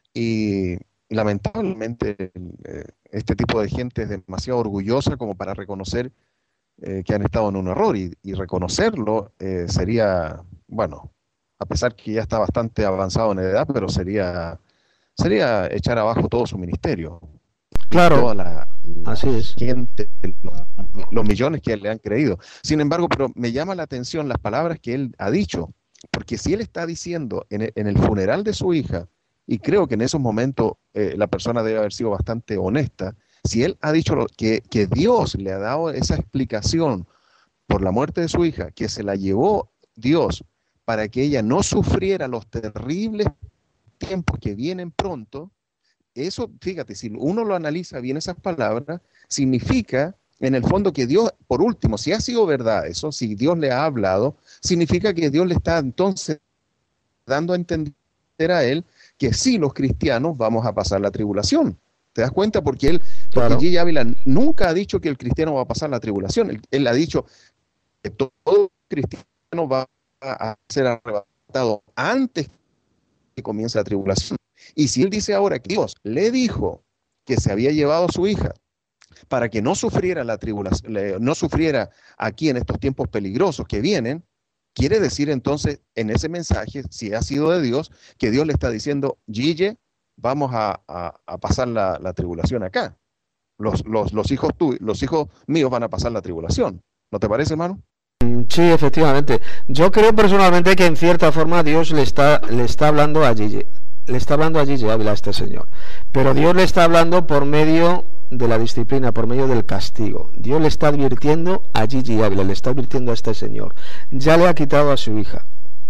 y lamentablemente eh, este tipo de gente es demasiado orgullosa como para reconocer eh, que han estado en un error, y, y reconocerlo eh, sería, bueno, a pesar que ya está bastante avanzado en edad, pero sería, sería echar abajo todo su ministerio. Claro, toda la, la así es. gente, los, los millones que le han creído. Sin embargo, pero me llama la atención las palabras que él ha dicho, porque si él está diciendo en el, en el funeral de su hija, y creo que en esos momentos eh, la persona debe haber sido bastante honesta, si él ha dicho lo, que, que Dios le ha dado esa explicación por la muerte de su hija, que se la llevó Dios para que ella no sufriera los terribles tiempos que vienen pronto, eso, fíjate, si uno lo analiza bien esas palabras, significa en el fondo que Dios, por último, si ha sido verdad eso, si Dios le ha hablado, significa que Dios le está entonces dando a entender a él que sí, los cristianos vamos a pasar la tribulación. ¿Te das cuenta? Porque él, porque Claro. Gigi Ávila nunca ha dicho que el cristiano va a pasar la tribulación. Él, él ha dicho que todo cristiano va a ser arrebatado antes que comience la tribulación. Y si él dice ahora que Dios le dijo que se había llevado a su hija para que no sufriera la tribulación, no sufriera aquí en estos tiempos peligrosos que vienen, quiere decir entonces en ese mensaje, si ha sido de Dios, que Dios le está diciendo, Gigi, vamos a, a, a pasar la, la tribulación acá. Los, los, los, hijos tú, los hijos míos van a pasar la tribulación. ¿No te parece, hermano? Sí, efectivamente. Yo creo personalmente que en cierta forma Dios le está, le está hablando a Gigi, le está hablando a Gigi Ávila, a este señor. Pero Dios le está hablando por medio de la disciplina, por medio del castigo. Dios le está advirtiendo a Gigi Ávila, le está advirtiendo a este señor. Ya le ha quitado a su hija.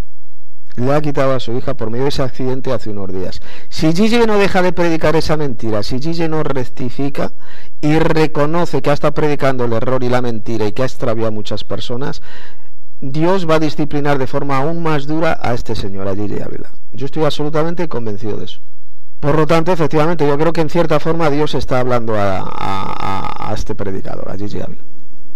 Le ha quitado a su hija por medio de ese accidente hace unos días. Si Gigi no deja de predicar esa mentira, si Gigi no rectifica y reconoce que ha estado predicando el error y la mentira y que ha extraviado a muchas personas, Dios va a disciplinar de forma aún más dura a este señor, a Gigi Ávila. Yo estoy absolutamente convencido de eso. Por lo tanto, efectivamente, yo creo que en cierta forma Dios está hablando a, a, a este predicador, a Gigi Ávila.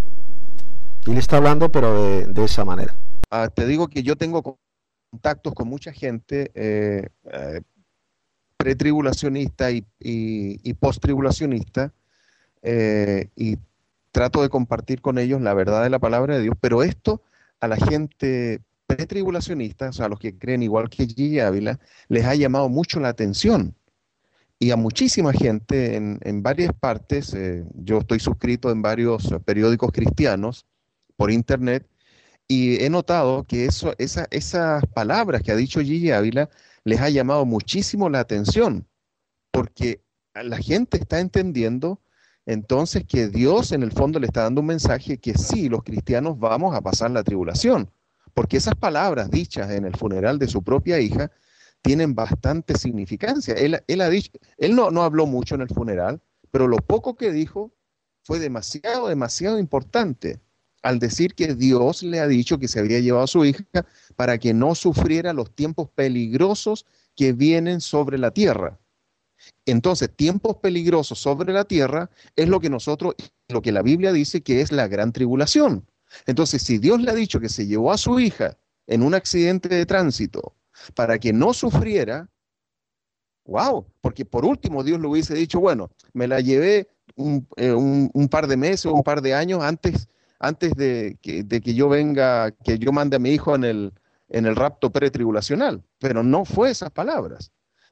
Y le está hablando, pero de, de esa manera. Ah, te digo que yo tengo contactos con mucha gente eh, eh, pretribulacionista y, y, y post-tribulacionista, eh, y trato de compartir con ellos la verdad de la palabra de Dios, pero esto a la gente pretribulacionista, o sea, a los que creen igual que Gigi Ávila, les ha llamado mucho la atención. Y a muchísima gente en, en varias partes, eh, yo estoy suscrito en varios periódicos cristianos por internet, y he notado que eso, esa, esas palabras que ha dicho Gigi Ávila les ha llamado muchísimo la atención, porque la gente está entendiendo entonces que Dios en el fondo le está dando un mensaje que sí, los cristianos vamos a pasar la tribulación, porque esas palabras dichas en el funeral de su propia hija tienen bastante significancia. Él, él, ha dicho, él no, no habló mucho en el funeral, pero lo poco que dijo fue demasiado, demasiado importante, al decir que Dios le ha dicho que se había llevado a su hija para que no sufriera los tiempos peligrosos que vienen sobre la tierra. Entonces, tiempos peligrosos sobre la tierra es lo que nosotros, lo que la Biblia dice que es la gran tribulación. Entonces, si Dios le ha dicho que se llevó a su hija en un accidente de tránsito para que no sufriera, wow, porque por último Dios le hubiese dicho, bueno, me la llevé un, eh, un, un par de meses o un par de años antes antes de que, de que yo venga, que yo mande a mi hijo en el, en el rapto pretribulacional, pero no fue esas palabras.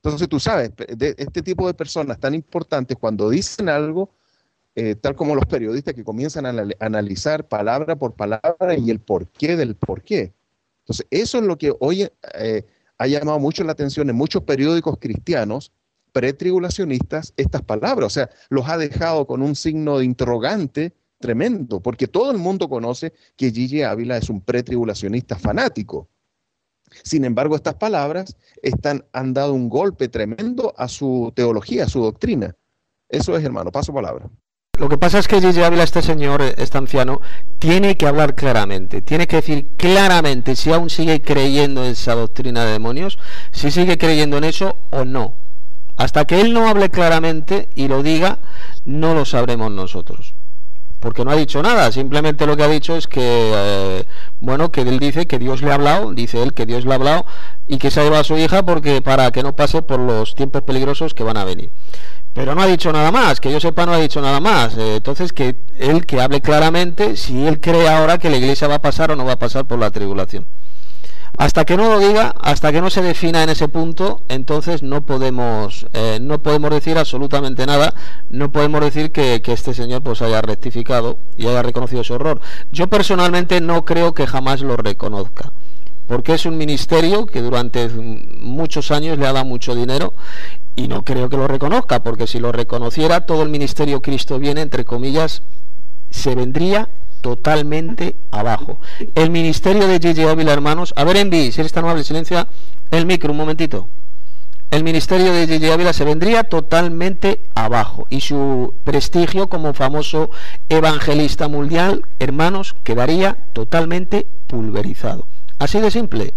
Entonces tú sabes, de este tipo de personas tan importantes, cuando dicen algo, eh, tal como los periodistas que comienzan a analizar palabra por palabra y el porqué del porqué. Entonces eso es lo que hoy eh, ha llamado mucho la atención en muchos periódicos cristianos pretribulacionistas, estas palabras. O sea, los ha dejado con un signo de interrogante tremendo, porque todo el mundo conoce que Gigi Ávila es un pretribulacionista fanático. Sin embargo, estas palabras están, han dado un golpe tremendo a su teología, a su doctrina. Eso es, hermano, paso palabra. Lo que pasa es que Gigi Ávila, este señor, este anciano, tiene que hablar claramente, tiene que decir claramente si aún sigue creyendo en esa doctrina de demonios, si sigue creyendo en eso o no. Hasta que él no hable claramente y lo diga, no lo sabremos nosotros. Porque no ha dicho nada, simplemente lo que ha dicho es que, eh, bueno, que él dice que Dios le ha hablado, dice él que Dios le ha hablado y que se ha llevado a su hija porque para que no pase por los tiempos peligrosos que van a venir. Pero no ha dicho nada más, que yo sepa no ha dicho nada más. Eh, entonces que él que hable claramente si él cree ahora que la iglesia va a pasar o no va a pasar por la tribulación. Hasta que no lo diga, hasta que no se defina en ese punto, entonces no podemos eh, no podemos decir absolutamente nada, no podemos decir que, que este señor pues haya rectificado y haya reconocido su error. Yo personalmente no creo que jamás lo reconozca, porque es un ministerio que durante muchos años le ha dado mucho dinero y no creo que lo reconozca, porque si lo reconociera todo el ministerio Cristo viene, entre comillas, se vendría totalmente abajo. El ministerio de Gigi Ávila, hermanos, a ver, Envi, si eres tan amable, silencia el micro un momentito. El ministerio de Gigi Ávila se vendría totalmente abajo y su prestigio como famoso evangelista mundial, hermanos, quedaría totalmente pulverizado. Así de simple.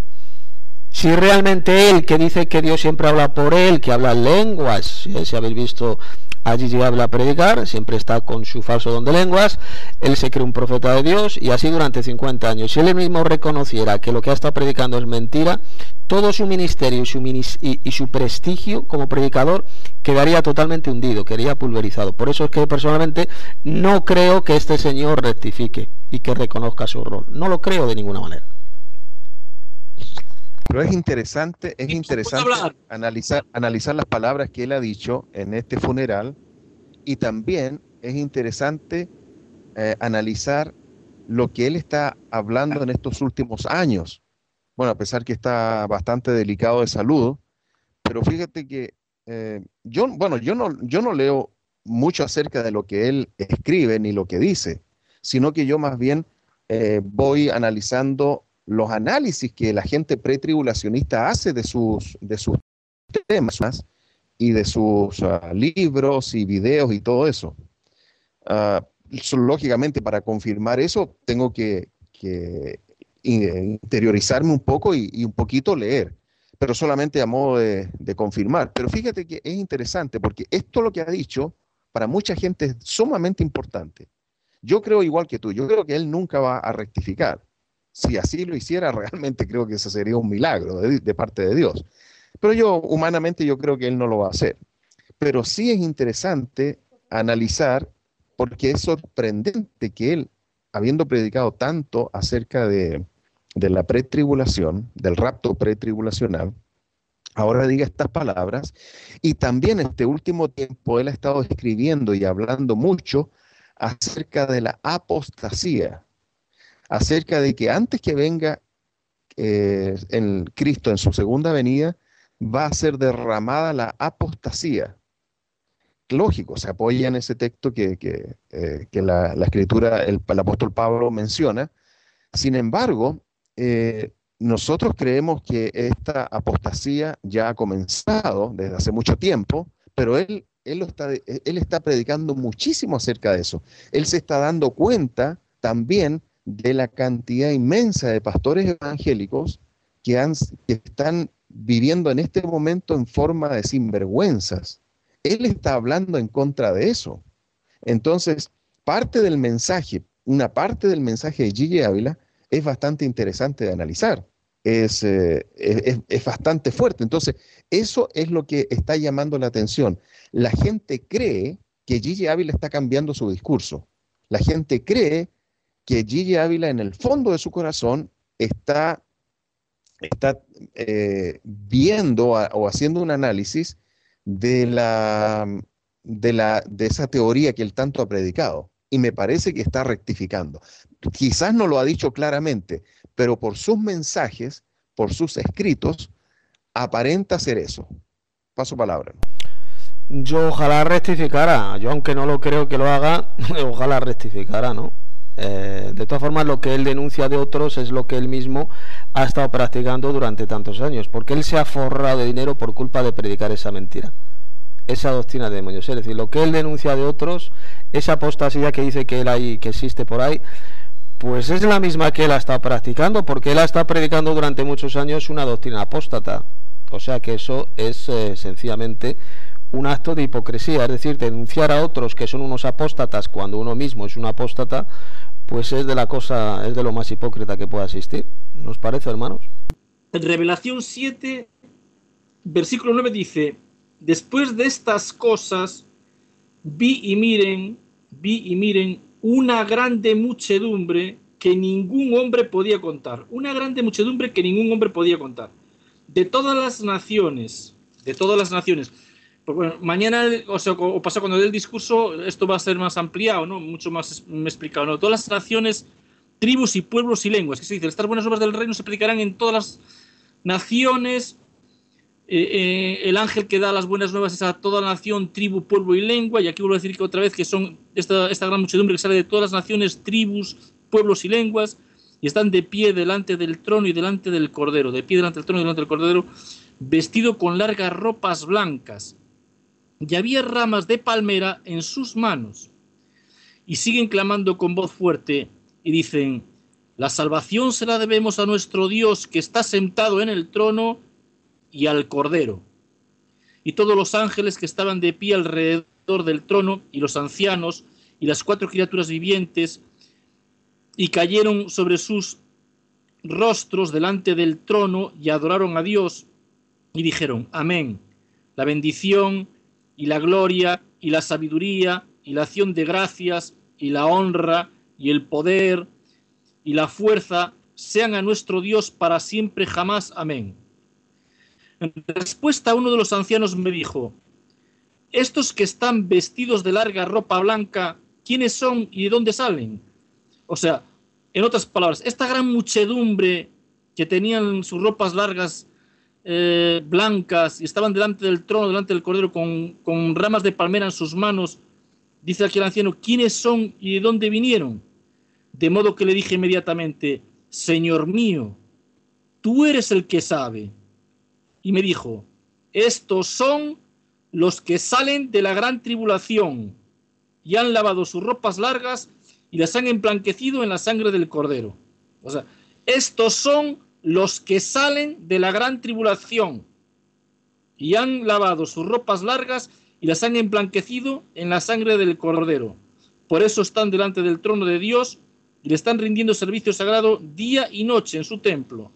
Si realmente él, que dice que Dios siempre habla por él, que habla lenguas, si habéis visto a Gigi Ávila predicar, siempre está con su falso don de lenguas, él se cree un profeta de Dios y así durante cincuenta años. Si él mismo reconociera que lo que ha estado predicando es mentira, todo su ministerio y su, minis y, y su prestigio como predicador quedaría totalmente hundido, quedaría pulverizado. Por eso es que personalmente no creo que este señor rectifique y que reconozca su error. No lo creo de ninguna manera. Pero es interesante, es interesante analizar, analizar las palabras que él ha dicho en este funeral y también es interesante eh, analizar lo que él está hablando en estos últimos años. Bueno, a pesar que está bastante delicado de salud, pero fíjate que eh, yo, bueno, yo no, yo no leo mucho acerca de lo que él escribe ni lo que dice, sino que yo más bien eh, voy analizando los análisis que la gente pretribulacionista hace de sus, de sus temas y de sus uh, libros y videos y todo eso. Uh, lógicamente, para confirmar eso, tengo que, que interiorizarme un poco y, y un poquito leer, pero solamente a modo de, de confirmar. Pero fíjate que es interesante porque esto lo que ha dicho para mucha gente es sumamente importante. Yo creo igual que tú, yo creo que él nunca va a rectificar. Si así lo hiciera, realmente creo que eso sería un milagro de, de parte de Dios. Pero yo, humanamente, yo creo que él no lo va a hacer. Pero sí es interesante analizar, porque es sorprendente que él, habiendo predicado tanto acerca de, de la pretribulación, del rapto pretribulacional, ahora diga estas palabras. Y también en este último tiempo él ha estado escribiendo y hablando mucho acerca de la apostasía, acerca de que antes que venga eh, el Cristo en su segunda venida, va a ser derramada la apostasía. Lógico, se apoya en ese texto que, que, eh, que la, la escritura, el, el apóstol Pablo menciona. Sin embargo, eh, nosotros creemos que esta apostasía ya ha comenzado desde hace mucho tiempo, pero él, él, lo está, él está predicando muchísimo acerca de eso. Él se está dando cuenta también de la cantidad inmensa de pastores evangélicos que, han, que están viviendo en este momento en forma de sinvergüenzas. Él está hablando en contra de eso. Entonces, parte del mensaje, una parte del mensaje de Gigi Ávila es bastante interesante de analizar. Es, eh, es, es bastante fuerte. Entonces, eso es lo que está llamando la atención. La gente cree que Gigi Ávila está cambiando su discurso. La gente cree que Gigi Ávila en el fondo de su corazón está está eh, viendo a, o haciendo un análisis de la, de la de esa teoría que él tanto ha predicado, y me parece que está rectificando. Quizás no lo ha dicho claramente, pero por sus mensajes, por sus escritos, aparenta ser eso. Paso palabra. Yo ojalá rectificara, yo aunque no lo creo que lo haga, ojalá rectificara, ¿no? Eh, de todas formas, lo que él denuncia de otros es lo que él mismo ha estado practicando durante tantos años, porque él se ha forrado de dinero por culpa de predicar esa mentira, esa doctrina de demonios. Es decir, lo que él denuncia de otros, esa apostasía que dice que él hay, que existe por ahí, pues es la misma que él ha estado practicando, porque él ha estado predicando durante muchos años una doctrina apóstata. O sea que eso es eh, sencillamente un acto de hipocresía, es decir, denunciar a otros que son unos apóstatas cuando uno mismo es un apóstata, pues es de la cosa, es de lo más hipócrita que pueda existir. ¿Nos parece, hermanos? En Revelación siete, versículo nueve dice: después de estas cosas vi y miren, vi y miren una grande muchedumbre que ningún hombre podía contar, una grande muchedumbre que ningún hombre podía contar, de todas las naciones, de todas las naciones. Pues bueno, mañana, o sea, o pasado cuando dé el discurso, esto va a ser más ampliado, ¿no? Mucho más explicado, ¿no? Todas las naciones, tribus y pueblos y lenguas, que se dice, estas buenas obras del reino se predicarán en todas las naciones. Eh, eh, el ángel que da las buenas nuevas es a toda nación, tribu, pueblo y lengua, y aquí vuelvo a decir que otra vez que son esta, esta gran muchedumbre que sale de todas las naciones, tribus, pueblos y lenguas, y están de pie delante del trono y delante del cordero, de pie delante del trono y delante del cordero, vestido con largas ropas blancas, y había ramas de palmera en sus manos, y siguen clamando con voz fuerte, y dicen: la salvación se la debemos a nuestro Dios que está sentado en el trono y al Cordero. Y todos los ángeles que estaban de pie alrededor del trono, y los ancianos, y las cuatro criaturas vivientes, y cayeron sobre sus rostros delante del trono, y adoraron a Dios, y dijeron: amén. La bendición, y la gloria, y la sabiduría, y la acción de gracias, y la honra, y el poder, y la fuerza, sean a nuestro Dios para siempre jamás. Amén. En respuesta, uno de los ancianos me dijo: estos que están vestidos de larga ropa blanca, ¿quiénes son y de dónde salen? O sea, en otras palabras, esta gran muchedumbre que tenían sus ropas largas eh, blancas y estaban delante del trono, delante del cordero, con, con ramas de palmera en sus manos, dice aquí el anciano: ¿quiénes son y de dónde vinieron? De modo que le dije inmediatamente: Señor mío, tú eres el que sabe. Y me dijo: estos son los que salen de la gran tribulación y han lavado sus ropas largas y las han emblanquecido en la sangre del cordero. O sea, estos son los que salen de la gran tribulación y han lavado sus ropas largas y las han emblanquecido en la sangre del cordero. Por eso están delante del trono de Dios y le están rindiendo servicio sagrado día y noche en su templo.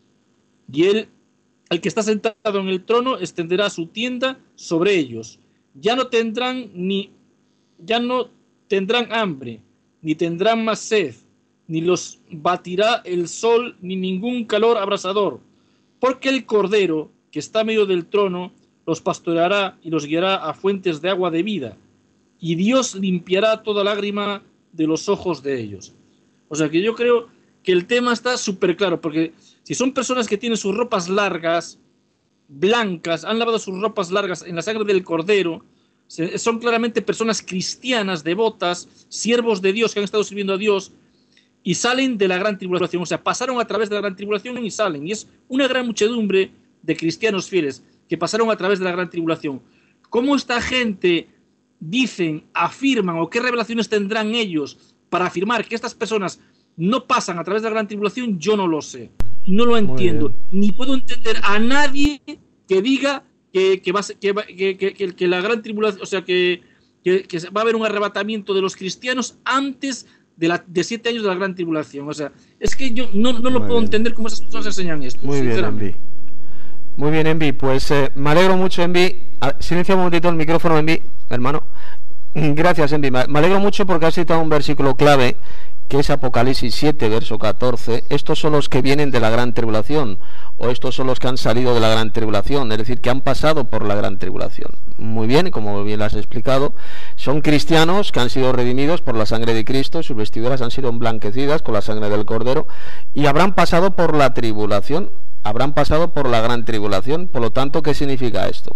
Y él, el que está sentado en el trono, extenderá su tienda sobre ellos. Ya no tendrán ni ya no tendrán hambre, ni tendrán más sed, ni los batirá el sol, ni ningún calor abrasador, porque el Cordero, que está en medio del trono, los pastoreará y los guiará a fuentes de agua de vida, y Dios limpiará toda lágrima de los ojos de ellos. O sea que yo creo que el tema está súper claro, porque si son personas que tienen sus ropas largas, blancas, han lavado sus ropas largas en la sangre del Cordero, son claramente personas cristianas, devotas, siervos de Dios que han estado sirviendo a Dios y salen de la gran tribulación, o sea, pasaron a través de la gran tribulación y salen, y es una gran muchedumbre de cristianos fieles que pasaron a través de la gran tribulación. ¿Cómo esta gente dicen, afirman, o qué revelaciones tendrán ellos para afirmar que estas personas no pasan a través de la gran tribulación? Yo no lo sé, no lo entiendo, ni puedo entender a nadie que diga que, que, va, que, que, que, que la gran tribulación, o sea, que, que, que va a haber un arrebatamiento de los cristianos antes de, la, de siete años de la gran tribulación. O sea, es que yo no, no lo Muy puedo bien. entender cómo esas personas enseñan esto. Muy bien, Envi. Muy bien, Envi. Pues eh, me alegro mucho, Envi. Silencia un momentito el micrófono, Envi, hermano. Gracias, Envi. Me alegro mucho porque has citado un versículo clave que es Apocalipsis siete, verso catorce, estos son los que vienen de la gran tribulación, o estos son los que han salido de la gran tribulación, es decir, que han pasado por la gran tribulación. Muy bien, como bien lo has explicado, son cristianos que han sido redimidos por la sangre de Cristo, sus vestiduras han sido emblanquecidas con la sangre del Cordero, y habrán pasado por la tribulación, habrán pasado por la gran tribulación. Por lo tanto, ¿qué significa esto?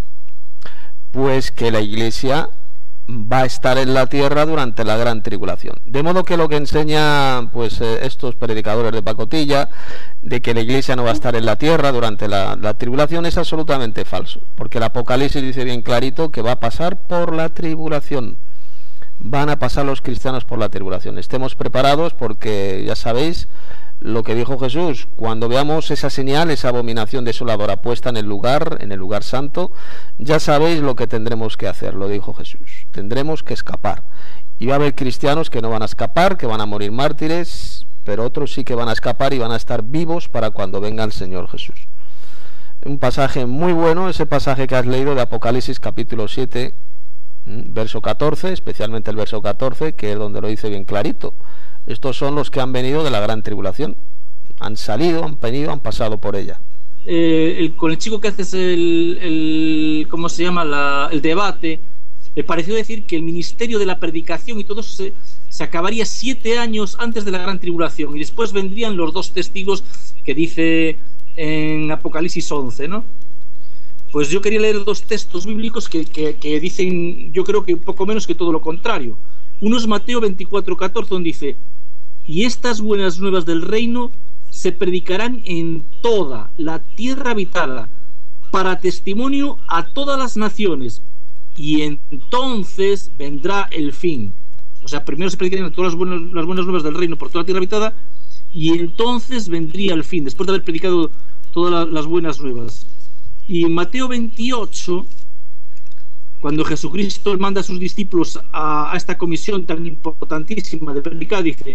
Pues que la Iglesia va a estar en la tierra durante la gran tribulación. De modo que lo que enseña pues eh, estos predicadores de pacotilla, de que la Iglesia no va a estar en la tierra durante la, la tribulación, es absolutamente falso, porque el Apocalipsis dice bien clarito que va a pasar por la tribulación. Van a pasar los cristianos por la tribulación. Estemos preparados, porque ya sabéis lo que dijo Jesús: cuando veamos esa señal, esa abominación desoladora puesta en el lugar, en el lugar santo, ya sabéis lo que tendremos que hacer, lo dijo Jesús. Tendremos que escapar. Y va a haber cristianos que no van a escapar, que van a morir mártires, pero otros sí que van a escapar y van a estar vivos para cuando venga el Señor Jesús. Un pasaje muy bueno, ese pasaje que has leído de Apocalipsis capítulo siete, verso catorce, especialmente el verso catorce, que es donde lo dice bien clarito. Estos son los que han venido de la gran tribulación. Han salido, han venido, han pasado por ella. Eh, el, con el chico que haces el, el ¿cómo se llama? La, el debate, me pareció decir que el ministerio de la predicación y todo eso se, se acabaría siete años antes de la gran tribulación, y después vendrían los dos testigos que dice en Apocalipsis once, ¿no? Pues yo quería leer dos textos bíblicos que, que, que dicen, yo creo que un poco menos que todo lo contrario. Uno es Mateo veinticuatro catorce, donde dice: y estas buenas nuevas del reino se predicarán en toda la tierra habitada, para testimonio a todas las naciones, y entonces vendrá el fin. O sea, primero se predicarían todas las buenas, las buenas nuevas del reino por toda la tierra habitada, y entonces vendría el fin, después de haber predicado todas las buenas nuevas. Y en Mateo veintiocho, cuando Jesucristo manda a sus discípulos a, a esta comisión tan importantísima de predicar, dice,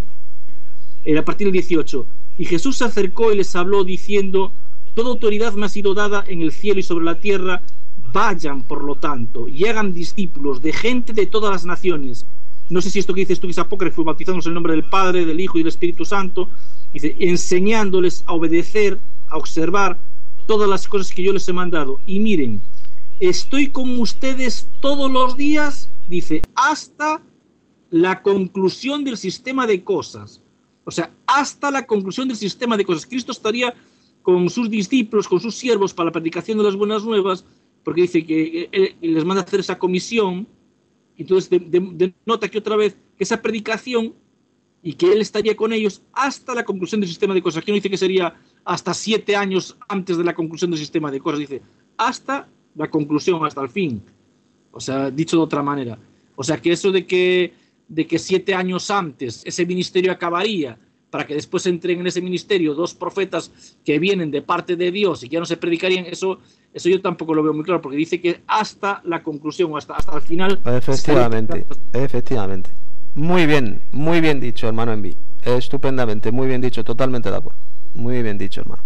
a partir del dieciocho, y Jesús se acercó y les habló diciendo: toda autoridad me ha sido dada en el cielo y sobre la tierra. Vayan, por lo tanto, y hagan discípulos de gente de todas las naciones. No sé si esto que dices tú es apócrifo, bautizándolos en el nombre del Padre, del Hijo y del Espíritu Santo. Dice, enseñándoles a obedecer, a observar todas las cosas que yo les he mandado. Y miren, estoy con ustedes todos los días, dice, hasta la conclusión del sistema de cosas. O sea, hasta la conclusión del sistema de cosas. Cristo estaría con sus discípulos, con sus siervos, para la predicación de las buenas nuevas, porque dice que él les manda a hacer esa comisión. Entonces denota que otra vez que esa predicación, y que él estaría con ellos hasta la conclusión del sistema de cosas. Aquí no dice que sería hasta siete años antes de la conclusión del sistema de cosas, dice hasta la conclusión, hasta el fin. O sea, dicho de otra manera. O sea, que eso de que, de que siete años antes ese ministerio acabaría, para que después entren en ese ministerio dos profetas que vienen de parte de Dios y que ya no se predicarían, eso, eso yo tampoco lo veo muy claro, porque dice que hasta la conclusión, o hasta, hasta el final. Efectivamente, efectivamente. Muy bien, muy bien dicho, hermano Envi. Estupendamente, muy bien dicho, totalmente de acuerdo. Muy bien dicho, hermano.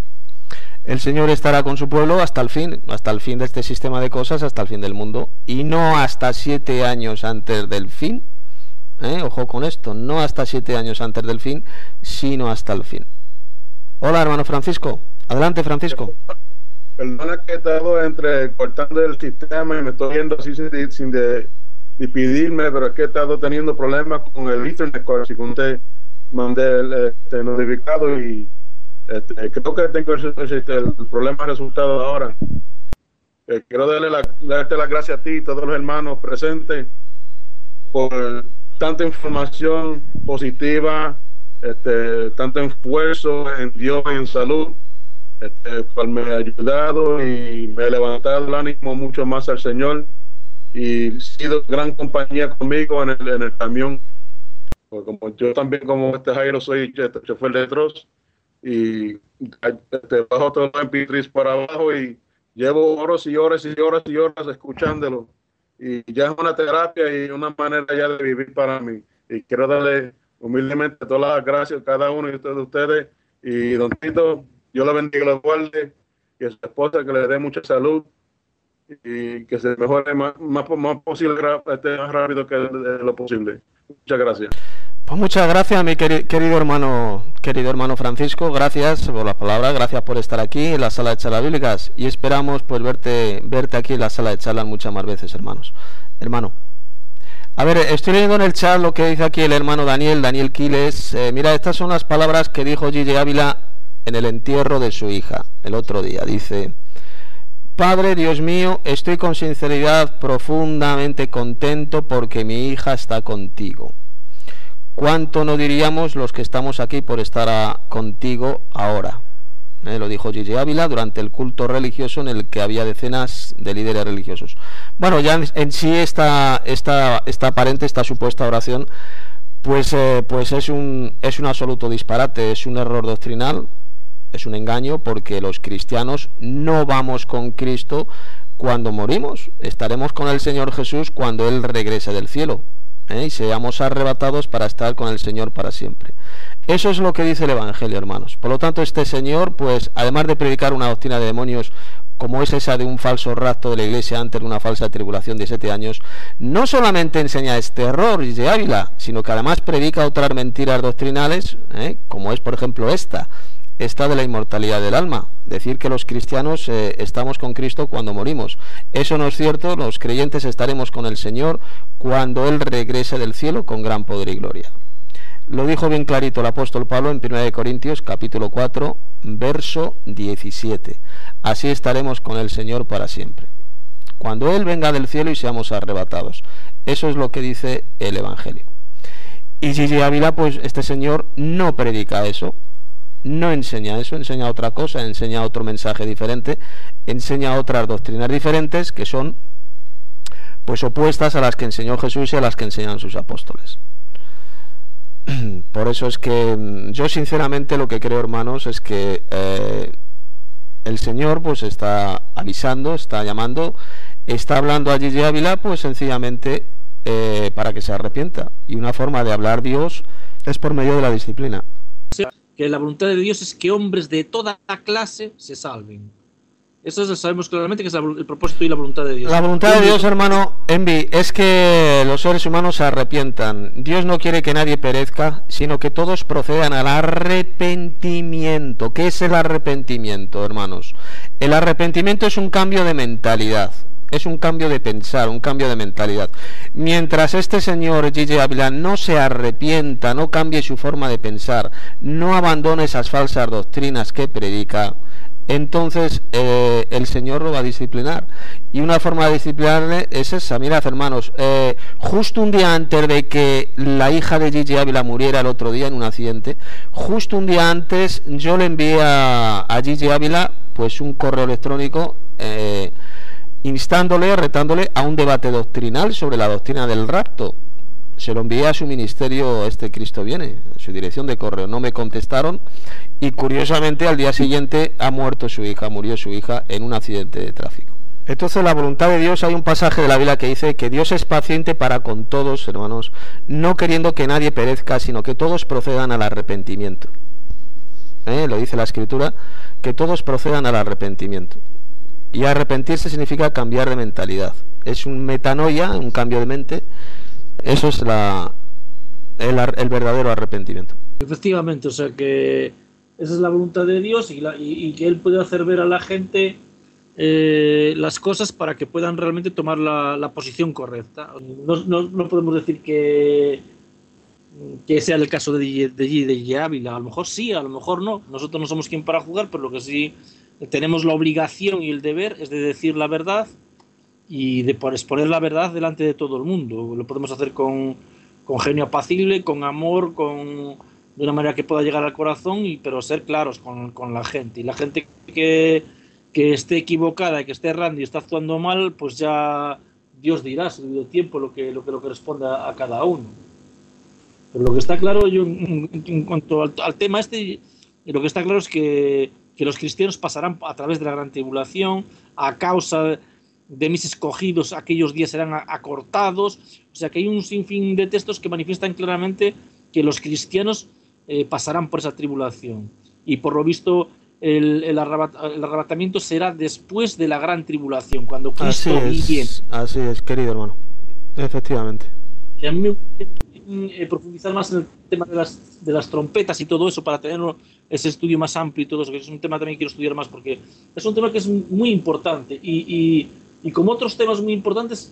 El Señor estará con su pueblo hasta el fin, hasta el fin de este sistema de cosas, hasta el fin del mundo, y no hasta siete años antes del fin. ¿Eh? Ojo con esto, no hasta siete años antes del fin, sino hasta el fin. Hola, hermano Francisco. Adelante, Francisco. Perdona que he estado entre cortando el sistema y me estoy viendo así sin, sin de, de pedirme, pero es que he estado teniendo problemas con el internet, así que usted mandé el este, notificado y este, creo que tengo el, el, el problema resultado ahora. Eh, quiero darle la, darte las gracias a ti y todos los hermanos presentes por tanta información positiva, este, tanto esfuerzo en Dios y en salud, este, pues me ha ayudado y me ha levantado el ánimo mucho más al Señor, y ha sido gran compañía conmigo en el, en el camión, porque como yo también, como este Jairo, soy este, chofer de Troz, y este, bajo todo el eme pe tres para abajo y llevo horas y horas y horas y horas escuchándolo. Y ya es una terapia y una manera ya de vivir para mí. Y quiero darle humildemente todas las gracias a cada uno de ustedes. Y don Tito, Dios lo bendiga y lo guarde. Y a su esposa, que le dé mucha salud. Y que se mejore más, más, más posible, más rápido que lo posible. Muchas gracias. Pues muchas gracias, mi queri- querido hermano, querido hermano Francisco, gracias por las palabras, gracias por estar aquí en la sala de charlas bíblicas y esperamos pues verte, verte aquí en la sala de charlas muchas más veces, hermanos. Hermano. A ver, estoy leyendo en el chat lo que dice aquí el hermano Daniel, Daniel Quiles. Eh, mira, estas son las palabras que dijo Gigi Ávila en el entierro de su hija el otro día. Dice: Padre, Dios mío, estoy con sinceridad profundamente contento porque mi hija está contigo. ¿Cuánto no diríamos los que estamos aquí por estar a, contigo ahora? Eh, lo dijo Gigi Ávila durante el culto religioso en el que había decenas de líderes religiosos. Bueno, ya en, en sí esta, esta, esta aparente, esta supuesta oración, pues, eh, pues es un, es un absoluto disparate, es un error doctrinal, es un engaño, porque los cristianos no vamos con Cristo cuando morimos, estaremos con el Señor Jesús cuando Él regrese del cielo. ¿Eh? Y seamos arrebatados para estar con el Señor para siempre. Eso es lo que dice el Evangelio, hermanos. Por lo tanto, este señor, pues, además de predicar una doctrina de demonios como es esa de un falso rapto de la iglesia antes de una falsa tribulación de siete años, no solamente enseña este error de Ávila, sino que además predica otras mentiras doctrinales, ¿eh? como es, por ejemplo, esta, esta de la inmortalidad del alma, decir que los cristianos eh, estamos con Cristo cuando morimos. Eso no es cierto, los creyentes estaremos con el Señor cuando Él regrese del cielo con gran poder y gloria. Lo dijo bien clarito el apóstol Pablo en primera de Corintios capítulo cuatro, verso diecisiete. Así estaremos con el Señor para siempre, cuando Él venga del cielo y seamos arrebatados. Eso es lo que dice el Evangelio. Y Gigi Ávila, pues este señor no predica eso, no enseña eso, enseña otra cosa, enseña otro mensaje diferente, enseña otras doctrinas diferentes que son pues opuestas a las que enseñó Jesús y a las que enseñan sus apóstoles. Por eso es que yo sinceramente lo que creo, hermanos, es que eh, el Señor pues está avisando, está llamando, está hablando a Gigi Ávila pues sencillamente eh, para que se arrepienta, y una forma de hablar Dios es por medio de la disciplina. Que la voluntad de Dios es que hombres de toda clase se salven. Eso es, sabemos claramente que es el propósito y la voluntad de Dios. La voluntad de Dios, hermano Envi, es que los seres humanos se arrepientan. Dios no quiere que nadie perezca, sino que todos procedan al arrepentimiento. ¿Qué es el arrepentimiento, hermanos? El arrepentimiento es un cambio de mentalidad. Es un cambio de pensar, un cambio de mentalidad. Mientras este señor Gigi Ávila no se arrepienta, no cambie su forma de pensar, no abandone esas falsas doctrinas que predica, entonces eh, el Señor lo va a disciplinar. Y una forma de disciplinarle es esa. Mirad, hermanos, eh, justo un día antes de que la hija de Gigi Ávila muriera el otro día en un accidente, justo un día antes yo le envié a, a Gigi Ávila pues un correo electrónico eh, instándole, retándole a un debate doctrinal sobre la doctrina del rapto. Se lo envié a su ministerio, este Cristo Viene, a su dirección de correo. No me contestaron y curiosamente al día siguiente ha muerto su hija, murió su hija en un accidente de tráfico. Entonces la voluntad de Dios, hay un pasaje de la Biblia que dice que Dios es paciente para con todos, hermanos, no queriendo que nadie perezca, sino que todos procedan al arrepentimiento. ¿Eh? Lo dice la Escritura, que todos procedan al arrepentimiento. Y arrepentirse significa cambiar de mentalidad. Es un metanoia, un cambio de mente. Eso es la, el, el verdadero arrepentimiento. Efectivamente, o sea que esa es la voluntad de Dios y, la, y, y que Él puede hacer ver a la gente eh, las cosas para que puedan realmente tomar la, la posición correcta. No, no, no podemos decir que, que sea el caso de, de, de, de Ávila. A lo mejor sí, a lo mejor no. Nosotros no somos quien para juzgar, pero lo que sí tenemos la obligación y el deber es de decir la verdad y de exponer la verdad delante de todo el mundo. Lo podemos hacer con, con genio apacible, con amor, con de una manera que pueda llegar al corazón, y pero ser claros con, con la gente. Y la gente que, que esté equivocada y que esté errando y está actuando mal, pues ya Dios dirá a su debido tiempo lo que, lo que lo corresponda a cada uno. Pero lo que está claro, yo en, en cuanto al, al tema este, lo que está claro es que, que los cristianos pasarán a través de la gran tribulación, a causa de mis escogidos aquellos días serán acortados. O sea que hay un sinfín de textos que manifiestan claramente que los cristianos eh, pasarán por esa tribulación, y por lo visto el, el, arrebat, el arrebatamiento será después de la gran tribulación, cuando Cristo así es, viene. Así es, querido hermano, efectivamente. Y a mí me, mm, eh, profundizar más en el tema de las, de las trompetas y todo eso para tener ese estudio más amplio y todo eso, que es un tema también que quiero estudiar más porque es un tema que es muy importante y, y, y como otros temas muy importantes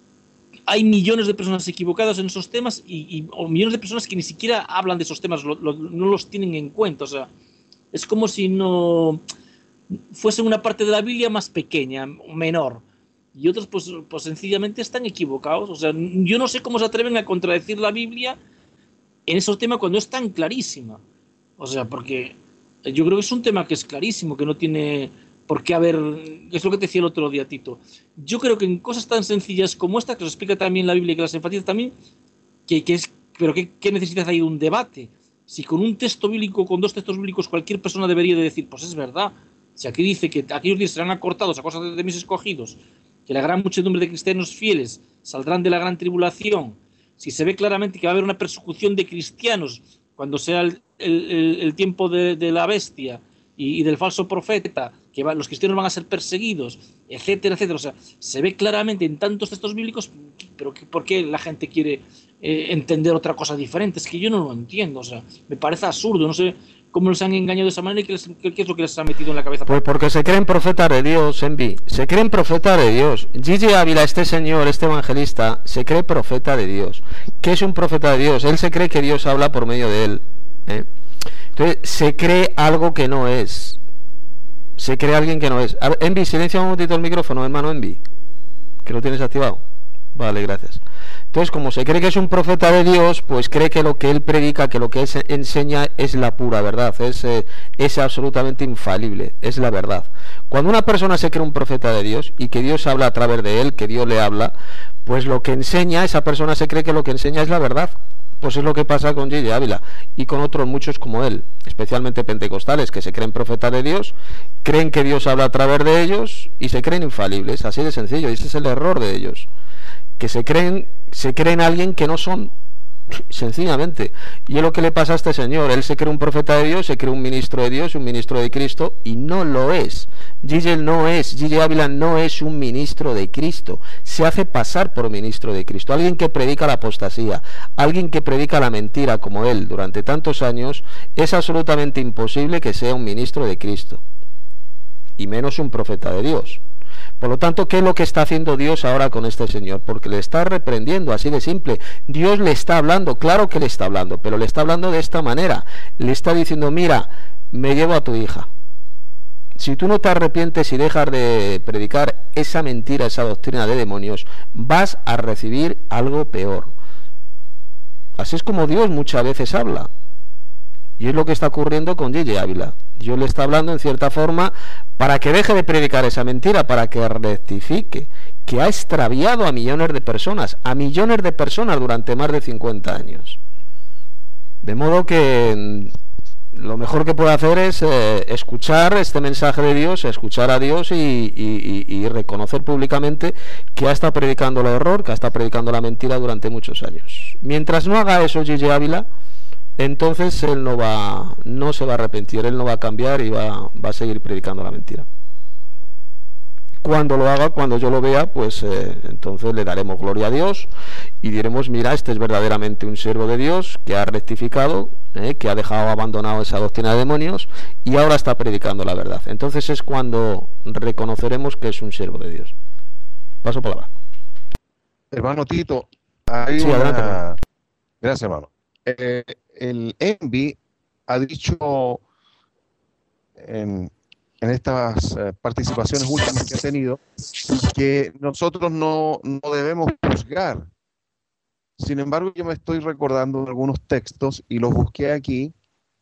hay millones de personas equivocadas en esos temas y, y o millones de personas que ni siquiera hablan de esos temas, lo, lo, no los tienen en cuenta, o sea, es como si no fuese una parte de la Biblia más pequeña, menor. Y otros pues, pues sencillamente están equivocados. O sea, yo no sé cómo se atreven a contradecir la Biblia en esos temas cuando es tan clarísima. O sea, porque yo creo que es un tema que es clarísimo, que no tiene por qué haber... Es lo que te decía el otro día, Tito. Yo creo que en cosas tan sencillas como esta, que os explica también la Biblia y que las enfatiza también, que, que es, pero ¿qué, qué necesidad hay de un debate? Si con un texto bíblico, con dos textos bíblicos, cualquier persona debería de decir, pues es verdad. Si aquí dice que aquellos días serán acortados a causa de, de mis escogidos, que la gran muchedumbre de cristianos fieles saldrán de la gran tribulación, si se ve claramente que va a haber una persecución de cristianos cuando sea el, el, el tiempo de, de la bestia y, y del falso profeta, que va, los cristianos van a ser perseguidos, etcétera, etcétera. O sea, se ve claramente en tantos textos bíblicos, pero que, ¿por qué la gente quiere eh, entender otra cosa diferente? Es que yo no lo entiendo, o sea, me parece absurdo, no sé cómo los han engañado de esa manera y qué, les, qué, qué es lo que les ha metido en la cabeza. Pues porque se creen profetas de Dios, Envi, se creen profetas de Dios. Gigi Ávila, este señor, este evangelista, se cree profeta de Dios. ¿Qué es un profeta de Dios? Él se cree que Dios habla por medio de él, ¿eh? Entonces, se cree algo que no es. Se cree alguien que no es. A ver, Envi, silencia un momentito el micrófono, hermano Envi, que lo tienes activado. Vale, gracias. Entonces, como se cree que es un profeta de Dios, pues cree que lo que él predica, que lo que él enseña es la pura verdad, es, eh, es absolutamente infalible, es la verdad. Cuando una persona se cree un profeta de Dios y que Dios habla a través de él, que Dios le habla, pues lo que enseña, esa persona se cree que lo que enseña es la verdad. Pues es lo que pasa con Gigi Ávila y con otros muchos como él, especialmente pentecostales, que se creen profetas de Dios, creen que Dios habla a través de ellos y se creen infalibles, así de sencillo, y ese es el error de ellos, que se creen, se creen alguien que no son, sencillamente. Y es lo que le pasa a este señor. Él se cree un profeta de Dios, se cree un ministro de Dios, un ministro de Cristo, y no lo es. Gigi no es, Gigi Ávila no es un ministro de Cristo, se hace pasar por ministro de Cristo. Alguien que predica la apostasía, alguien que predica la mentira como él durante tantos años, es absolutamente imposible que sea un ministro de Cristo, y menos un profeta de Dios. Por lo tanto, ¿qué es lo que está haciendo Dios ahora con este señor? Porque le está reprendiendo, así de simple. Dios le está hablando, claro que le está hablando, pero le está hablando de esta manera. Le está diciendo, mira, me llevo a tu hija. Si tú no te arrepientes y dejas de predicar esa mentira, esa doctrina de demonios, vas a recibir algo peor. Así es como Dios muchas veces habla. Y es lo que está ocurriendo con Gigi Ávila. Dios le está hablando en cierta forma para que deje de predicar esa mentira, para que rectifique, que ha extraviado a millones de personas, a millones de personas durante más de cincuenta años. De modo que lo mejor que puede hacer es eh, escuchar este mensaje de Dios, escuchar a Dios y, y, y, y reconocer públicamente que ha estado predicando el error, que ha estado predicando la mentira durante muchos años. Mientras no haga eso Gigi Ávila, entonces él no va, no se va a arrepentir, él no va a cambiar y va, va a seguir predicando la mentira. Cuando lo haga, cuando yo lo vea, pues eh, entonces le daremos gloria a Dios y diremos, mira, este es verdaderamente un siervo de Dios que ha rectificado, eh, que ha dejado abandonado esa doctrina de demonios y ahora está predicando la verdad. Entonces es cuando reconoceremos que es un siervo de Dios. Paso palabra. Hermano Tito, hay sí, una... adelante. Gracias, hermano. Eh, el Envi ha dicho en, en estas eh, participaciones últimas que ha tenido que nosotros no, no debemos juzgar. Sin embargo, yo me estoy recordando algunos textos y los busqué aquí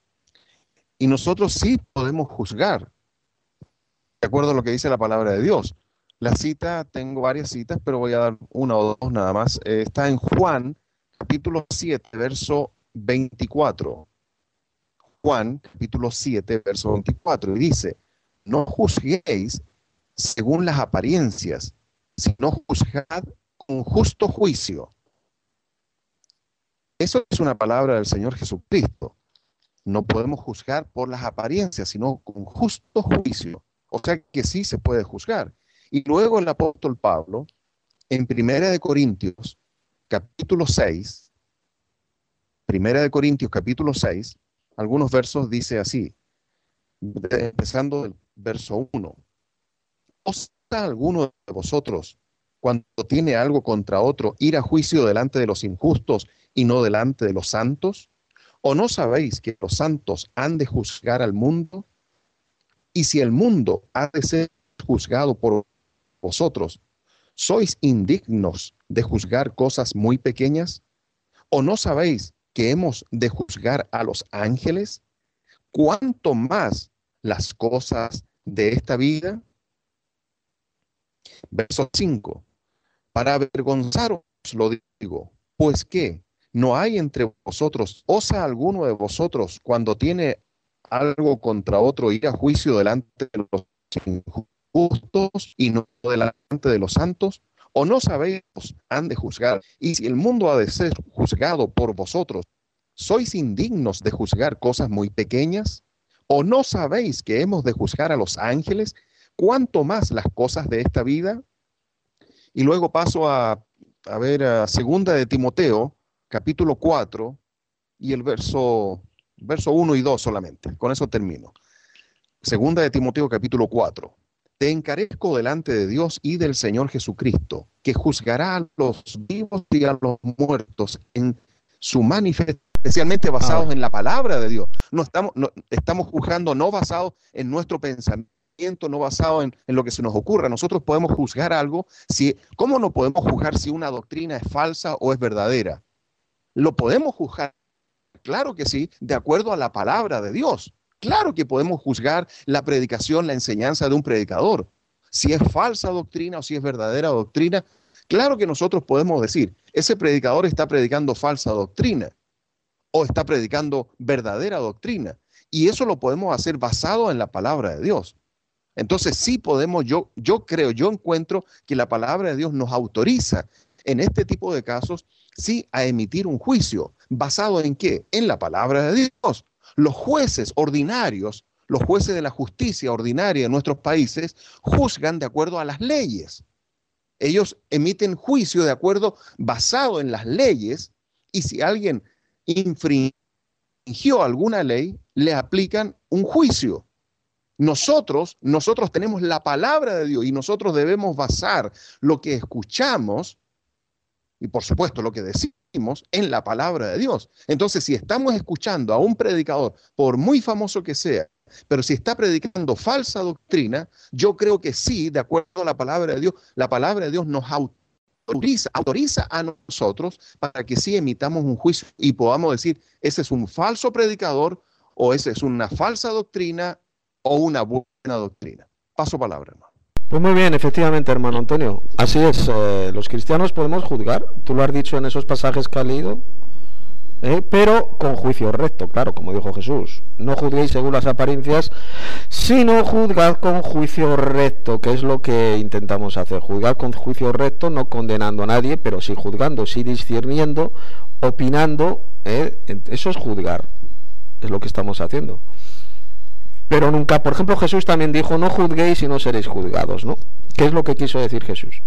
y nosotros sí podemos juzgar de acuerdo a lo que dice la palabra de Dios. La cita, tengo varias citas, pero voy a dar una o dos nada más. Eh, está en Juan capítulo siete, verso veinticuatro. Juan, capítulo siete, verso veinticuatro, y dice, no juzguéis según las apariencias, sino juzgad con justo juicio. Eso es una palabra del Señor Jesucristo. No podemos juzgar por las apariencias, sino con justo juicio. O sea que sí se puede juzgar. Y luego el apóstol Pablo, en Primera de Corintios, capítulo seis, Primera de Corintios capítulo seis, algunos versos dice así, empezando el verso uno. ¿Osa alguno de vosotros, cuando tiene algo contra otro, ir a juicio delante de los injustos y no delante de los santos? ¿O no sabéis que los santos han de juzgar al mundo? Y si el mundo ha de ser juzgado por vosotros, ¿sois indignos de juzgar cosas muy pequeñas? ¿O no sabéis que hemos de juzgar a los ángeles? ¿Cuánto más las cosas de esta vida? Verso cinco. Para avergonzaros lo digo, pues que no hay entre vosotros, osa alguno de vosotros, cuando tiene algo contra otro, ir a juicio delante de los injustos y no delante de los santos. ¿O no sabéis han de juzgar? Y si el mundo ha de ser juzgado por vosotros, ¿sois indignos de juzgar cosas muy pequeñas? ¿O no sabéis que hemos de juzgar a los ángeles? ¿Cuánto más las cosas de esta vida? Y luego paso a, a ver a segunda de Timoteo, capítulo cuatro, y el verso, verso uno y dos solamente. Con eso termino. Segunda de Timoteo, capítulo cuatro. Te encarezco delante de Dios y del Señor Jesucristo, que juzgará a los vivos y a los muertos en su manifestación, especialmente basados ah. en la palabra de Dios. No estamos, no, estamos juzgando no basados en nuestro pensamiento, no basado en, en lo que se nos ocurra. Nosotros podemos juzgar algo. Si, ¿cómo no podemos juzgar si una doctrina es falsa o es verdadera? Lo podemos juzgar, claro que sí, de acuerdo a la palabra de Dios. Claro que podemos juzgar la predicación, la enseñanza de un predicador. Si es falsa doctrina o si es verdadera doctrina, claro que nosotros podemos decir, ese predicador está predicando falsa doctrina o está predicando verdadera doctrina. Y eso lo podemos hacer basado en la palabra de Dios. Entonces sí podemos, yo, yo creo, yo encuentro que la palabra de Dios nos autoriza en este tipo de casos, sí, a emitir un juicio. ¿Basado en qué? En la palabra de Dios. Los jueces ordinarios, los jueces de la justicia ordinaria en nuestros países, juzgan de acuerdo a las leyes. Ellos emiten juicio de acuerdo, basado en las leyes, y si alguien infringió alguna ley, le aplican un juicio. Nosotros, nosotros tenemos la palabra de Dios y nosotros debemos basar lo que escuchamos y por supuesto lo que decimos en la palabra de Dios. Entonces, si estamos escuchando a un predicador, por muy famoso que sea, pero si está predicando falsa doctrina, yo creo que sí, de acuerdo a la palabra de Dios, la palabra de Dios nos autoriza, autoriza a nosotros para que sí emitamos un juicio y podamos decir, ese es un falso predicador o esa es una falsa doctrina o una buena doctrina. Paso palabra, hermano. Pues muy bien, efectivamente, hermano Antonio. Así es, eh, los cristianos podemos juzgar, tú lo has dicho en esos pasajes que has leído, eh, pero con juicio recto, claro, como dijo Jesús. No juzguéis según las apariencias, sino juzgad con juicio recto, que es lo que intentamos hacer. Juzgar con juicio recto, no condenando a nadie, pero sí juzgando, sí discerniendo, opinando, eh, eso es juzgar, es lo que estamos haciendo. Pero nunca, por ejemplo, Jesús también dijo, no juzguéis y no seréis juzgados, ¿no? ¿Qué es lo que quiso decir Jesús?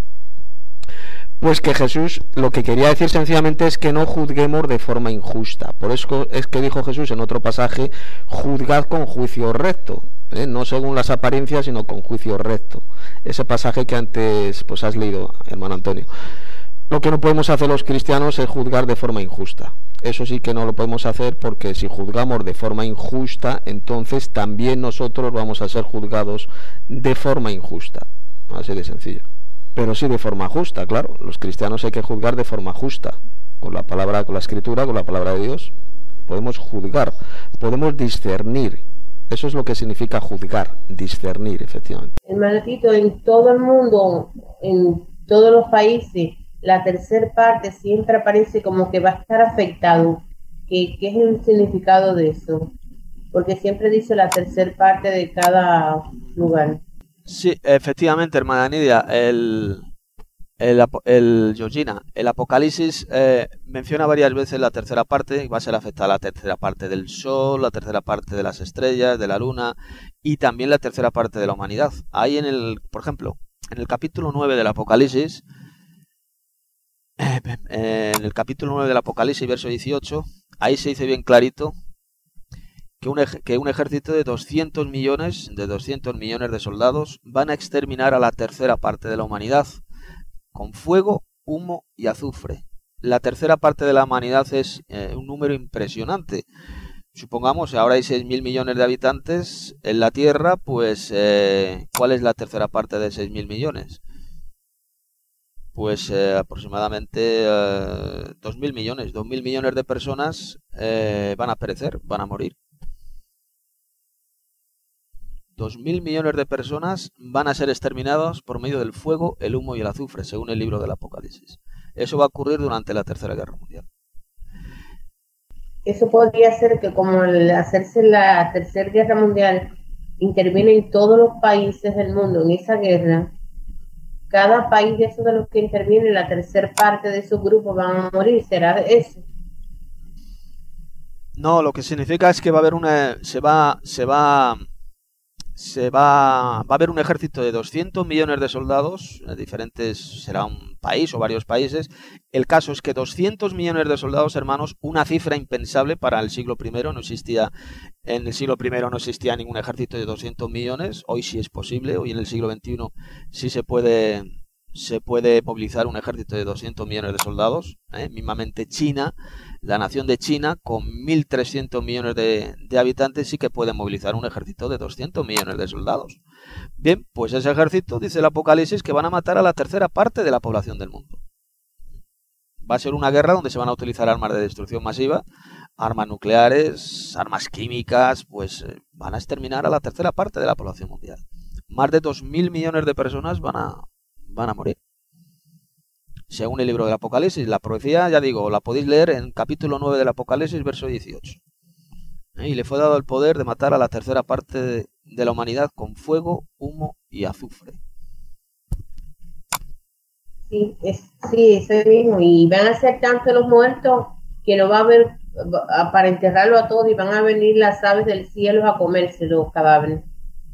Pues que Jesús lo que quería decir sencillamente es que no juzguemos de forma injusta. Por eso es que dijo Jesús en otro pasaje, juzgad con juicio recto, ¿eh? No según las apariencias, sino con juicio recto. Ese pasaje que antes pues has leído, hermano Antonio. Lo que no podemos hacer los cristianos es juzgar de forma injusta. Eso sí que no lo podemos hacer, porque si juzgamos de forma injusta, entonces también nosotros vamos a ser juzgados de forma injusta. Así de sencillo. Pero sí de forma justa, claro. Los cristianos hay que juzgar de forma justa. Con la palabra, con la escritura, con la palabra de Dios. Podemos juzgar, podemos discernir. Eso es lo que significa juzgar, discernir, efectivamente. Hermano Tito, en todo el mundo, en todos los países, la tercera parte siempre aparece como que va a estar afectado. ¿Qué, qué es el significado de eso? Porque siempre dice la tercera parte de cada lugar. Sí, efectivamente, hermana Nidia, el, el, el Georgina, el Apocalipsis eh, menciona varias veces la tercera parte, va a ser afectada la tercera parte del sol, la tercera parte de las estrellas, de la luna y también la tercera parte de la humanidad. Ahí en el, por ejemplo, en el capítulo nueve del Apocalipsis, en el capítulo nueve del Apocalipsis, verso dieciocho, ahí se dice bien clarito que un, que un ejército de doscientos millones, de doscientos millones de soldados van a exterminar a la tercera parte de la humanidad con fuego, humo y azufre. La tercera parte de la humanidad es eh, un número impresionante. Supongamos, ahora hay seis mil millones de habitantes en la Tierra, pues eh, ¿cuál es la tercera parte de seis mil millones? Pues eh, aproximadamente eh, dos mil millones. dos mil millones de personas eh, van a perecer, van a morir. dos mil millones de personas van a ser exterminados por medio del fuego, el humo y el azufre, según el libro del Apocalipsis. Eso va a ocurrir durante la Tercera Guerra Mundial. Eso podría ser que como al hacerse la Tercera Guerra Mundial intervienen todos los países del mundo en esa guerra, cada país de esos de los que intervienen, la tercera parte de su grupo van a morir. ¿Será eso? No, lo que significa es que va a haber una, se va, se va, se va, va a haber un ejército de doscientos millones de soldados, diferentes, será un país o varios países. El caso es que doscientos millones de soldados, hermanos, una cifra impensable para el siglo primero, no existía, en el siglo primero no existía ningún ejército de doscientos millones, hoy sí es posible, hoy en el siglo veintiuno sí se puede, se puede movilizar un ejército de doscientos millones de soldados, ¿eh? Mismamente China, la nación de China, con mil trescientos millones de, de habitantes, sí que puede movilizar un ejército de doscientos millones de soldados. Bien, pues ese ejército, dice el Apocalipsis, que van a matar a la tercera parte de la población del mundo. Va a ser una guerra donde se van a utilizar armas de destrucción masiva, armas nucleares, armas químicas, pues eh, van a exterminar a la tercera parte de la población mundial. Más de dos mil millones de personas van a, van a morir. Según el libro del Apocalipsis, la profecía, ya digo, la podéis leer en capítulo nueve del Apocalipsis, verso dieciocho. ¿Eh? Y le fue dado el poder de matar a la tercera parte de, de la humanidad con fuego, humo y azufre. Sí, es, sí, eso mismo. Y van a ser tantos los muertos que no va a haber, para enterrarlo a todos, y van a venir las aves del cielo a comerse los cadáveres.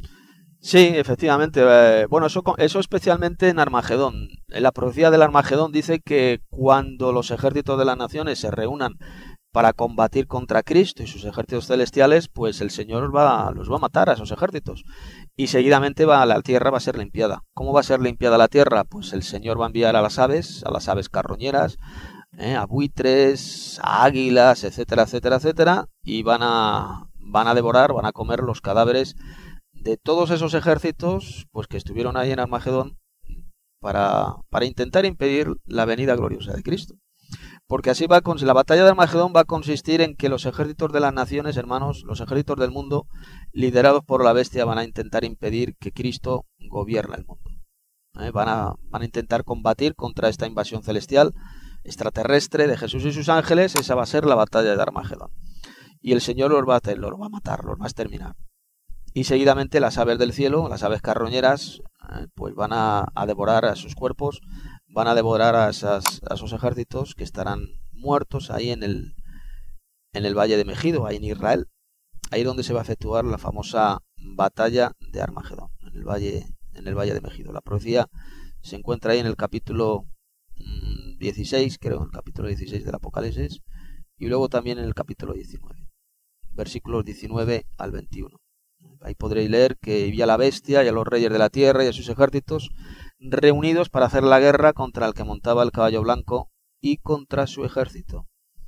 Sí, efectivamente. Eh, bueno, eso, eso especialmente en Armagedón. En la profecía del Armagedón dice que cuando los ejércitos de las naciones se reúnan para combatir contra Cristo y sus ejércitos celestiales, pues el Señor va, los va a matar a esos ejércitos. Y seguidamente va, la tierra va a ser limpiada. ¿Cómo va a ser limpiada la tierra? Pues el Señor va a enviar a las aves, a las aves carroñeras, eh, a buitres, a águilas, etcétera, etcétera, etcétera, y van a, van a devorar, van a comer los cadáveres de todos esos ejércitos, pues que estuvieron ahí en Armagedón para, para intentar impedir la venida gloriosa de Cristo. Porque así va con la batalla de Armagedón va a consistir en que los ejércitos de las naciones, hermanos, los ejércitos del mundo, liderados por la bestia, van a intentar impedir que Cristo gobierne el mundo. ¿Eh? Van a, van a intentar combatir contra esta invasión celestial, extraterrestre de Jesús y sus ángeles. Esa va a ser la batalla de Armagedón. Y el Señor los va a, los va a matar, los va a exterminar. Y seguidamente las aves del cielo, las aves carroñeras, eh, pues van a, a devorar a sus cuerpos, van a devorar a, esas, a esos ejércitos que estarán muertos ahí en el, en el valle de Megido, ahí en Israel, ahí donde se va a efectuar la famosa batalla de Armagedón, en el valle, en el valle de Megido. La profecía se encuentra ahí en el capítulo mmm, dieciséis, creo, en el capítulo dieciséis del Apocalipsis, y luego también en el capítulo diecinueve, versículos diecinueve al veintiuno. Ahí podréis leer que vi a la bestia y a los reyes de la tierra y a sus ejércitos reunidos para hacer la guerra contra el que montaba el caballo blanco y contra su ejército.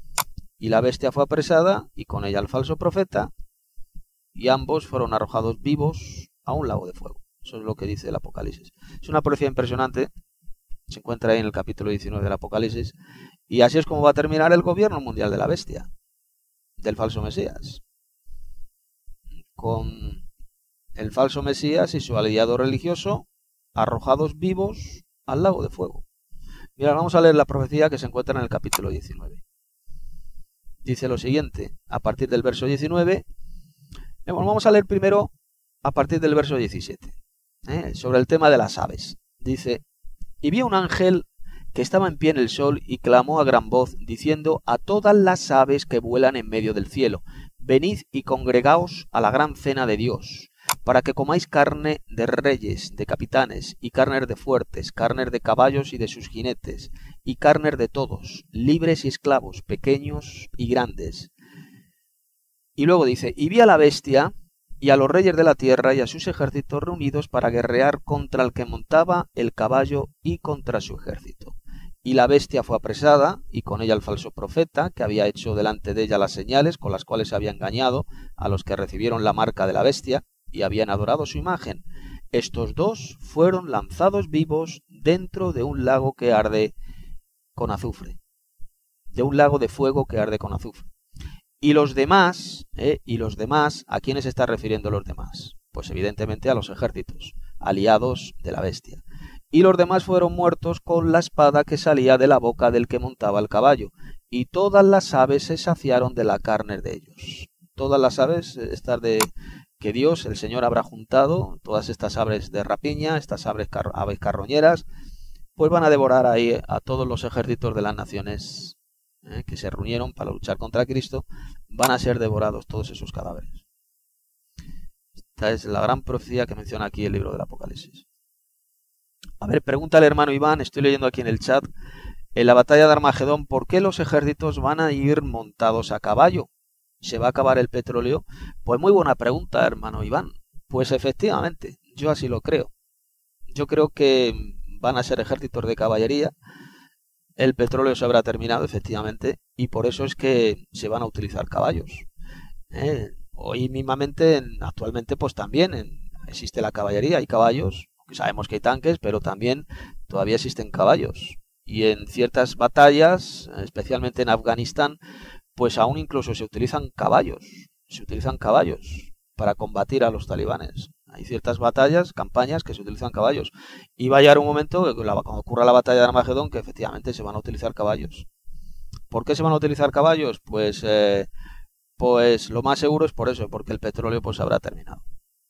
Y la bestia fue apresada y con ella el falso profeta, y ambos fueron arrojados vivos a un lago de fuego. Eso es lo que dice el Apocalipsis. Es una profecía impresionante, se encuentra ahí en el capítulo diecinueve del Apocalipsis, y así es como va a terminar el gobierno mundial de la bestia, del falso Mesías, con el falso Mesías y su aliado religioso arrojados vivos al lago de fuego. Mira, vamos a leer la profecía que se encuentra en el capítulo diecinueve. Dice lo siguiente, a partir del verso diecinueve. Eh, bueno, vamos a leer primero a partir del verso diecisiete, eh, sobre el tema de las aves. Dice, y vi un ángel que estaba en pie en el sol y clamó a gran voz, diciendo a todas las aves que vuelan en medio del cielo, venid y congregaos a la gran cena de Dios, para que comáis carne de reyes, de capitanes, y carne de fuertes, carne de caballos y de sus jinetes, y carne de todos, libres y esclavos, pequeños y grandes. Y luego dice, y vi a la bestia y a los reyes de la tierra y a sus ejércitos reunidos para guerrear contra el que montaba el caballo y contra su ejército. Y la bestia fue apresada, y con ella el falso profeta, que había hecho delante de ella las señales con las cuales había engañado a los que recibieron la marca de la bestia y habían adorado su imagen. Estos dos fueron lanzados vivos dentro de un lago que arde con azufre, de un lago de fuego que arde con azufre. Y los demás, ¿eh? y los demás, ¿a quiénes se está refiriendo los demás? Pues evidentemente a los ejércitos, aliados de la bestia. Y los demás fueron muertos con la espada que salía de la boca del que montaba el caballo, y todas las aves se saciaron de la carne de ellos. Todas las aves, estas de que Dios, el Señor, habrá juntado, todas estas aves de rapiña, estas aves, car aves carroñeras, pues van a devorar ahí a todos los ejércitos de las naciones eh, que se reunieron para luchar contra Cristo, van a ser devorados todos esos cadáveres. Esta es la gran profecía que menciona aquí el libro del Apocalipsis. A ver, pregunta el hermano Iván, estoy leyendo aquí en el chat, en la batalla de Armagedón, ¿por qué los ejércitos van a ir montados a caballo? ¿Se va a acabar el petróleo? Pues muy buena pregunta, hermano Iván. Pues efectivamente, yo así lo creo. Yo creo que van a ser ejércitos de caballería, el petróleo se habrá terminado, efectivamente, y por eso es que se van a utilizar caballos. Eh, hoy mismamente, actualmente, pues también en, existe la caballería, hay caballos, sabemos que hay tanques, pero también todavía existen caballos. Y en ciertas batallas, especialmente en Afganistán, pues aún incluso se utilizan caballos, se utilizan caballos para combatir a los talibanes. Hay ciertas batallas, campañas que se utilizan caballos. Y va a llegar un momento, cuando ocurra la batalla de Armagedón, que efectivamente se van a utilizar caballos. ¿Por qué se van a utilizar caballos? Pues, eh, pues lo más seguro es por eso, porque el petróleo pues habrá terminado.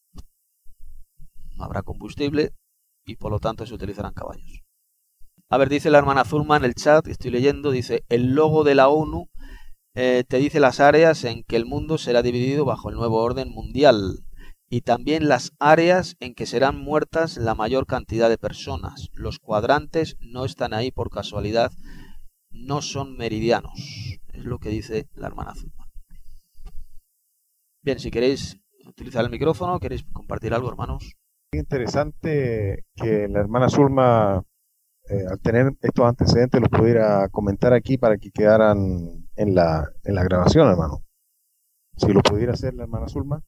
No habrá combustible y por lo tanto se utilizarán caballos. A ver, dice la hermana Zulma en el chat, estoy leyendo, dice, el logo de la ONU eh, te dice las áreas en que el mundo será dividido bajo el nuevo orden mundial y también las áreas en que serán muertas la mayor cantidad de personas. Los cuadrantes no están ahí por casualidad, no son meridianos, es lo que dice la hermana Zulma. Bien, si queréis utilizar el micrófono, queréis compartir algo, hermanos. Interesante que la hermana Zulma, eh, al tener estos antecedentes, los pudiera comentar aquí para que quedaran en la, en la grabación, hermano. Si lo pudiera hacer la hermana Zulma.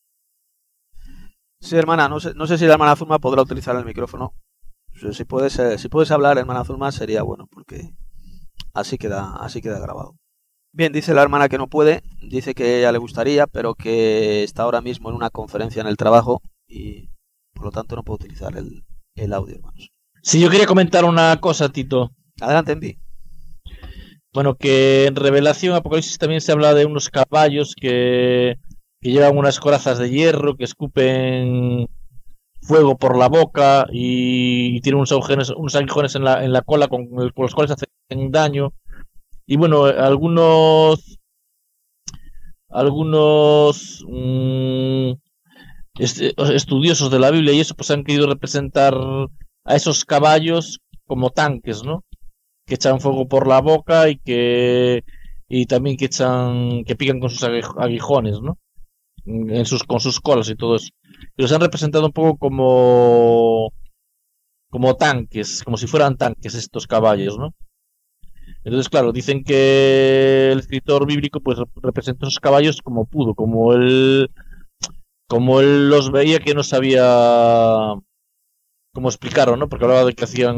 Sí, hermana, no sé, no sé si la hermana Zulma podrá utilizar el micrófono. Si puedes, eh, si puedes hablar, hermana Zulma, sería bueno, porque así queda, así queda grabado. Bien, dice la hermana que no puede, dice que a ella le gustaría, pero que está ahora mismo en una conferencia en el trabajo y por lo tanto no puedo utilizar el, el audio, hermanos. Sí, yo quería comentar una cosa, Tito. Adelante, Envi. Bueno, que en Revelación Apocalipsis también se habla de unos caballos que, que llevan unas corazas de hierro, que escupen fuego por la boca y, y tienen unos agujerones, unos aguijones en la, en la cola con, el, con los cuales hacen daño. Y bueno, algunos algunos mmm, est estudiosos de la Biblia y eso pues han querido representar a esos caballos como tanques, ¿no? Que echan fuego por la boca y que y también que echan que pican con sus aguijones, ¿no? En sus con sus colas y todo eso. Y los han representado un poco como como tanques, como si fueran tanques estos caballos, ¿no? Entonces, claro, dicen que el escritor bíblico pues representa esos caballos como pudo, como él como él los veía, que no sabía cómo explicaron, ¿no? Porque hablaba de que hacían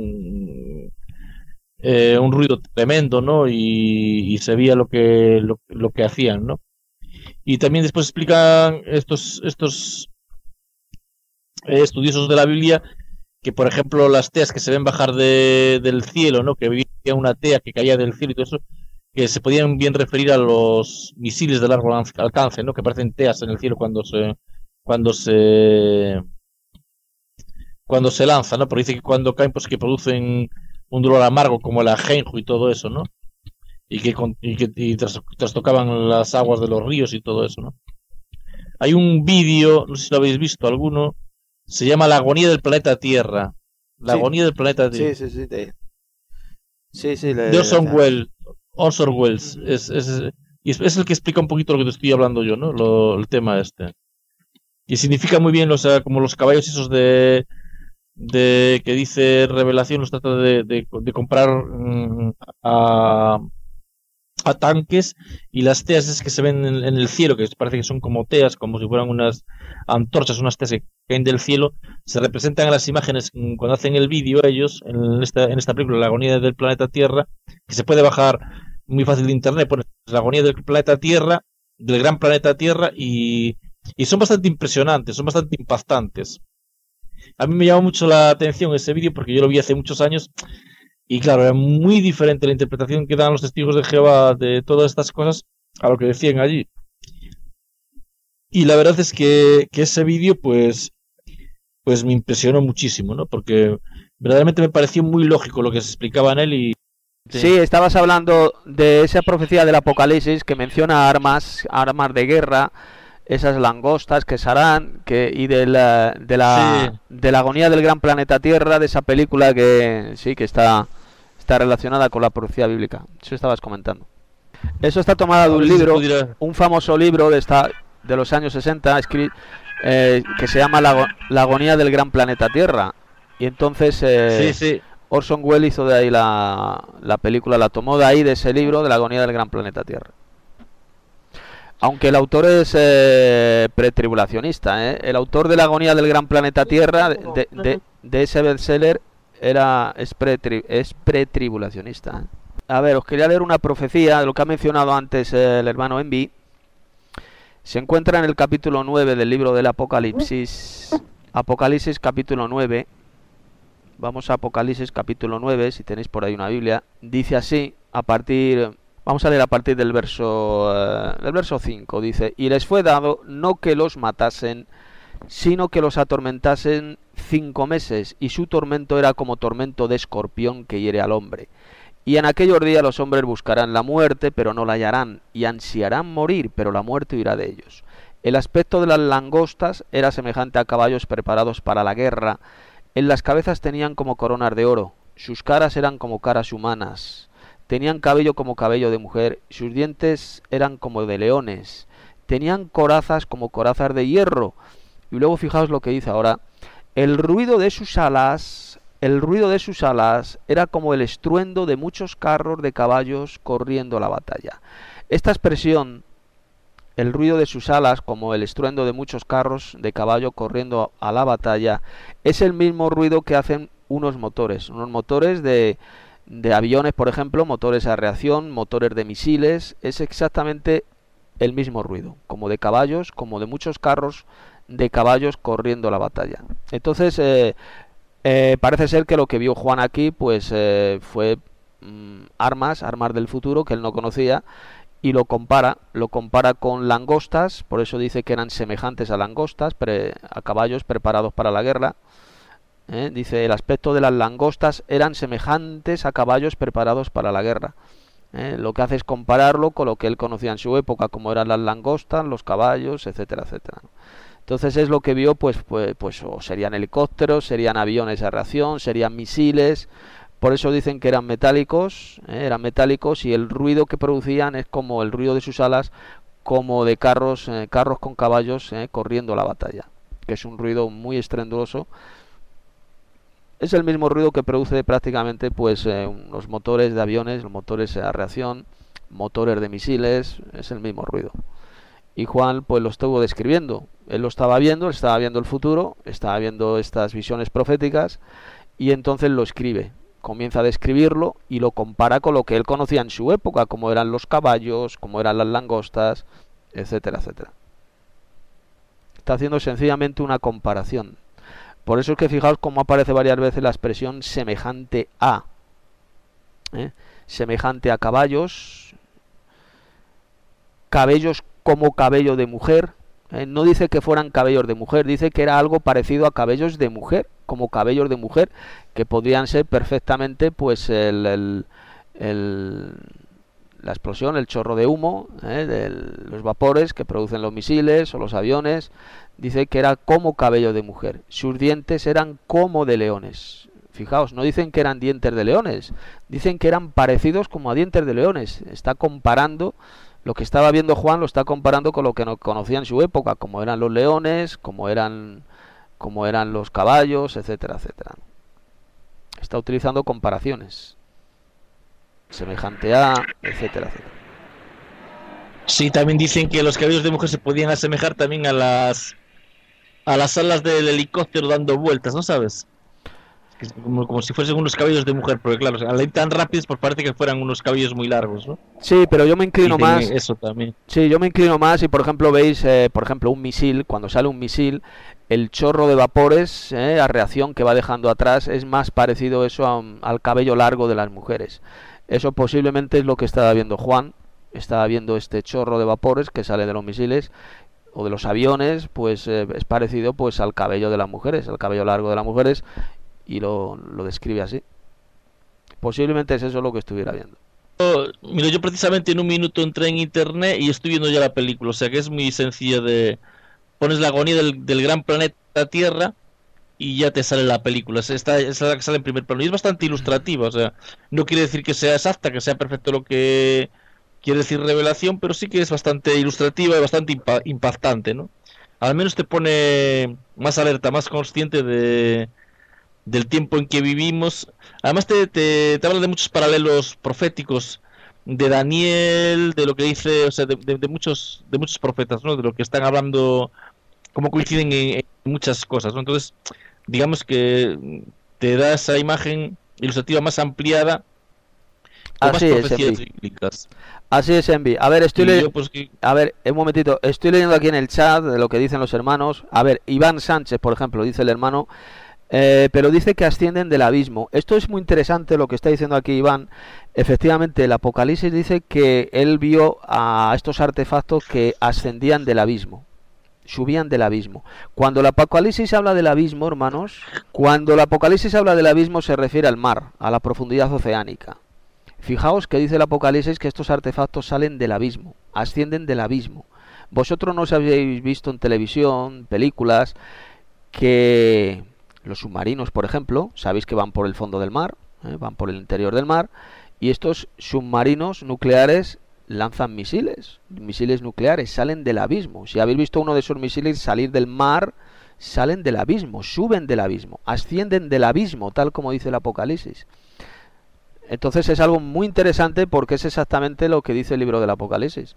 eh, un ruido tremendo, ¿no? Y, y se veía lo que lo, lo que hacían, ¿no? Y también después explican estos estos eh, estudiosos de la Biblia que, por ejemplo, las teas que se ven bajar de, del cielo, ¿no? Que vivía una tea que caía del cielo y todo eso, que se podían bien referir a los misiles de largo alcance, ¿no? Que parecen teas en el cielo cuando se cuando se cuando se lanzan, ¿no? Porque dice que cuando caen pues que producen un dolor amargo como el ajenjo y todo eso, ¿no? Y que y que y tras, trastocaban las aguas de los ríos y todo eso, ¿no? Hay un vídeo, no sé si lo habéis visto alguno, se llama La agonía del planeta Tierra. La sí. agonía del planeta Tierra. Sí, sí, sí. De... Sí, sí, le, de Orson le- Welles. Orson Welles. Es, es, y es, es el que explica un poquito lo que te estoy hablando yo, ¿no? Lo, el tema este. Y significa muy bien, o sea, como los caballos esos de, de que dice Revelación, los trata de, de, de comprar mm, a, a tanques, y las teas es que se ven en, en el cielo, que parece que son como teas, como si fueran unas antorchas, unas teas que caen del cielo, se representan en las imágenes mm, cuando hacen el vídeo ellos, en esta, en esta película, La agonía del planeta Tierra, que se puede bajar muy fácil de internet, pones La agonía del planeta Tierra, del gran planeta Tierra, y, y son bastante impresionantes, son bastante impactantes. A mí me llamó mucho la atención ese vídeo porque yo lo vi hace muchos años. Y claro, era muy diferente la interpretación que dan los testigos de Jehová de todas estas cosas a lo que decían allí. Y la verdad es que, que ese vídeo, pues, pues me impresionó muchísimo, ¿no? Porque verdaderamente me pareció muy lógico lo que se explicaba en él y... Sí, estabas hablando de esa profecía del Apocalipsis que menciona armas, armas de guerra, esas langostas que serán, que y de la, de la Sí. de la agonía del gran planeta Tierra, de esa película que sí que está está relacionada con la profecía bíblica. Eso estabas comentando. Eso está tomado de A un ver si se libro, pudiera- un famoso libro de esta de los años sesenta, escri- eh, que se llama la, ago- la agonía del gran planeta Tierra. Y entonces eh, Sí, sí. Orson Welles hizo de ahí la, la película, la tomó de ahí, de ese libro, de la agonía del gran planeta Tierra. Aunque el autor es eh, pretribulacionista, ¿eh? El autor de la agonía del gran planeta Tierra, de, de, de ese bestseller, era, es, pretri, es pretribulacionista. ¿eh? A ver, os quería leer una profecía de lo que ha mencionado antes eh, el hermano Envy. Se encuentra en el capítulo nueve del libro del Apocalipsis. Apocalipsis capítulo nueve. Vamos a Apocalipsis capítulo nueve, si tenéis por ahí una Biblia. Dice así, a partir... Vamos a leer a partir del verso, eh, del verso cinco. Dice, y les fue dado no que los matasen, sino que los atormentasen cinco meses, y su tormento era como tormento de escorpión que hiere al hombre. Y en aquellos días los hombres buscarán la muerte, pero no la hallarán, y ansiarán morir, pero la muerte huirá de ellos. El aspecto de las langostas era semejante a caballos preparados para la guerra. En las cabezas tenían como coronas de oro, sus caras eran como caras humanas. Tenían cabello como cabello de mujer, sus dientes eran como de leones, tenían corazas como corazas de hierro. Y luego fijaos lo que dice ahora, el ruido de sus alas, el ruido de sus alas era como el estruendo de muchos carros de caballos corriendo la batalla. Esta expresión, el ruido de sus alas como el estruendo de muchos carros de caballo corriendo a la batalla, es el mismo ruido que hacen unos motores, unos motores de... de aviones, por ejemplo, motores a reacción, motores de misiles, es exactamente el mismo ruido, como de caballos, como de muchos carros de caballos corriendo la batalla. Entonces, eh, eh, parece ser que lo que vio Juan aquí, pues eh, fue mm, armas, armas del futuro que él no conocía, y lo compara, lo compara con langostas, por eso dice que eran semejantes a langostas, pre, a caballos preparados para la guerra. ¿Eh? Dice, el aspecto de las langostas eran semejantes a caballos preparados para la guerra. ¿Eh? Lo que hace es compararlo con lo que él conocía en su época, como eran las langostas, los caballos, etcétera, etcétera. Entonces es lo que vio, pues, pues, pues o serían helicópteros, serían aviones a reacción, serían misiles. Por eso dicen que eran metálicos, ¿eh? eran metálicos, y el ruido que producían es como el ruido de sus alas, como de carros, eh, carros con caballos eh, corriendo la batalla, que es un ruido muy estruendoso. Es el mismo ruido que produce prácticamente pues eh, los motores de aviones, los motores a reacción, motores de misiles, es el mismo ruido. Y Juan pues lo estuvo describiendo, él lo estaba viendo, él estaba viendo el futuro, estaba viendo estas visiones proféticas, y entonces lo escribe, comienza a describirlo y lo compara con lo que él conocía en su época, como eran los caballos, como eran las langostas, etcétera, etcétera. Está haciendo sencillamente una comparación. Por eso es que fijaos cómo aparece varias veces la expresión semejante a. ¿eh? Semejante a caballos, cabellos como cabello de mujer. ¿eh? No dice que fueran cabellos de mujer, dice que era algo parecido a cabellos de mujer, como cabellos de mujer, que podrían ser perfectamente pues el, el, el la explosión, el chorro de humo, ¿eh? de los vapores que producen los misiles o los aviones. Dice que era como cabello de mujer, sus dientes eran como de leones, Fijaos, no dicen que eran dientes de leones, dicen que eran parecidos como a dientes de leones. Está comparando lo que estaba viendo Juan, lo está comparando con lo que no conocía en su época, como eran los leones, como eran, como eran los caballos, etcétera, etcétera. Está utilizando comparaciones. Semejante a, etcétera, etcétera. Sí, también dicen que los cabellos de mujer se podían asemejar también a las a las alas del helicóptero dando vueltas, ¿no sabes? Que es como, como si fuesen unos cabellos de mujer, porque claro, al ir tan rápidos, pues parece que fueran unos cabellos muy largos, ¿no? Sí, pero yo me inclino Dicen más. eso también. Sí, yo me inclino más y por ejemplo veis, eh, por ejemplo, un misil, cuando sale un misil, el chorro de vapores, eh, a reacción que va dejando atrás, es más parecido eso a un- al cabello largo de las mujeres. Eso posiblemente es lo que estaba viendo Juan. Estaba viendo este chorro de vapores que sale de los misiles o de los aviones, pues eh, es parecido pues al cabello de las mujeres, al cabello largo de las mujeres, y lo, lo describe así. Posiblemente es eso lo que estuviera viendo. Mira, yo precisamente en un minuto entré en internet y estoy viendo ya la película, o sea que es muy sencilla de... Pones la agonía del, del gran planeta Tierra y ya te sale la película. Es esta es la que sale en primer plano y es bastante ilustrativa, o sea, no quiere decir que sea exacta, que sea perfecto lo que quiere decir revelación, pero sí que es bastante ilustrativa y bastante impa- impactante, ¿no? Al menos te pone más alerta, más consciente de del tiempo en que vivimos. Además te, te, te habla de muchos paralelos proféticos de Daniel, de lo que dice, o sea, de, de, de muchos de muchos profetas, ¿no? De lo que están hablando, cómo coinciden en, en muchas cosas, ¿no? Entonces, digamos que te da esa imagen ilustrativa más ampliada con más Así es, profecías Envi. bíblicas. Así es, Envi. A ver, estoy Y yo, leyendo. pues, que- A ver, un momentito. Estoy leyendo aquí en el chat de lo que dicen los hermanos. A ver, Iván Sánchez, por ejemplo, dice el hermano. Eh, pero dice que ascienden del abismo. Esto es muy interesante lo que está diciendo aquí Iván. Efectivamente, el Apocalipsis dice que él vio a estos artefactos que ascendían del abismo, subían del abismo. Cuando el Apocalipsis habla del abismo, hermanos, cuando el Apocalipsis habla del abismo se refiere al mar, a la profundidad oceánica. Fijaos que dice el Apocalipsis que estos artefactos salen del abismo, ascienden del abismo. Vosotros no os habéis visto en televisión, películas, que los submarinos, por ejemplo, sabéis que van por el fondo del mar, ¿eh? Van por el interior del mar, y estos submarinos nucleares lanzan misiles, misiles nucleares, salen del abismo. Si habéis visto uno de esos misiles salir del mar, salen del abismo, suben del abismo, ascienden del abismo, tal como dice el Apocalipsis. Entonces es algo muy interesante porque es exactamente lo que dice el libro del Apocalipsis.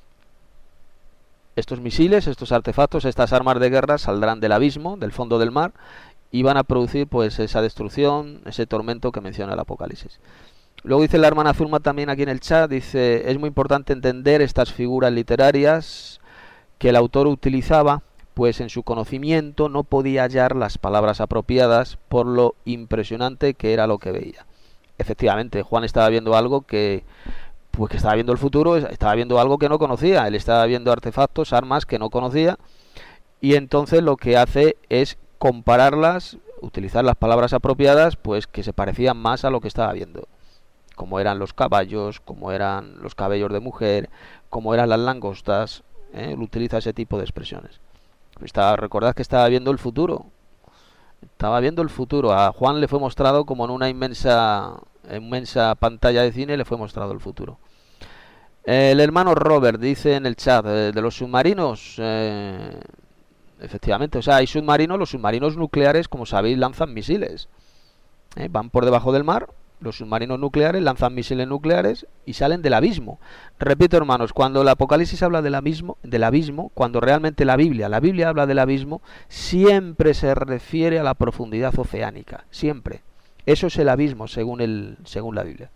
Estos misiles, estos artefactos, estas armas de guerra saldrán del abismo, del fondo del mar, y van a producir pues esa destrucción, ese tormento que menciona el Apocalipsis. Luego dice la hermana Zulma también aquí en el chat, dice, es muy importante entender estas figuras literarias que el autor utilizaba, pues en su conocimiento no podía hallar las palabras apropiadas por lo impresionante que era lo que veía. Efectivamente, Juan estaba viendo algo que, pues que estaba viendo el futuro, estaba viendo algo que no conocía, él estaba viendo artefactos, armas que no conocía, y entonces lo que hace es compararlas, utilizar las palabras apropiadas, pues que se parecían más a lo que estaba viendo, como eran los caballos, como eran los cabellos de mujer, como eran las langostas, ¿eh? Él utiliza ese tipo de expresiones. Estaba, recordad que estaba viendo el futuro, estaba viendo el futuro. A Juan le fue mostrado como en una inmensa, inmensa pantalla de cine, le fue mostrado el futuro. El hermano Robert dice en el chat, eh, de los submarinos, eh, efectivamente, o sea, hay submarinos, los submarinos nucleares, como sabéis, lanzan misiles. ¿eh? Van por debajo del mar, los submarinos nucleares lanzan misiles nucleares y salen del abismo. Repito, hermanos, cuando el Apocalipsis habla del abismo, del abismo, cuando realmente la Biblia, la Biblia habla del abismo, siempre se refiere a la profundidad oceánica, siempre. Eso es el abismo, según el, según la Biblia.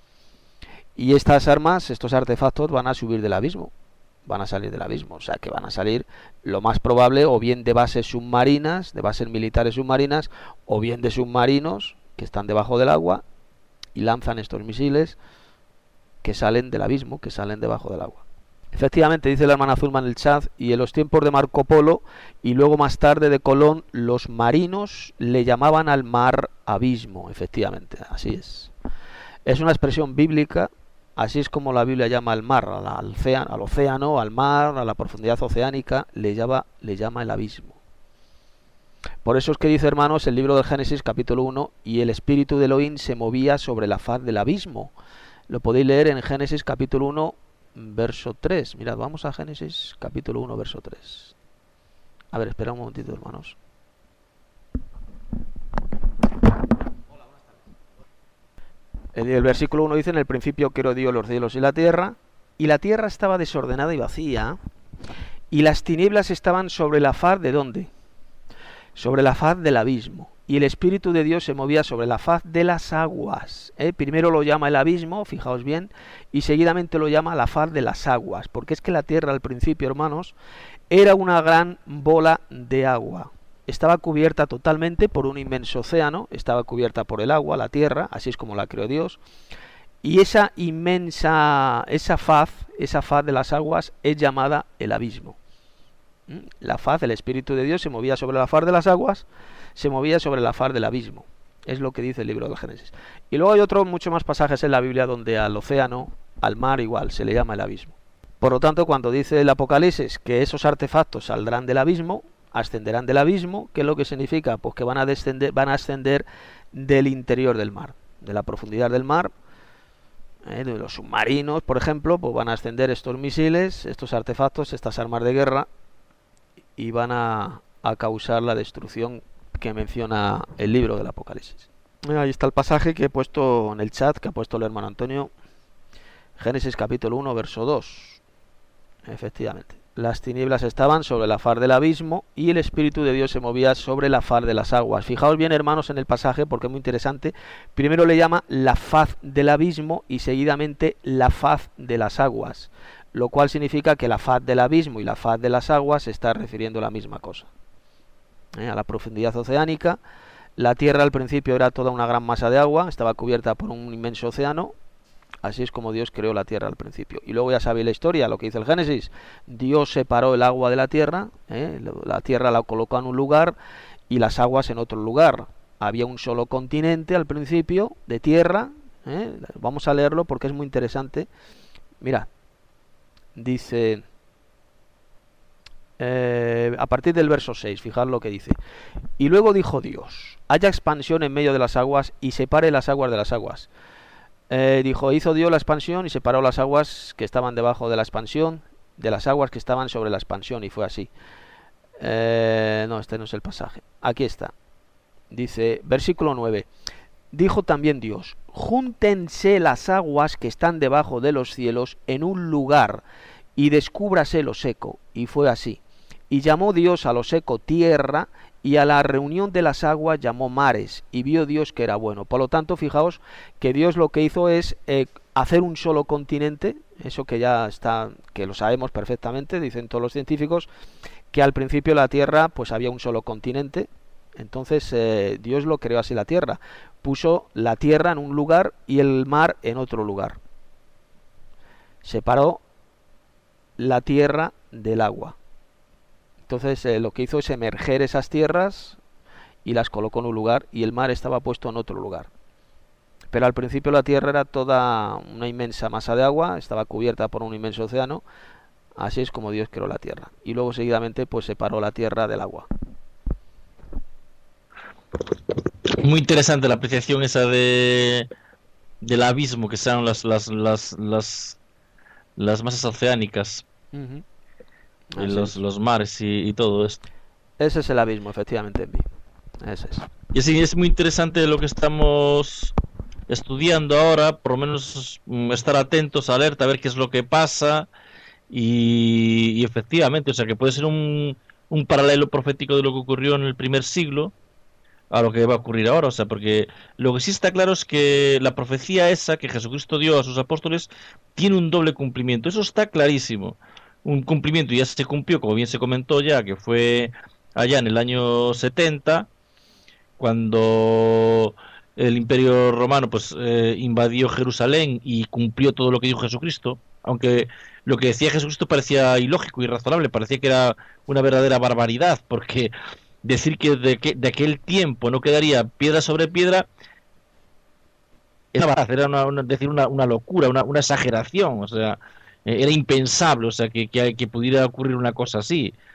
Y estas armas, estos artefactos van a subir del abismo, van a salir del abismo, o sea que van a salir lo más probable o bien de bases submarinas, de bases militares submarinas, o bien de submarinos que están debajo del agua y lanzan estos misiles que salen del abismo, que salen debajo del agua. Efectivamente, dice la hermana Zulma en el chat, y en los tiempos de Marco Polo y luego más tarde de Colón, los marinos le llamaban al mar abismo. Efectivamente, así es. Es una expresión bíblica, así es como la Biblia llama al mar, al, al, océano, al océano, al mar, a la profundidad oceánica, le llama, le llama el abismo. Por eso es que dice, hermanos, el libro del Génesis capítulo uno, y el espíritu de Elohim se movía sobre la faz del abismo. Lo podéis leer en Génesis capítulo uno, verso tres. Mirad, vamos a Génesis capítulo uno, verso tres. A ver, espera un momentito, hermanos. El, el versículo uno dice: en el principio creó Dios los cielos y la tierra, y la tierra estaba desordenada y vacía, y las tinieblas estaban sobre la faz ¿de dónde? Sobre la faz del abismo, y el Espíritu de Dios se movía sobre la faz de las aguas. ¿eh? Primero lo llama el abismo, fijaos bien, y seguidamente lo llama la faz de las aguas, porque es que la tierra al principio, hermanos, era una gran bola de agua. Estaba cubierta totalmente por un inmenso océano, estaba cubierta por el agua, la tierra, así es como la creó Dios, y esa inmensa, esa faz, esa faz de las aguas es llamada el abismo. La faz, el Espíritu de Dios se movía sobre la faz de las aguas, se movía sobre la faz del abismo. Es lo que dice el libro del Génesis. Y luego hay otros muchos más pasajes en la Biblia donde al océano, al mar igual, se le llama el abismo. Por lo tanto, cuando dice el Apocalipsis que esos artefactos saldrán del abismo, ascenderán del abismo, ¿qué es lo que significa? Pues que van a descender, van a ascender del interior del mar, de la profundidad del mar. Eh, de los submarinos, por ejemplo, pues van a ascender estos misiles, estos artefactos, estas armas de guerra, y van a, a causar la destrucción que menciona el libro del Apocalipsis. Ahí está el pasaje que he puesto en el chat, que ha puesto el hermano Antonio. Génesis capítulo uno, verso dos. Efectivamente. Las tinieblas estaban sobre la faz del abismo, y el Espíritu de Dios se movía sobre la faz de las aguas. Fijaos bien, hermanos, en el pasaje, porque es muy interesante. Primero le llama la faz del abismo y seguidamente la faz de las aguas, lo cual significa que la faz del abismo y la faz de las aguas se está refiriendo a la misma cosa. ¿Eh? A la profundidad oceánica. La tierra al principio era toda una gran masa de agua, estaba cubierta por un inmenso océano. Así es como Dios creó la tierra al principio. Y luego ya sabéis la historia, lo que dice el Génesis. Dios separó el agua de la tierra, ¿eh? La tierra la colocó en un lugar y las aguas en otro lugar. Había un solo continente al principio de tierra. ¿eh? Vamos a leerlo porque es muy interesante. Mira. Dice, eh, a partir del verso seis, fijad lo que dice. Y luego dijo Dios: haya expansión en medio de las aguas y separe las aguas de las aguas. Eh, dijo, hizo Dios la expansión y separó las aguas que estaban debajo de la expansión de las aguas que estaban sobre la expansión, y fue así. Eh, no, este no es el pasaje. Aquí está. Dice, versículo nueve. Dijo también Dios: júntense las aguas que están debajo de los cielos en un lugar, y descúbrase lo seco. Y fue así. Y llamó Dios a lo seco tierra, y a la reunión de las aguas llamó mares, y vio Dios que era bueno. Por lo tanto, fijaos que Dios lo que hizo es eh, hacer un solo continente, eso que ya está, que lo sabemos perfectamente, dicen todos los científicos, que al principio la tierra pues había un solo continente. Entonces eh, Dios lo creó así la tierra, puso la tierra en un lugar y el mar en otro lugar, separó la tierra del agua. Entonces eh, lo que hizo es emerger esas tierras y las colocó en un lugar, y el mar estaba puesto en otro lugar. Pero al principio la tierra era toda una inmensa masa de agua, estaba cubierta por un inmenso océano. Así es como Dios creó la tierra, y luego seguidamente pues separó la tierra del agua. Muy interesante la apreciación esa de del abismo, que sean las las las las, las masas oceánicas, Uh-huh. y los, los mares y, y todo esto. Ese es el abismo, efectivamente. Ese es. Y así es muy interesante lo que estamos estudiando ahora, por lo menos estar atentos, alerta, a ver qué es lo que pasa, y, y efectivamente, o sea, que puede ser un, un paralelo profético de lo que ocurrió en el primer siglo a lo que va a ocurrir ahora. O sea, porque lo que sí está claro es que la profecía esa que Jesucristo dio a sus apóstoles tiene un doble cumplimiento. Eso está clarísimo. Un cumplimiento ya se cumplió, como bien se comentó ya, que fue allá en el año setenta, cuando el Imperio Romano pues eh, invadió Jerusalén y cumplió todo lo que dijo Jesucristo, aunque lo que decía Jesucristo parecía ilógico y irrazonable, parecía que era una verdadera barbaridad, porque decir que de, que de aquel tiempo no quedaría piedra sobre piedra era, era una, una, decir una, una locura, una, una exageración, o sea, era impensable, o sea, que, que, que pudiera ocurrir una cosa así.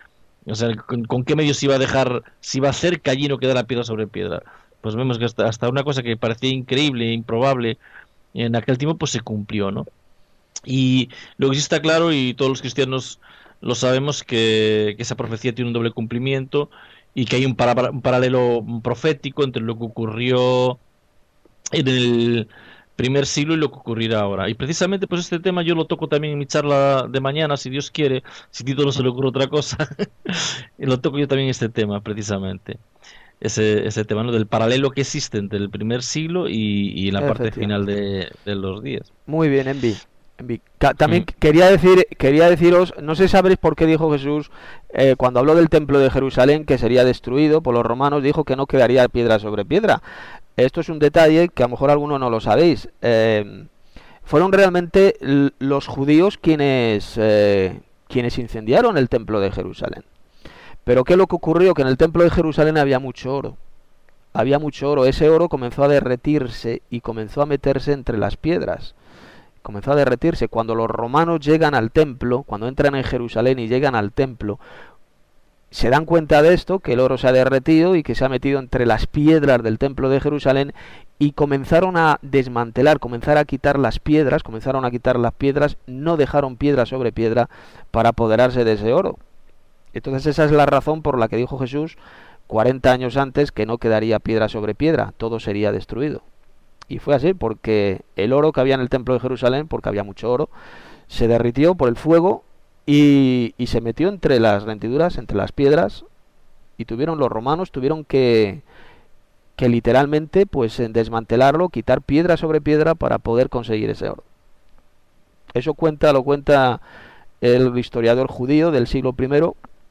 O sea, ¿con, con qué medios se iba a dejar, se iba a hacer que allí no quedara piedra sobre piedra? Pues vemos que hasta, hasta una cosa que parecía increíble, improbable, en aquel tiempo, pues se cumplió, ¿no? Y lo que sí está claro, y todos los cristianos lo sabemos, que, que esa profecía tiene un doble cumplimiento y que hay un, para, un paralelo profético entre lo que ocurrió en el primer siglo y lo que ocurrirá ahora. Y precisamente pues este tema yo lo toco también en mi charla de mañana, si Dios quiere, si Tito no se le ocurre otra cosa, lo toco yo también este tema, precisamente. Ese, ese tema, ¿no? Del paralelo que existe entre el primer siglo y, y la parte final de, de los días. Muy bien, Envi. Envi. También mm. quería decir, quería deciros, no sé si sabréis por qué dijo Jesús, eh, cuando habló del templo de Jerusalén, que sería destruido por los romanos, dijo que no quedaría piedra sobre piedra. Esto es un detalle que a lo mejor algunos no lo sabéis. Eh, fueron realmente los judíos quienes, eh, quienes incendiaron el templo de Jerusalén. Pero ¿qué es lo que ocurrió? Que en el templo de Jerusalén había mucho oro. Había mucho oro. Ese oro comenzó a derretirse y comenzó a meterse entre las piedras. Comenzó a derretirse. Cuando los romanos llegan al templo, cuando entran en Jerusalén y llegan al templo, se dan cuenta de esto, que el oro se ha derretido y que se ha metido entre las piedras del templo de Jerusalén, y comenzaron a desmantelar, comenzaron a quitar las piedras, comenzaron a quitar las piedras, no dejaron piedra sobre piedra para apoderarse de ese oro. Entonces esa es la razón por la que dijo Jesús cuarenta años antes que no quedaría piedra sobre piedra, todo sería destruido. Y fue así, porque el oro que había en el templo de Jerusalén, porque había mucho oro, se derritió por el fuego y, y se metió entre las hendiduras, entre las piedras, y tuvieron los romanos, tuvieron que, que literalmente pues desmantelarlo, quitar piedra sobre piedra para poder conseguir ese oro. Eso cuenta, lo cuenta el historiador judío del siglo primero,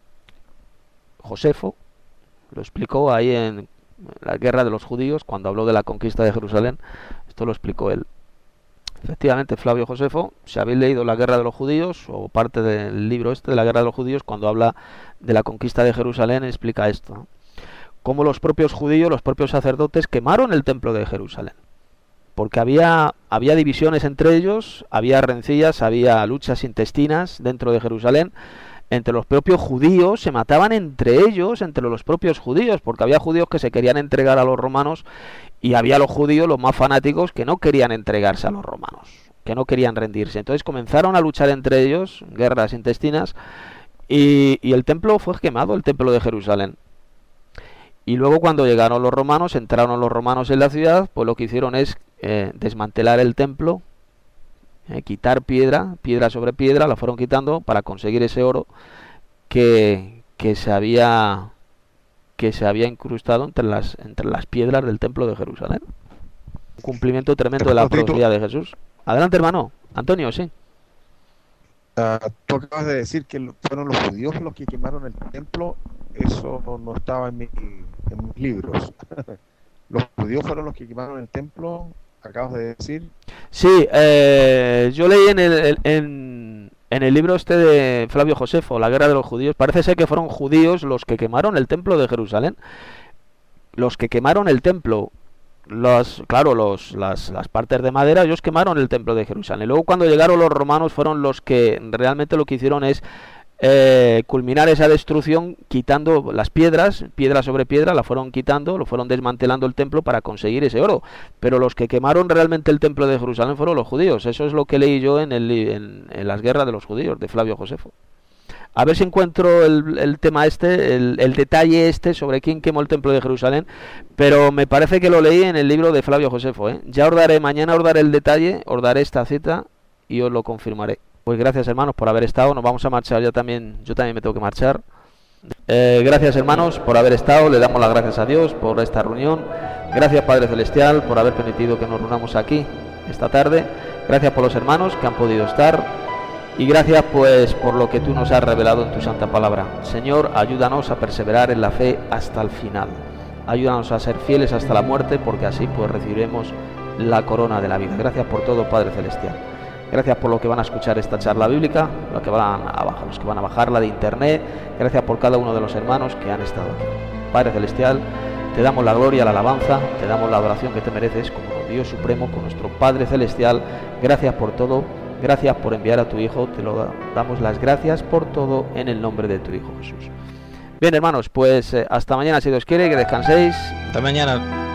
Josefo, lo explicó ahí en la guerra de los judíos, cuando habló de la conquista de Jerusalén, esto lo explicó él. Efectivamente, Flavio Josefo, si habéis leído la guerra de los judíos, o parte del libro este de la guerra de los judíos, cuando habla de la conquista de Jerusalén, explica esto, ¿no? Cómo los propios judíos, los propios sacerdotes, quemaron el templo de Jerusalén. Porque había, había divisiones entre ellos, había rencillas, había luchas intestinas dentro de Jerusalén. Entre los propios judíos, se mataban entre ellos, entre los propios judíos, porque había judíos que se querían entregar a los romanos y había los judíos, los más fanáticos, que no querían entregarse a los romanos, que no querían rendirse. Entonces comenzaron a luchar entre ellos, guerras intestinas, y, y el templo fue quemado, el templo de Jerusalén. Y luego cuando llegaron los romanos, entraron los romanos en la ciudad, pues lo que hicieron es eh, desmantelar el templo, Eh, quitar piedra, piedra sobre piedra, la fueron quitando para conseguir ese oro que, que se había que se había incrustado entre las entre las piedras del templo de Jerusalén. Un cumplimiento tremendo de la profecía de Jesús. Adelante, hermano. Antonio, sí. Uh, tú acabas de decir que fueron los judíos los que quemaron el templo. Eso no estaba en, mi, en mis libros. Los judíos fueron los que quemaron el templo. Acabas de decir. Sí, eh, yo leí en el, en, en el libro este de Flavio Josefo, La guerra de los judíos, parece ser que fueron judíos los que quemaron el templo de Jerusalén. Los que quemaron el templo, los, claro, los, las, las partes de madera, ellos quemaron el templo de Jerusalén. Luego cuando llegaron los romanos fueron los que realmente lo que hicieron es Eh, culminar esa destrucción quitando las piedras, piedra sobre piedra, la fueron quitando, lo fueron desmantelando el templo para conseguir ese oro. Pero los que quemaron realmente el templo de Jerusalén fueron los judíos. Eso es lo que leí yo en, el, en, en las guerras de los judíos de Flavio Josefo. A ver si encuentro el, el tema este, el, el detalle este sobre quién quemó el templo de Jerusalén, pero me parece que lo leí en el libro de Flavio Josefo, ¿eh? Ya os daré, mañana os daré el detalle, os daré esta cita y os lo confirmaré. Pues gracias, hermanos, por haber estado. Nos vamos a marchar, yo también, yo también me tengo que marchar. Eh, gracias, hermanos, por haber estado. Le damos las gracias a Dios por esta reunión. Gracias, Padre Celestial, por haber permitido que nos reunamos aquí esta tarde. Gracias por los hermanos que han podido estar. Y gracias, pues, por lo que tú nos has revelado en tu santa palabra. Señor, ayúdanos a perseverar en la fe hasta el final. Ayúdanos a ser fieles hasta la muerte, porque así, pues, recibiremos la corona de la vida. Gracias por todo, Padre Celestial. Gracias por lo que van a escuchar esta charla bíblica, los que van a bajar, los que van a bajarla de internet. Gracias por cada uno de los hermanos que han estado aquí. Padre Celestial, te damos la gloria, la alabanza, te damos la adoración que te mereces como Dios supremo, con nuestro Padre Celestial. Gracias por todo, gracias por enviar a tu Hijo, te lo damos las gracias por todo en el nombre de tu Hijo Jesús. Bien, hermanos, pues eh, hasta mañana si Dios quiere, que descanséis. Hasta mañana.